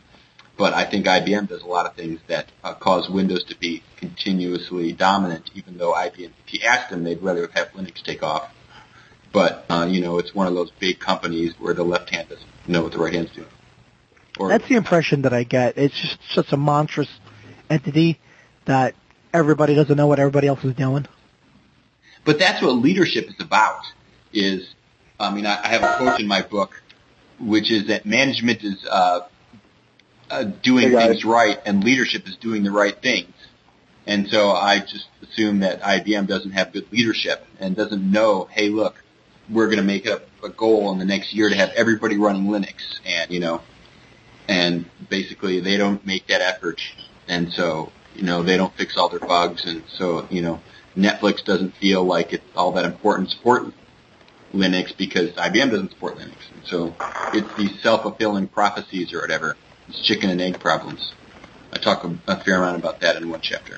G: But I think I B M does a lot of things that uh, cause Windows to be continuously dominant, even though I B M, if you ask them, they'd rather have Linux take off. But, uh, you know, it's one of those big companies where the left hand doesn't know what the right hand's doing. Or,
D: That's the impression that I get. It's just such a monstrous entity that everybody doesn't know what everybody else is doing.
G: But that's what leadership is about, is, I mean, I, I have a quote in my book, which is that management is uh, uh, doing
C: hey
G: things right and leadership is doing the right things. And so I just assume that I B M doesn't have good leadership and doesn't know, hey, look, we're going to make it a, a goal in the next year to have everybody running Linux. And, you know, and basically they don't make that effort. And so, you know, they don't fix all their bugs. And so, you know, Netflix doesn't feel like it's all that important to support Linux because I B M doesn't support Linux. And so it's these self-fulfilling prophecies or whatever. It's chicken and egg problems. I talk a, a fair amount about that in one chapter.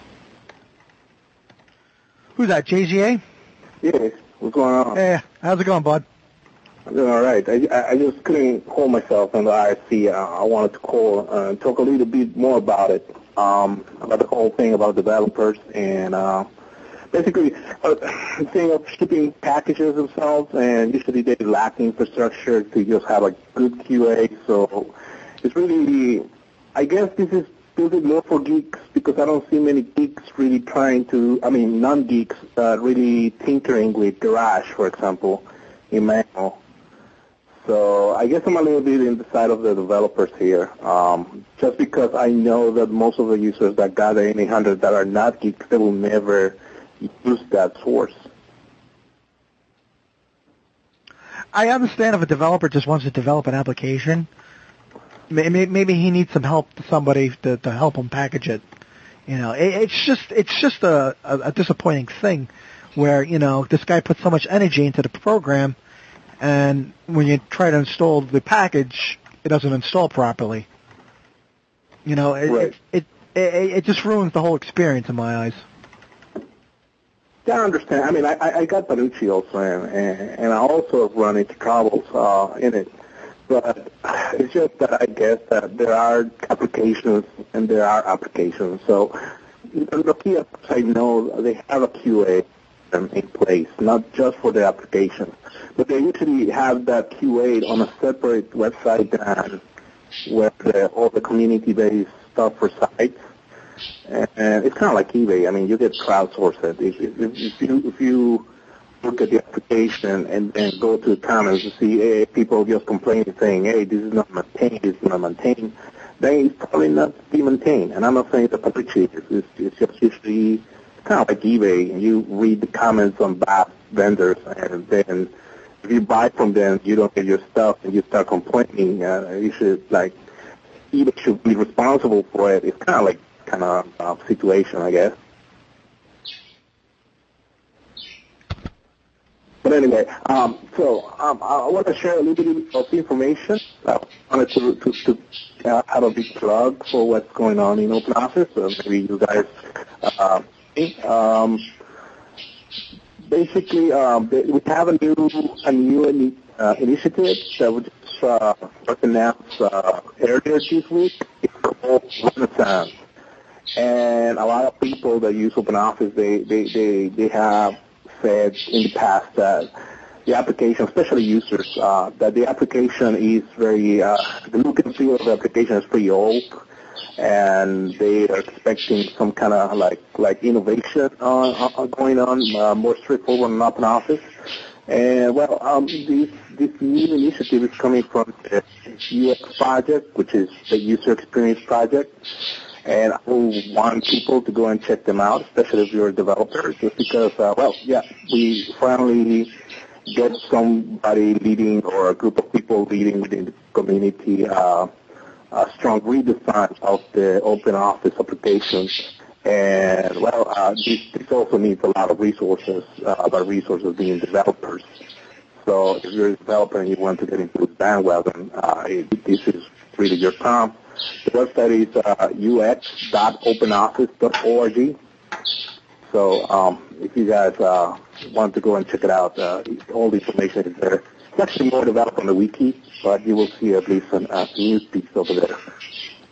D: Who's that, J G A?
C: Yes. What's going on?
D: Hey, how's it going, bud?
C: I'm doing all right. I, I just couldn't hold myself on the I R C. Uh, I wanted to call uh, and talk a little bit more about it, um, about the whole thing about developers and uh, basically uh, the thing of shipping packages themselves, and usually they lack infrastructure to just have a good Q A. So it's really, I guess this is built more for geeks because I don't see many geeks really trying to, I mean, non-geeks uh, really tinkering with Garage, for example, in manual. So I guess I'm a little bit in the side of the developers here, um, just because I know that most of the users that got the N eight hundred that are not geeks, they will never use that source.
D: I understand if a developer just wants to develop an application, maybe he needs some help, somebody to, to help him package it. You know, it, it's just it's just a, a, a disappointing thing where, you know, this guy put so much energy into the program, and when you try to install the package, it doesn't install properly. You know, it
C: right.
D: it, it it it just ruins the whole experience in my eyes.
C: Yeah, I understand. I mean, I I got Barucci also, and and I also have run into troubles uh, in it. But it's just that I guess that there are applications and there are applications. So the Nokia, I know they have a Q A in place, not just for the application, but they usually have that Q A on a separate website than where the, all the community-based stuff for sites. And it's kind of like eBay. I mean, you get crowdsourced. If, if, if you if you look at the application and then go to the comments to see, hey, people just complaining, saying, hey, this is not maintained, this is not maintained, then it's probably not be maintained. And I'm not saying it's a public cheat. It's, it's just usually kind of like eBay. You read the comments on bad vendors, and then if you buy from them, you don't get your stuff, and you start complaining. Uh, you should, like, eBay should be responsible for it. It's kind of like kind of uh, situation, I guess. But anyway, um, so um, I want to share a little bit of information. I wanted to, to, to uh, have a big plug for what's going on in OpenOffice. So maybe you guys, uh, um, basically, um, we have a new a new uh, initiative that was just uh, announced uh, earlier this week. It's called Renaissance, and a lot of people that use OpenOffice, they they they, they have said in the past that the application, especially users, uh, that the application is very, uh, the look and feel of the application is pretty old, and they are expecting some kind of like like innovation uh, uh, going on, uh, more straightforward in OpenOffice. And well, um, this this new initiative is coming from the U X project, which is the user experience project. And I want people to go and check them out, especially if you're a developer, just because, uh, well, yeah, we finally get somebody leading or a group of people leading within the community uh, a strong redesign of the OpenOffice applications. And, well, uh, this, this also needs a lot of resources, uh, by resources being developers. So if you're a developer and you want to get into the bandwagon, uh, this is really your time. The website is uh, u x dot open office dot org. So um, if you guys uh, want to go and check it out, uh, all the information is there. It's actually more developed on the wiki, but you will see at least an, a news piece over there.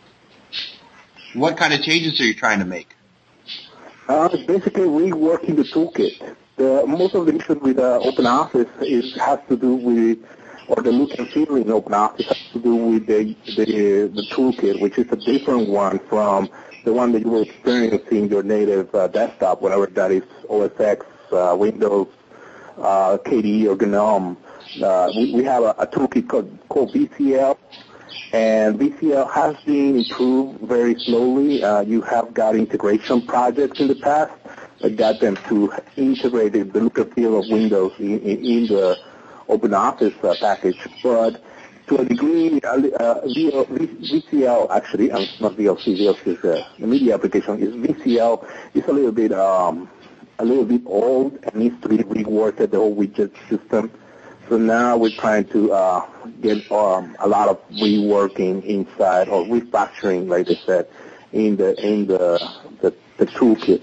G: What kind of changes are you trying to make?
C: Uh, basically, reworking the toolkit. The, most of the issues with uh, OpenOffice is has to do with, or the look and feel in OpenOffice has to do with the, the the toolkit, which is a different one from the one that you will experience in your native uh, desktop, whatever that is, O S X, uh, Windows, uh, K D E, or GNOME. Uh, we, we have a, a toolkit called, called V C L. And V C L has been improved very slowly. Uh, you have got integration projects in the past that got them to integrate the look and feel of Windows in, in, in the OpenOffice uh, package. But to a degree, uh, V C L actually, uh, not V L C, V L C is uh, the media application, is V C L is a little bit um, a little bit old and needs to be reworked, the whole widget system. So now we're trying to uh, get um, a lot of reworking inside, or refactoring, like I said, in the in the the, the toolkit.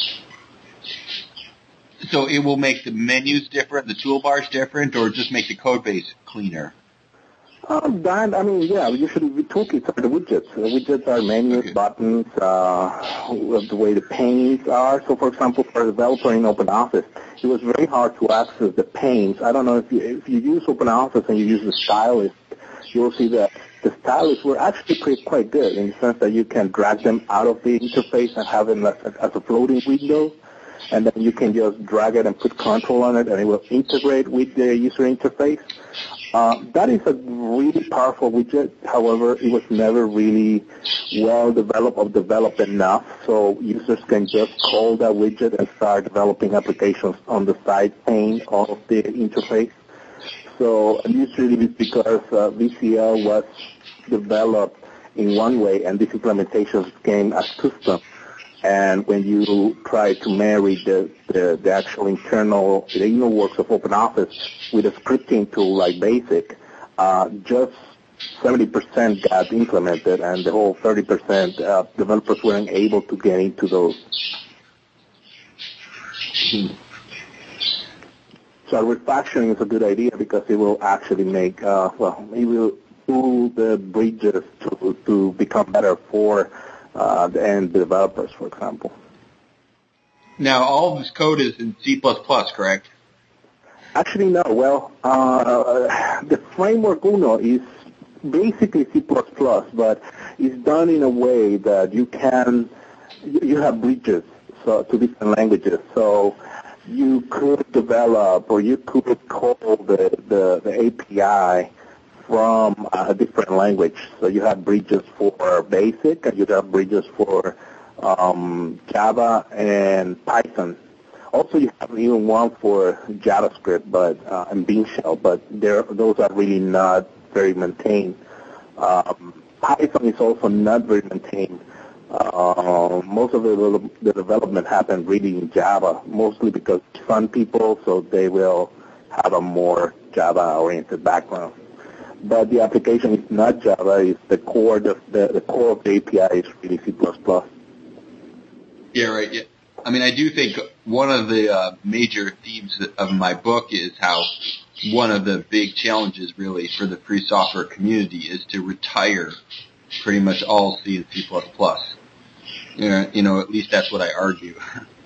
G: So it will make the menus different, the toolbars different, or just make the code base cleaner?
C: Um, that, I mean, yeah, usually the toolkits are the widgets. The widgets are menus, okay. buttons, uh, the way the panes are. So, for example, for a developer in OpenOffice, it was very hard to access the panes. I don't know if you, if you use OpenOffice and you use the stylist, you'll see that the stylists were actually pretty, quite good in the sense that you can drag them out of the interface and have them as, as a floating window. And then you can just drag it and put control on it, and it will integrate with the user interface. Uh, that is a really powerful widget. However, it was never really well developed or developed enough, so users can just call that widget and start developing applications on the side pane of the interface. So usually it's because uh, V C L was developed in one way, and these implementations came as custom. And when you try to marry the, the, the actual internal, the inner works of OpenOffice with a scripting tool like BASIC, uh, just seventy percent got implemented, and the whole thirty percent uh, developers weren't able to get into those. So refactoring is a good idea because it will actually make, uh, well, it will pull the bridges to, to become better for Uh, and the developers, for example.
G: Now, all of this code is in C plus plus, correct?
C: Actually, no. Well, uh, the framework Uno is basically C plus plus, but it's done in a way that you can, you have bridges so, to different languages. So you could develop, or you could call the, the, the A P I from a different language. So you have bridges for BASIC, and you have bridges for um, Java and Python. Also, you have even one for JavaScript, but uh, and Bean Shell, but those are really not very maintained. Um, Python is also not very maintained. Uh, most of the, the development happens really in Java, mostly because fun people, so they will have a more Java-oriented background. But the application is not Java. It's the core. The, the, the core of the A P I is really C plus plus.
G: Yeah, right. Yeah. I mean, I do think one of the uh, major themes of my book is how one of the big challenges, really, for the free software community is to retire pretty much all C and C plus plus. You know, you know, at least that's what I argue.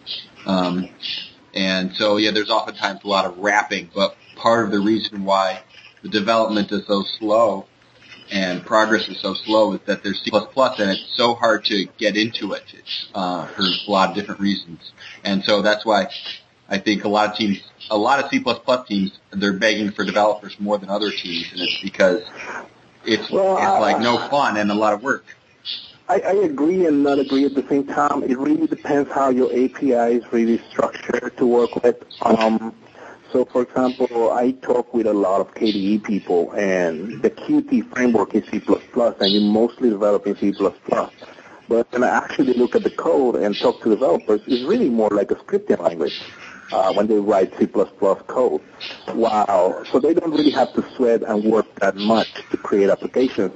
G: um, and so, yeah, there's oftentimes a lot of wrapping, but part of the reason why the development is so slow and progress is so slow is that there's C plus plus and it's so hard to get into it uh, for a lot of different reasons. And so that's why I think a lot of teams, a lot of C plus plus teams, they're begging for developers more than other teams, and it's because it's,
C: well,
G: it's
C: uh,
G: like no fun and a lot of work.
C: I, I agree and not agree at the same time. It really depends how your A P I is really structured to work with. Um, So, for example, I talk with a lot of K D E people, and the Qt framework is C plus plus, and you mostly develop in C plus plus. But when I actually look at the code and talk to developers, it's really more like a scripting language uh, when they write C plus plus code. Wow. So they don't really have to sweat and work that much to create applications.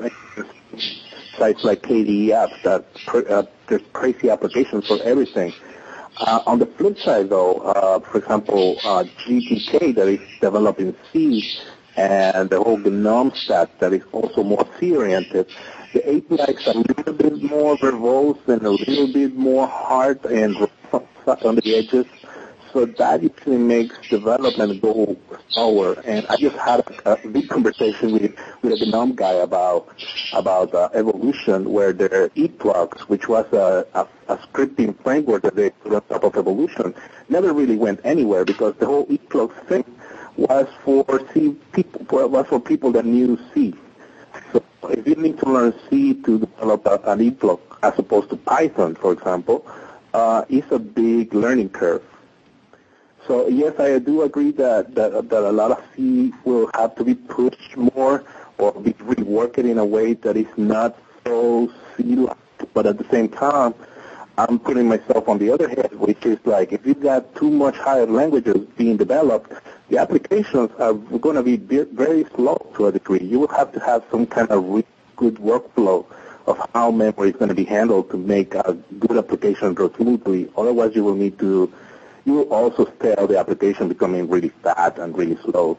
C: Sites like K D E apps, that uh, there's crazy applications for everything. Uh, on the flip side, though, uh, for example, uh, G T K that is developed in C, and the whole GNOME stack that is also more C-oriented, the A P I is a little bit more verbose and a little bit more hard and rough on the edges. So that usually makes development go slower. And I just had a, a big conversation with, with a GNOME guy about about uh, Evolution, where their ePlux, which was a, a, a scripting framework that they put on top of Evolution, never really went anywhere because the whole ePlux thing was for C people was for people that knew C. So if you need to learn C to develop a, an ePlux as opposed to Python, for example, uh, it's a big learning curve. So yes, I do agree that, that that a lot of C will have to be pushed more or be reworked in a way that is not so C-like. But at the same time, I'm putting myself on the other hand, which is like if you've got too much higher languages being developed, the applications are going to be very slow to a degree. You will have to have some kind of really good workflow of how memory is going to be handled to make a good application go smoothly. Otherwise, you will need to you will also stale the application becoming really fat and really slow.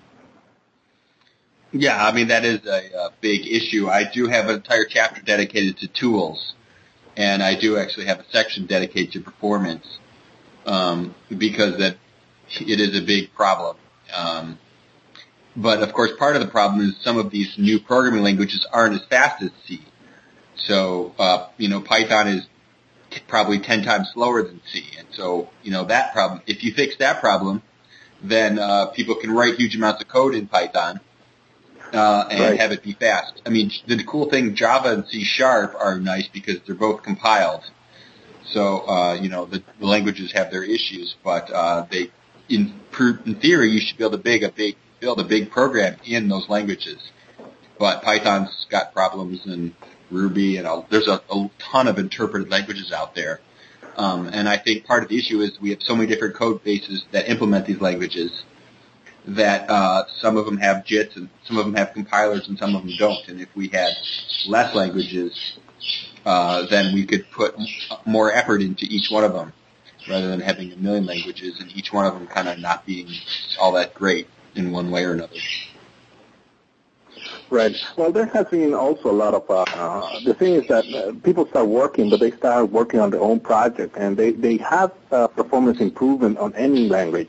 G: Yeah, I mean, that is a, a big issue. I do have an entire chapter dedicated to tools, and I do actually have a section dedicated to performance um, because that it is a big problem. Um, but, of course, part of the problem is some of these new programming languages aren't as fast as C. So, uh, you know, Python is probably ten times slower than C. And so, you know, that problem, if you fix that problem, then uh, people can write huge amounts of code in Python uh, and
C: right.
G: have it be fast. I mean, the cool thing, Java and C Sharp are nice because they're both compiled. So, uh, you know, the, the languages have their issues, but uh, they, in, in theory, you should be able to big a big, build a big program in those languages. But Python's got problems, and Ruby, and all, there's a, a ton of interpreted languages out there. Um, and I think part of the issue is we have so many different code bases that implement these languages that uh, some of them have J I Ts and some of them have compilers and some of them don't. And if we had less languages, uh, then we could put more effort into each one of them rather than having a million languages and each one of them kind of not being all that great in one way or another.
C: Right. Well, there has been also a lot of, uh, uh, the thing is that uh, people start working, but they start working on their own project, and they, they have uh, performance improvement on any language.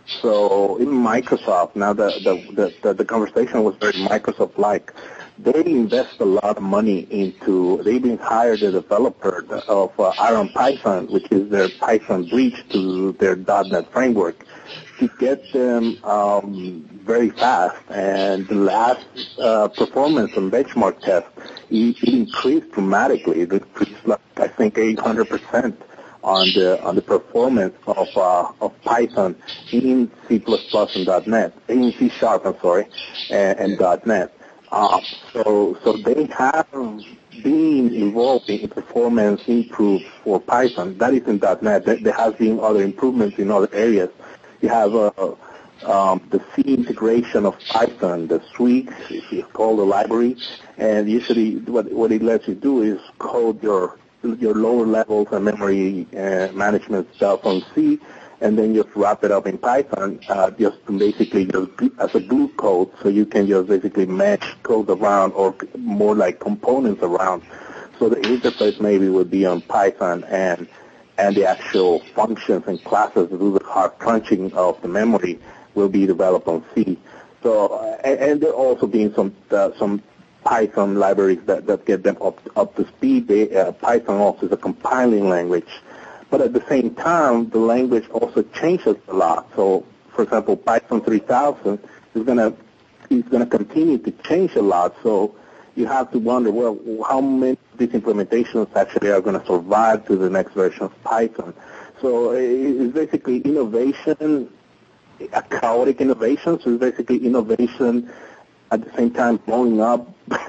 C: So in Microsoft, now the, the, the, the conversation was very Microsoft-like. They invest a lot of money into, they even hired a developer of uh, Iron Python, which is their Python bridge to their dot net framework, to get them um, very fast. And the last uh, performance and benchmark test, it, it increased dramatically. It increased, like, I think, eight hundred percent on the on the performance of uh, of Python in C plus plus and .NET, in C Sharp, I'm sorry, and, and .NET. Uh, so so they have been involved in performance improves for Python. That is in .NET. There has been other improvements in other areas. You have uh, um, the C integration of Python, the Sweet, if you call the library, and usually what what it lets you do is code your your lower levels and memory uh, management stuff on C, and then just wrap it up in Python, uh, just basically just as a glue code, so you can just basically match code around, or more like components around. So the interface maybe would be on Python, and and the actual functions and classes that do the hard crunching of the memory will be developed on C. So, uh, and, and there also being some uh, some Python libraries that, that get them up up to speed. They, uh, Python also is a compiling language, but at the same time, the language also changes a lot. So, for example, Python three thousand is gonna is gonna continue to change a lot. So, you have to wonder, well, how many of these implementations actually are going to survive to the next version of Python? So it's basically innovation, a chaotic innovation. So it's basically innovation at the same time blowing up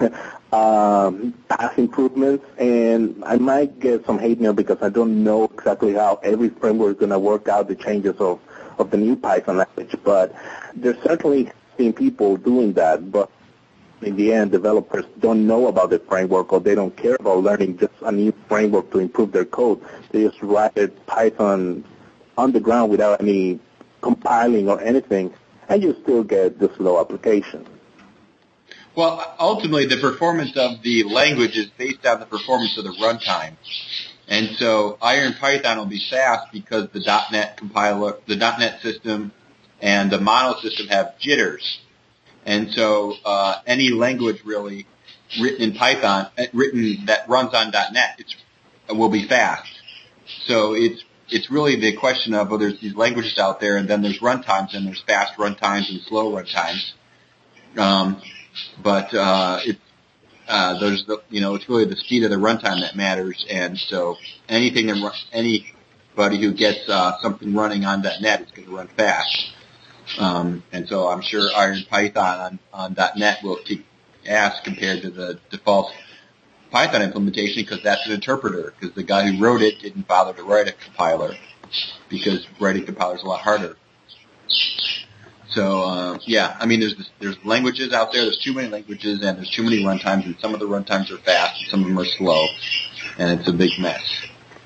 C: um, past improvements. And I might get some hate mail because I don't know exactly how every framework is going to work out the changes of, of the new Python language. But there's certainly been people doing that. But in the end, developers don't know about the framework, or they don't care about learning just a new framework to improve their code. They just write Python on the ground without any compiling or anything, and you still get the slow application.
G: Well, ultimately, the performance of the language is based on the performance of the runtime. And so IronPython will be fast because the .NET compiler, the .NET system and the Mono system have jitters. And so uh, any language really written in Python, written that runs on .NET, it's, will be fast. So it's it's really the question of, well, there's these languages out there, and then there's runtimes, and there's fast runtimes and slow runtimes. Um, but uh, it's uh, there's the you know it's really the speed of the runtime that matters, and so anything that anybody who gets uh, something running on .NET is going to run fast. Um, and so I'm sure IronPython on, on .NET will kick ass compared to the default Python implementation because that's an interpreter, because the guy who wrote it didn't bother to write a compiler, because writing compilers is a lot harder. So, uh, yeah, I mean, there's there's languages out there, there's too many languages, and there's too many runtimes, and some of the runtimes are fast, and some of them are slow, and it's a big mess.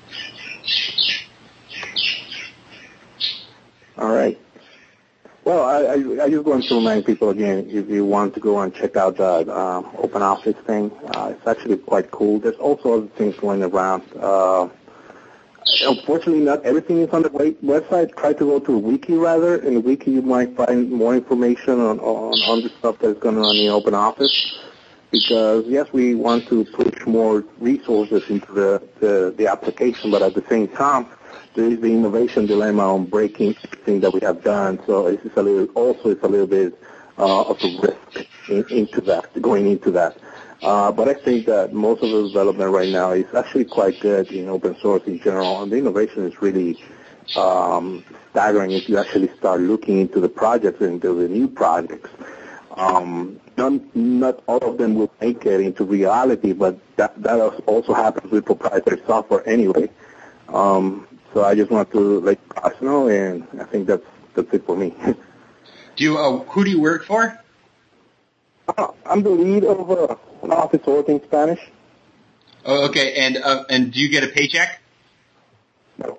C: All right. Well, I, I, I just want to remind people again, if you want to go and check out the uh, OpenOffice thing, uh, it's actually quite cool. There's also other things going around. Uh, unfortunately, not everything is on the website. Try to go to a wiki, rather. In the wiki, you might find more information on, on, on the stuff that's going on in OpenOffice. Because, yes, we want to push more resources into the, the, the application, but at the same time, there is the innovation dilemma on breaking everything that we have done. So it's a little, also it's a little bit uh, of a risk in, into that, going into that. Uh, but I think that most of the development right now is actually quite good in open source in general, and the innovation is really um, staggering if you actually start looking into the projects and into the new projects. Um, not, not all of them will make it into reality, but that, that also happens with proprietary software anyway. Um, So I just want to let you guys know, and I think that's that's it for me.
G: Do you? Uh, who do you work for?
C: Uh, I'm the lead of uh, an office work in Spanish.
G: Oh, okay. And uh, and do you get a paycheck?
C: No.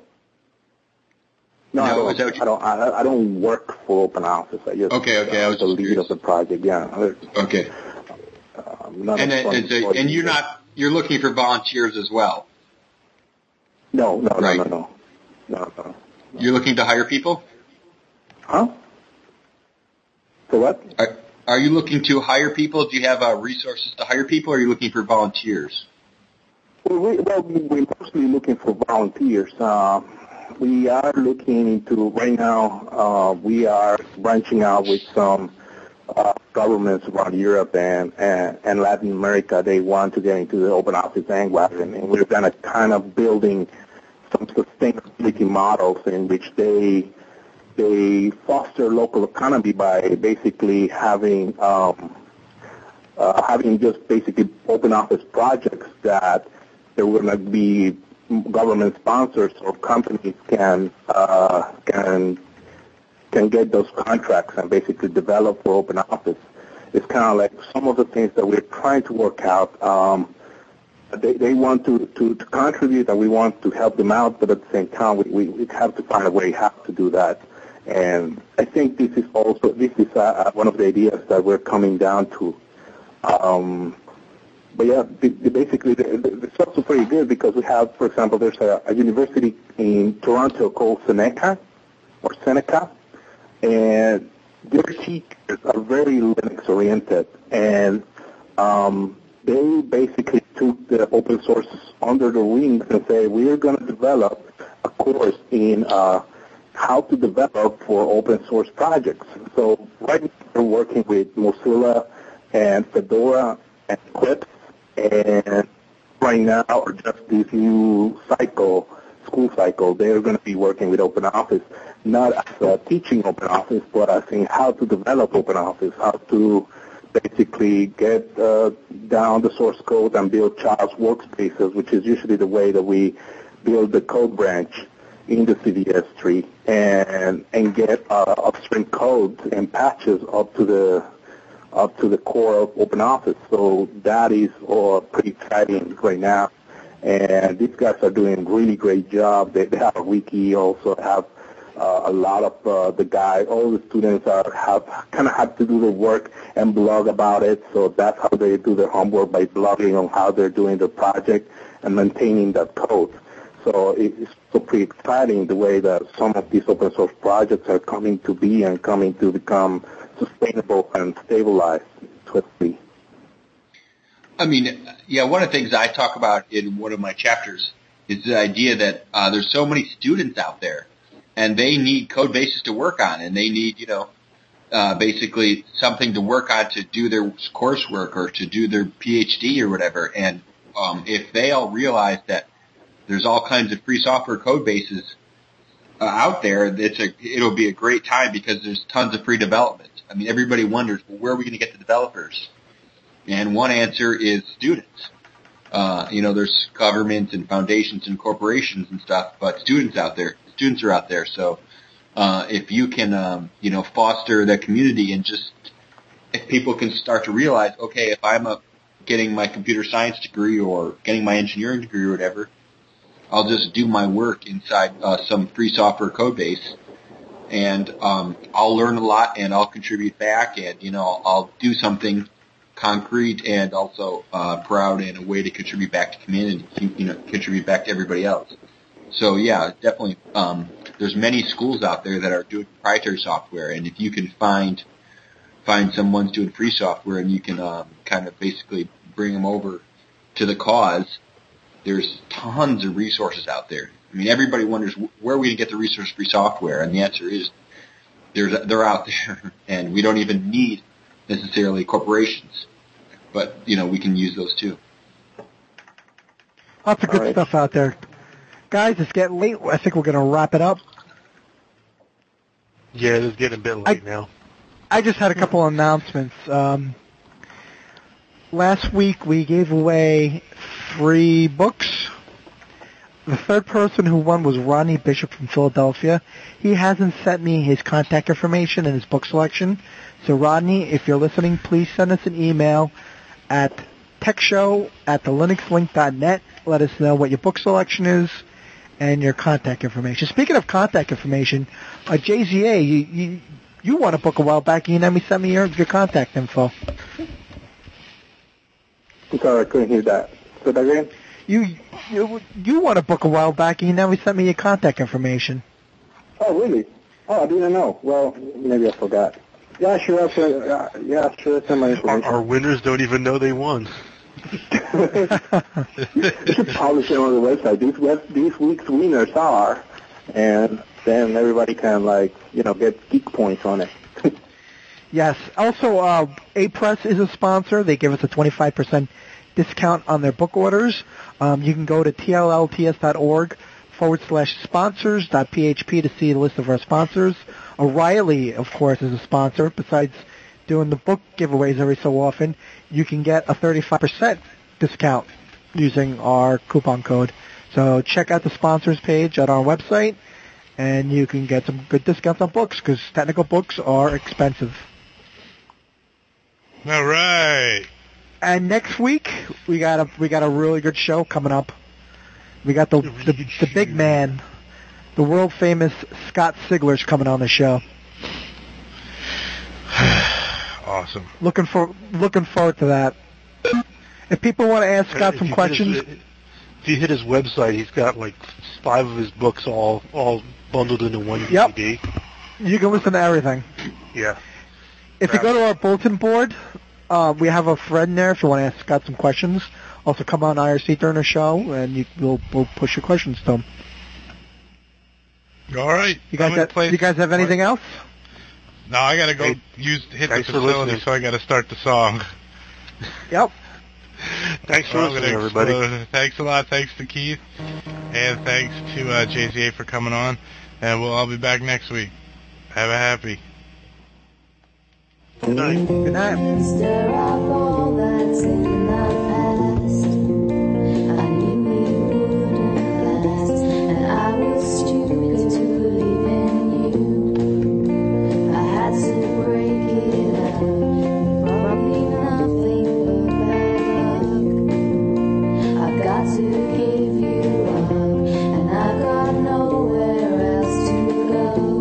C: No,
G: no
C: I don't.
G: Is that what you...
C: I don't. I, I don't work for OpenOffice. I just
G: okay. Okay.
C: uh,
G: I was
C: the lead
G: curious.
C: of the project. Yeah.
G: Okay.
C: Uh,
G: and and, and, so, and you're not you're looking for volunteers as well.
C: No. No.
G: Right.
C: No. No. No. No, no, no.
G: You're looking to hire people?
C: Huh? For what?
G: Are, are you looking to hire people? Do you have uh, resources to hire people, or are you looking for volunteers?
C: Well, we, well we're mostly looking for volunteers. Uh, we are looking into, right now, uh, we are branching out with some uh, governments around Europe and, and, and Latin America. They want to get into the OpenOffice bandwagon, and we're kind of kind of building some sustainability models in which they they foster local economy by basically having um, uh, having just basically open office projects that there will not be government sponsors or companies can uh, can can get those contracts and basically develop for open office. It's kind of like some of the things that we're trying to work out. Um, They, they want to, to, to contribute, and we want to help them out, but at the same time, we, we, we have to find a way how to do that. And I think this is also, this is uh, one of the ideas that we're coming down to. Um, but yeah, the, the basically, the, the, it's also pretty good because we have, for example, there's a, a university in Toronto called Seneca, or Seneca, and their teachers are very Linux-oriented, and um, they basically took the open source under the wings and say, we are going to develop a course in uh, how to develop for open source projects. So right now we're working with Mozilla and Fedora and Eclipse, and right now, or just this new cycle, school cycle, they're going to be working with OpenOffice, not as a teaching OpenOffice, but as in how to develop OpenOffice, how to basically get uh, down the source code and build child's workspaces, which is usually the way that we build the code branch in the C D S tree, and and get uh, upstream code and patches up to the up to the core of OpenOffice. So that is uh, pretty exciting right now, and these guys are doing a really great job. They, they have a wiki, also have uh, a lot of uh, the guys, all the students are have kind of have to do their work and blog about it. So that's how they do their homework, by blogging on how they're doing the project and maintaining that code. So it's so pretty exciting the way that some of these open source projects are coming to be and coming to become sustainable and stabilized swiftly.
G: I mean, yeah, one of the things I talk about in one of my chapters is the idea that uh, there's so many students out there, and they need code bases to work on, and they need, you know, uh, basically something to work on to do their coursework or to do their PhD or whatever. And um, if they all realize that there's all kinds of free software code bases uh, out there, it's a, it'll be a great time because there's tons of free development. I mean, everybody wonders, well, where are we going to get the developers? And one answer is students. Uh, you know, there's governments and foundations and corporations and stuff, but students out there, students are out there. So, uh, if you can, um, you know, foster that community and just, if people can start to realize, okay, if I'm a, getting my computer science degree or getting my engineering degree or whatever, I'll just do my work inside, uh, some free software code base. And, um, I'll learn a lot and I'll contribute back and, you know, I'll, I'll do something concrete and also uh, proud and a way to contribute back to community, you know, contribute back to everybody else. So yeah, definitely. Um, there's many schools out there that are doing proprietary software, and if you can find find someone doing free software and you can um, kind of basically bring them over to the cause, there's tons of resources out there. I mean, everybody wonders where are we going to get the resource free software, and the answer is there's they're out there, and we don't even need necessarily corporations, but, you know, we can use those too.
D: Lots of good
C: right.
D: stuff out there. Guys, it's getting late. I think we're going to wrap it up.
F: Yeah, it's getting a bit late
D: I,
F: now.
D: I just had a couple of announcements. Um, last week we gave away three books. The third person who won was Rodney Bishop from Philadelphia. He hasn't sent me his contact information and his book selection. So Rodney, if you're listening, please send us an email at techshow at the linux link dot net. Let us know what your book selection is and your contact information. Speaking of contact information, uh, J Z A, you, you you won a book a while back. You never sent me your, your contact info.
C: I'm sorry, I couldn't hear that. Say that again?
D: You, you you won a book a while back and you never sent me your contact information.
C: Oh, really? Oh, I didn't know. Well, maybe I forgot. Yeah, sure. Uh, yeah, sure. Send my information.
F: Our, our winners don't even know they won.
C: You should publish it on the website. These web, these week's winners are, and then everybody can, like, you know, get geek points on it.
D: Yes. Also, uh, A-Press is a sponsor. They give us a twenty-five percent discount on their book orders. Um, you can go to tllts.org forward slash sponsors dot php to see the list of our sponsors. O'Reilly, of course, is a sponsor. Besides doing the book giveaways every so often, you can get a thirty-five percent discount using our coupon code. So check out the sponsors page on our website, and you can get some good discounts on books, because technical books are expensive.
E: All right.
D: And next week we got a we got a really good show coming up. We got the the, the big man, the world famous Scott Sigler's coming on the show.
E: Awesome.
D: Looking for looking forward to that. If people want to ask Scott
F: If
D: some
F: you
D: questions,
F: hit his, if you hit his website, he's got like five of his books all all bundled into one
D: Yep.
F: D V D.
D: you can listen to everything.
F: Yeah.
D: If you go to our bulletin board, uh, we have a thread in there if you want to ask Scott some questions. Also, come on I R C during the show, and you, we'll, we'll push your questions to him.
E: All right.
D: You guys, have,
E: play,
D: you guys have anything else?
E: No, I got to go
F: Hey,
E: use hit the
F: thanks for
E: facility,
F: listening.
E: so I got to start the song.
D: Yep.
F: Thanks for
E: I'm
F: listening,
E: gonna
F: everybody.
E: explode. Thanks a lot. Thanks to Keith, and thanks to uh, J Z A for coming on. And we'll all be back next week. Have a happy.
F: Good night.
D: Good night.
H: Stir up all that's in the past. I knew we wouldn't last, and I was stupid to believe in you. I had to break it up. Probably nothing but bad luck. I got to give you up, and I got nowhere else to go.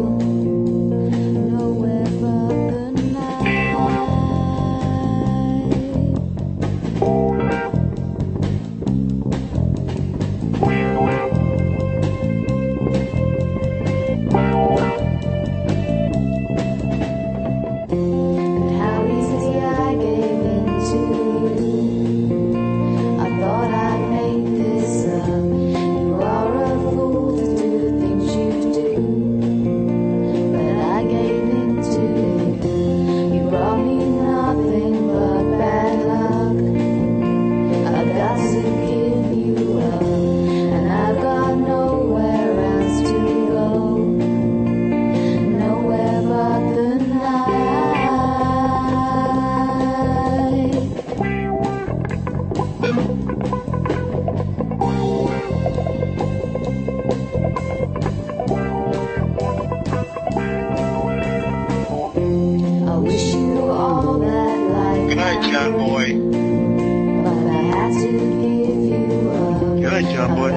B: night, John Boy.
F: Good night, John Boy.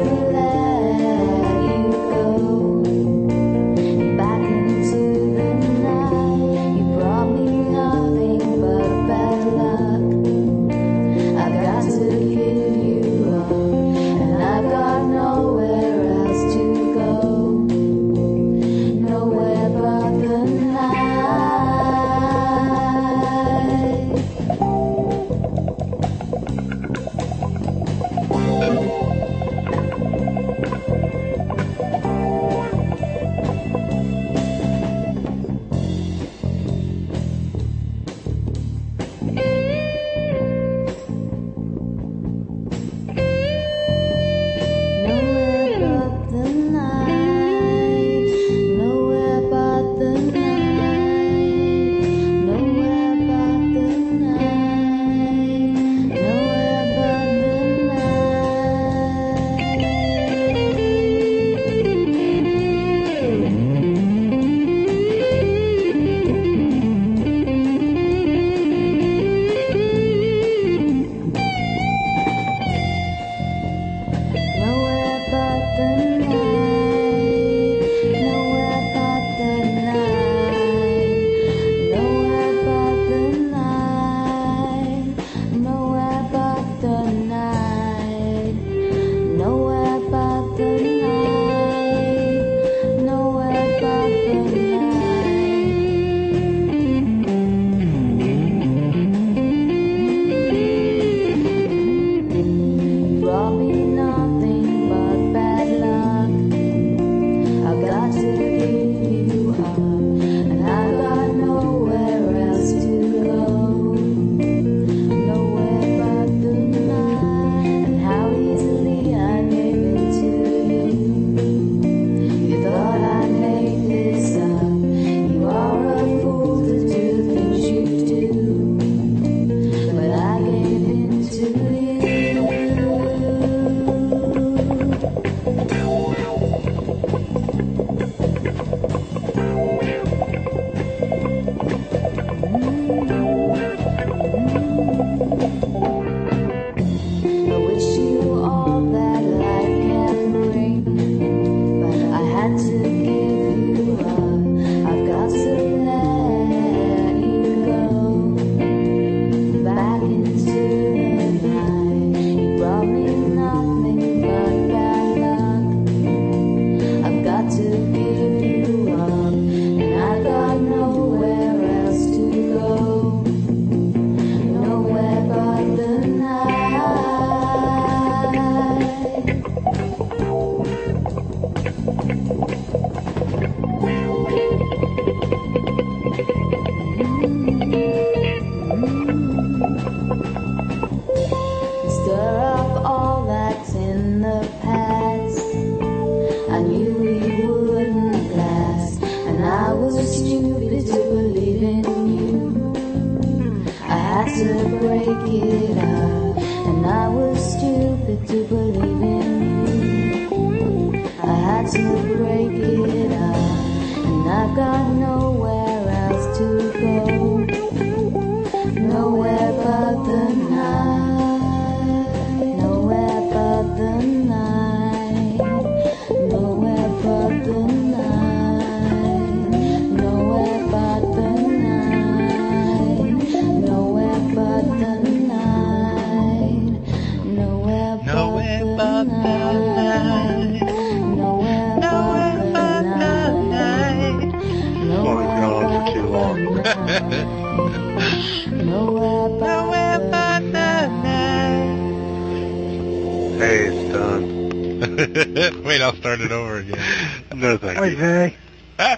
E: Wait, I'll start it over again.
F: No, thank
D: Oi,
F: you.
D: vey.
E: I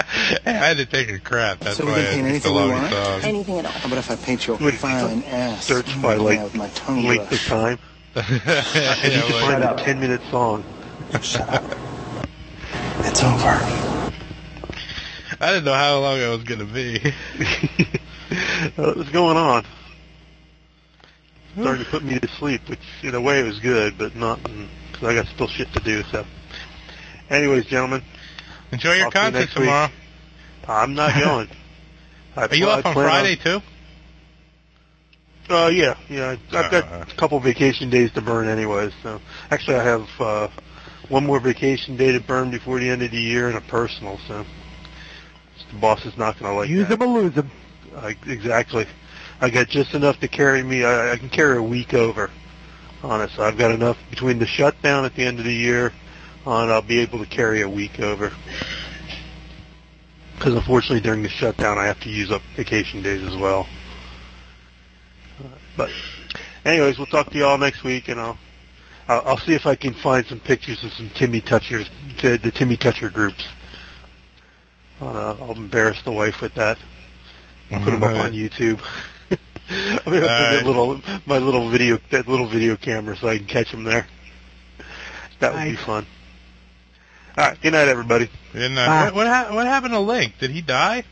E: had to take a crap. That's
I: So we
E: why
I: can paint
E: it's the
I: anything we
E: longest
I: want?
E: song.
J: Anything at all.
I: How about if I paint your
F: Wait,
I: fine ass?
F: Search by
I: Yeah,
F: like
I: with my tongue
F: length
I: brush.
F: of time.
E: Yeah,
F: And you can
E: well,
F: find
I: up.
F: a ten minute song.
I: Shut up. It's over.
E: I didn't know how long it was going to be.
F: uh, what's going on? Started to put me to sleep, which in a way was good, but not because I got still shit to do. So, anyways, gentlemen,
E: Enjoy your
F: Talk to you
E: concert
F: next week.
E: tomorrow.
F: I'm not going. I
E: Are you
F: pl-
E: up
F: I
E: on
F: plan
E: Friday too?
F: Uh, yeah, yeah. I've got a couple vacation days to burn anyways. So actually, I have uh, one more vacation day to burn before the end of the year and a personal. So the boss is not going to like
D: Use
F: that.
D: them or lose them.
F: I, exactly. I got just enough to carry me. I, I can carry a week over on it. So I've got enough between the shutdown at the end of the year on. I'll be able to carry a week over. Because unfortunately, during the shutdown, I have to use up vacation days as well. But, anyways, we'll talk to y'all next week, and I'll I'll, I'll see if I can find some pictures of some Timmy Touchers, the, the Timmy Toucher groups. Uh, I'll embarrass the wife with that. Put them up on YouTube. I'm gonna put right. little my little video that little video camera so I can catch them there. That would nice. be fun. All right, good night, everybody.
E: Good night. What what, ha- what happened to Link? Did he die?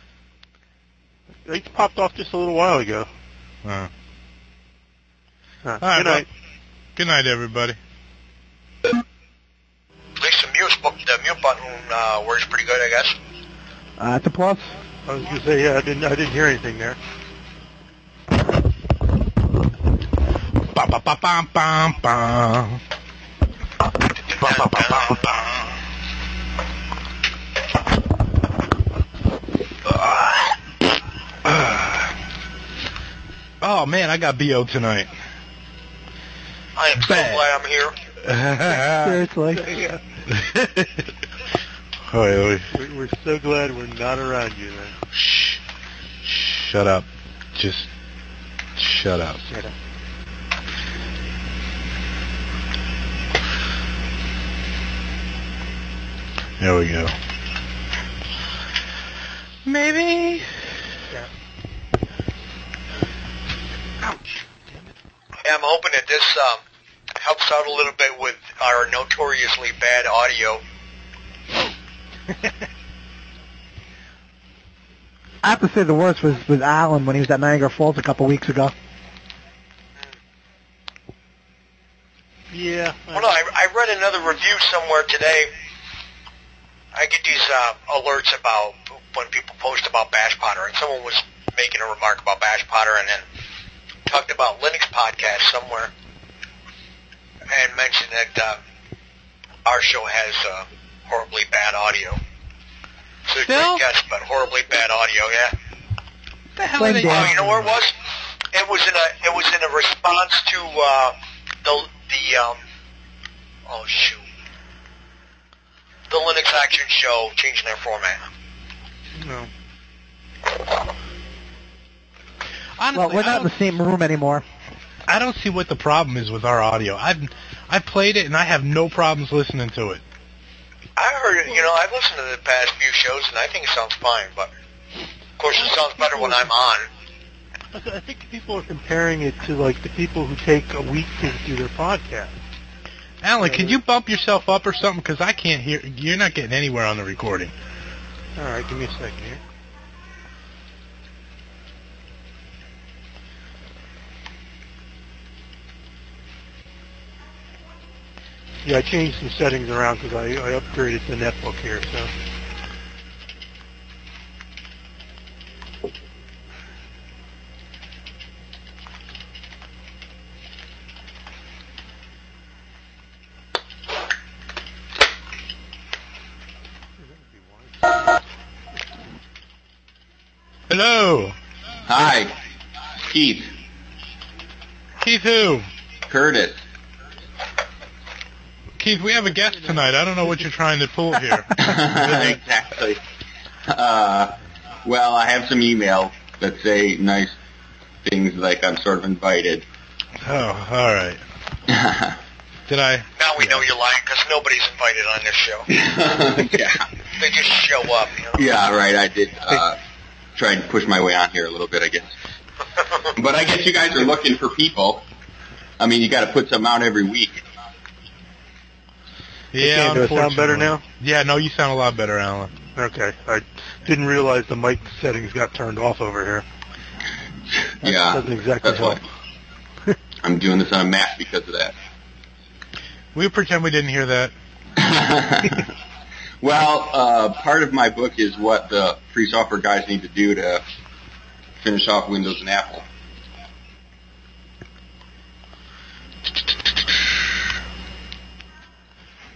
F: He popped off just a little while ago.
E: Oh.
F: All right,
E: All right,
F: good night.
E: Well, good night, everybody.
B: At least the mute, the mute button uh, works pretty good, I guess.
D: Uh, at the plus.
F: I was gonna say, yeah, I didn't, I didn't hear anything there.
E: Ba ba ba ba ba ba. Ba ba ba ba ba. Oh man, I got B O tonight.
B: I am so
E: Bad.
B: glad I'm here.
D: Seriously.
F: Yeah.
E: Oh, yeah,
F: we, we're so glad we're not around you, then.
E: Shh. Shut up. Just shut up.
F: Shut up.
E: There we go. Maybe.
F: Yeah.
B: Yeah, I'm hoping that this um, helps out a little bit with our notoriously bad audio.
D: I have to say the worst was, was Alan when he was at Niagara Falls a couple weeks ago.
F: Yeah.
B: Well, no, I, I read another review somewhere today. I get these uh, alerts about when people post about Bash Potter, and someone was making a remark about Bash Potter and then talked about Linux podcast somewhere and mentioned that uh, our show has uh, horribly bad audio. So
E: Still?
B: great guess, but horribly bad audio, yeah.
E: The hell are they
B: Oh, you know where it was? It was in a it was in a response to uh, the the um oh shoot the Linux Action Show changing their format.
F: No.
E: Honestly,
D: Well, we're
E: I
D: not in the same room anymore.
E: I don't see what the problem is with our audio. I've I've played it and I have no problems listening to it.
B: I heard it, you know, I've listened to the past few shows and I think it sounds fine, but of course it sounds better when I'm on.
F: I, th- I think people are comparing it to like the people who take a week to do their podcast.
E: Alan, can you bump yourself up or something? Because I can't hear. You're not getting anywhere on the recording.
F: All right, give me a second here. Yeah, I changed some settings around because I, I upgraded the netbook here, so.
E: Hello.
G: Hi. Keith.
E: Keith who?
G: Curtis.
E: Keith, we have a guest tonight. I don't know what you're trying to pull here.
G: Exactly. Uh, well, I have some emails that say nice things like I'm sort of invited.
E: Oh, all right. Did I?
B: Now we know you're lying because nobody's invited on this show.
G: Yeah.
B: They just show up, you know.
G: Yeah, right. I did uh, try and push my way on here a little bit, I guess. But I guess you guys are looking for people. I mean, you got to put some out every week.
E: Yeah,
F: Do I sound better
E: unfortunately.
F: now?
E: Yeah, no, you sound a lot better, Alan.
F: Okay. I didn't realize the mic settings got turned off over here. That
G: Yeah,
F: doesn't exactly
G: that's
F: help.
G: why. I'm doing this on a Mac because of that.
E: We pretend we didn't hear that.
G: Well, uh, part of my book is what the free software guys need to do to finish off Windows and Apple.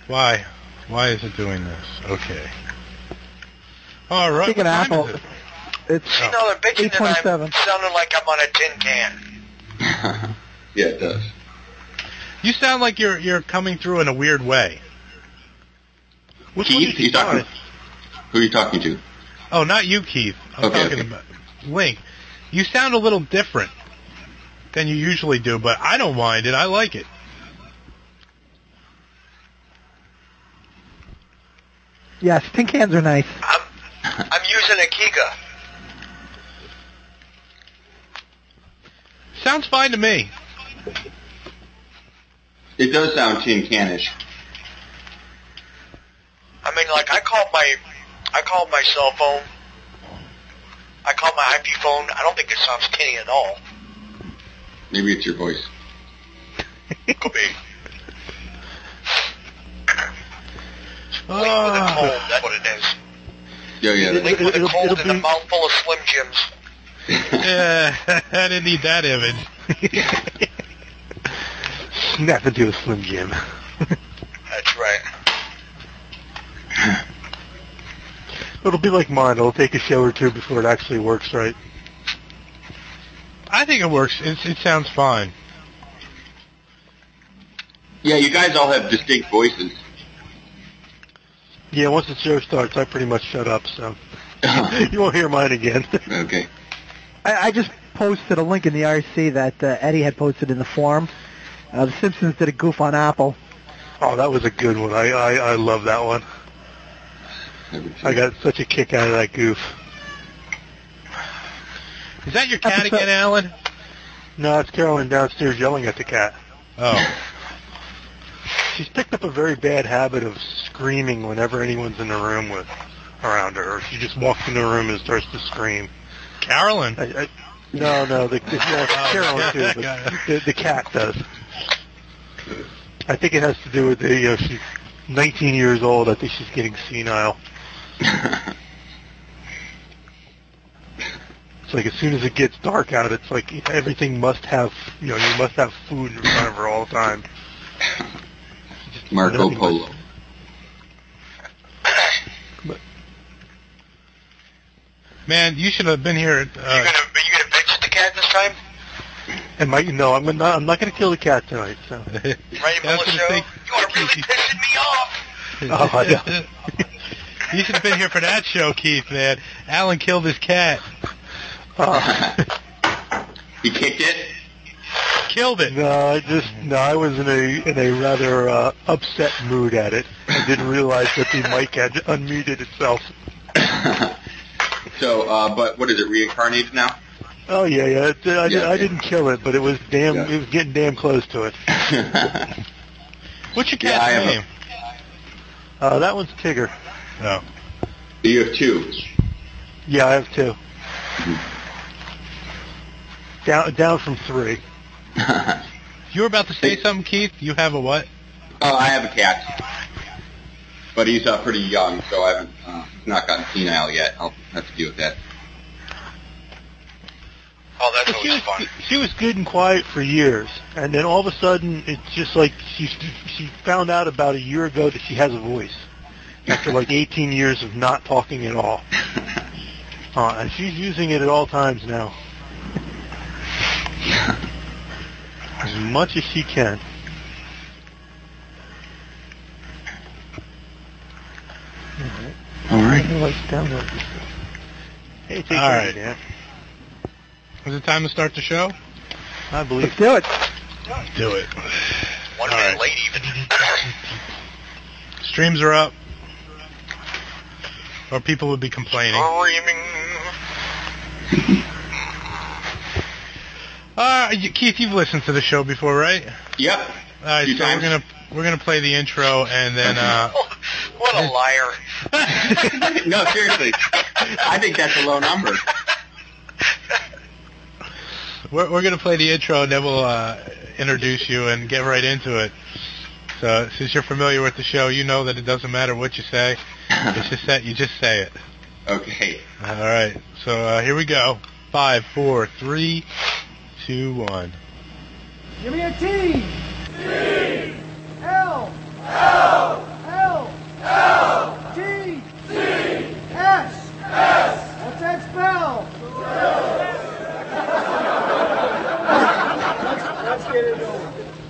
E: Why? Why is it doing this? Okay. All right.
D: Speaking of
E: what time
D: Apple,
E: is it?
D: it's
B: See, now they're bitching that I'm
D: twenty-seven.
B: sounding like I'm on a tin can.
G: Yeah, it does.
E: You sound like you're you're coming through in a weird way.
F: Which
G: Keith,
F: one did you
G: you talking?
F: buy?
G: Who are you talking to?
E: Oh, not you, Keith. I'm
G: Okay,
E: talking
G: okay.
E: about Link. You sound a little different than you usually do, but I don't mind it. I like it.
D: Yes, tin cans are nice.
B: I'm, I'm using a Giga.
E: Sounds fine to me.
G: It does sound tin canish.
B: I mean, like, I called my, I called my cell phone. I called my I P phone. I don't think it sounds tinny at all.
G: Maybe it's your voice.
B: Could be.
E: Oh.
B: Link with a cold, that's what it is.
G: Yeah, yeah.
B: Link with a
F: it'll-
B: cold
F: it'll
B: and a
F: be-
B: mouthful of Slim Jims.
E: Yeah, I didn't need that image.
F: Nothing to do with Slim Jim.
B: That's right.
F: It'll be like mine. It'll take a show or two before it actually works right.
E: I think it works. It, it sounds fine.
G: Yeah, you guys all have distinct voices.
F: Yeah, once the show starts, I pretty much shut up, so you won't hear mine again.
G: Okay.
D: I, I just posted a link in the R C that uh, Eddie had posted in the forum. Uh, the Simpsons did a goof on Apple.
F: Oh, that was a good one. I, I, I love that one. I got such a kick out of that goof.
E: Is that your cat again, Alan?
F: No, it's Carolyn downstairs yelling at the cat.
E: Oh.
F: She's picked up a very bad habit of screaming whenever anyone's in the room with around her. Or she just walks in the room and starts to scream.
E: Carolyn?
F: I, I, no, no, the, the well, Carolyn too, but the, the cat does. I think it has to do with the, you know, she's nineteen years old. I think she's getting senile. It's like as soon as it gets dark out, it's like everything must have, you know, you must have food in front of her all the time.
G: Marco
F: Nothing
G: Polo.
F: But,
E: Man, you should have been here.
B: you
E: Uh,
B: gonna, are you gonna bitch at the cat this time?
F: and my, no, I'm not. I'm not going to kill the cat tonight. So.
B: Right in the middle of the
E: That's
B: show?
E: what
B: You are really pissing me off.
F: Oh, I know.
E: You should have been here for that show, Keith, man. Alan killed his cat.
F: Uh,
G: He kicked it?
E: Killed it.
F: no, I just no. I was in a in a rather uh, upset mood at it. I didn't realize that the mic had unmuted itself.
G: So, uh, but what is it, reincarnated now?
F: Oh yeah, yeah. It, I,
G: Yeah,
F: I
G: yeah.
F: didn't kill it, but it was damn.
G: Yeah.
F: It was getting damn close to it.
E: What's your
G: Yeah,
E: cat's
G: I have a-
E: name?
F: Uh, that one's Tigger.
E: Oh.
G: You have two.
F: Yeah, I have two. Down down from three.
E: You were about to say something, Keith? You have a what?
G: Oh, I have a cat. But he's uh, pretty young, so I haven't, uh, he's not gotten senile yet. I'll have to deal with that.
B: Oh, that's
F: But she
B: always
F: was
B: fun.
F: she was good and quiet for years, and then all of a sudden, it's just like she she found out about a year ago that she has a voice after like eighteen years of not talking at all. Uh, and she's using it at all times now, as much as she can.
G: All right.
F: Hey, take
E: All
F: care,
E: right.
F: Dan.
E: Is it time to start the show?
F: I believe.
D: Let's do it.
E: Do it.
B: One
E: All
B: minute
E: right.
B: late even.
E: Streams are up. Or people would be complaining.
B: Screaming.
E: Uh, you- Keith, you've listened to the show before, right?
G: Yep.
E: All right,
G: Few
E: so we're
G: times.
E: gonna we're gonna play the intro and then uh,
B: What a liar.
G: No, seriously. I think that's a low number.
E: we're we're gonna play the intro and then we'll uh, introduce you and get right into it. So since you're familiar with the show, you know that it doesn't matter what you say. It's just that you just say it.
G: Okay.
E: All right. So uh, here we go. Five, four, three, two, one.
J: Give me a T. T. L. L.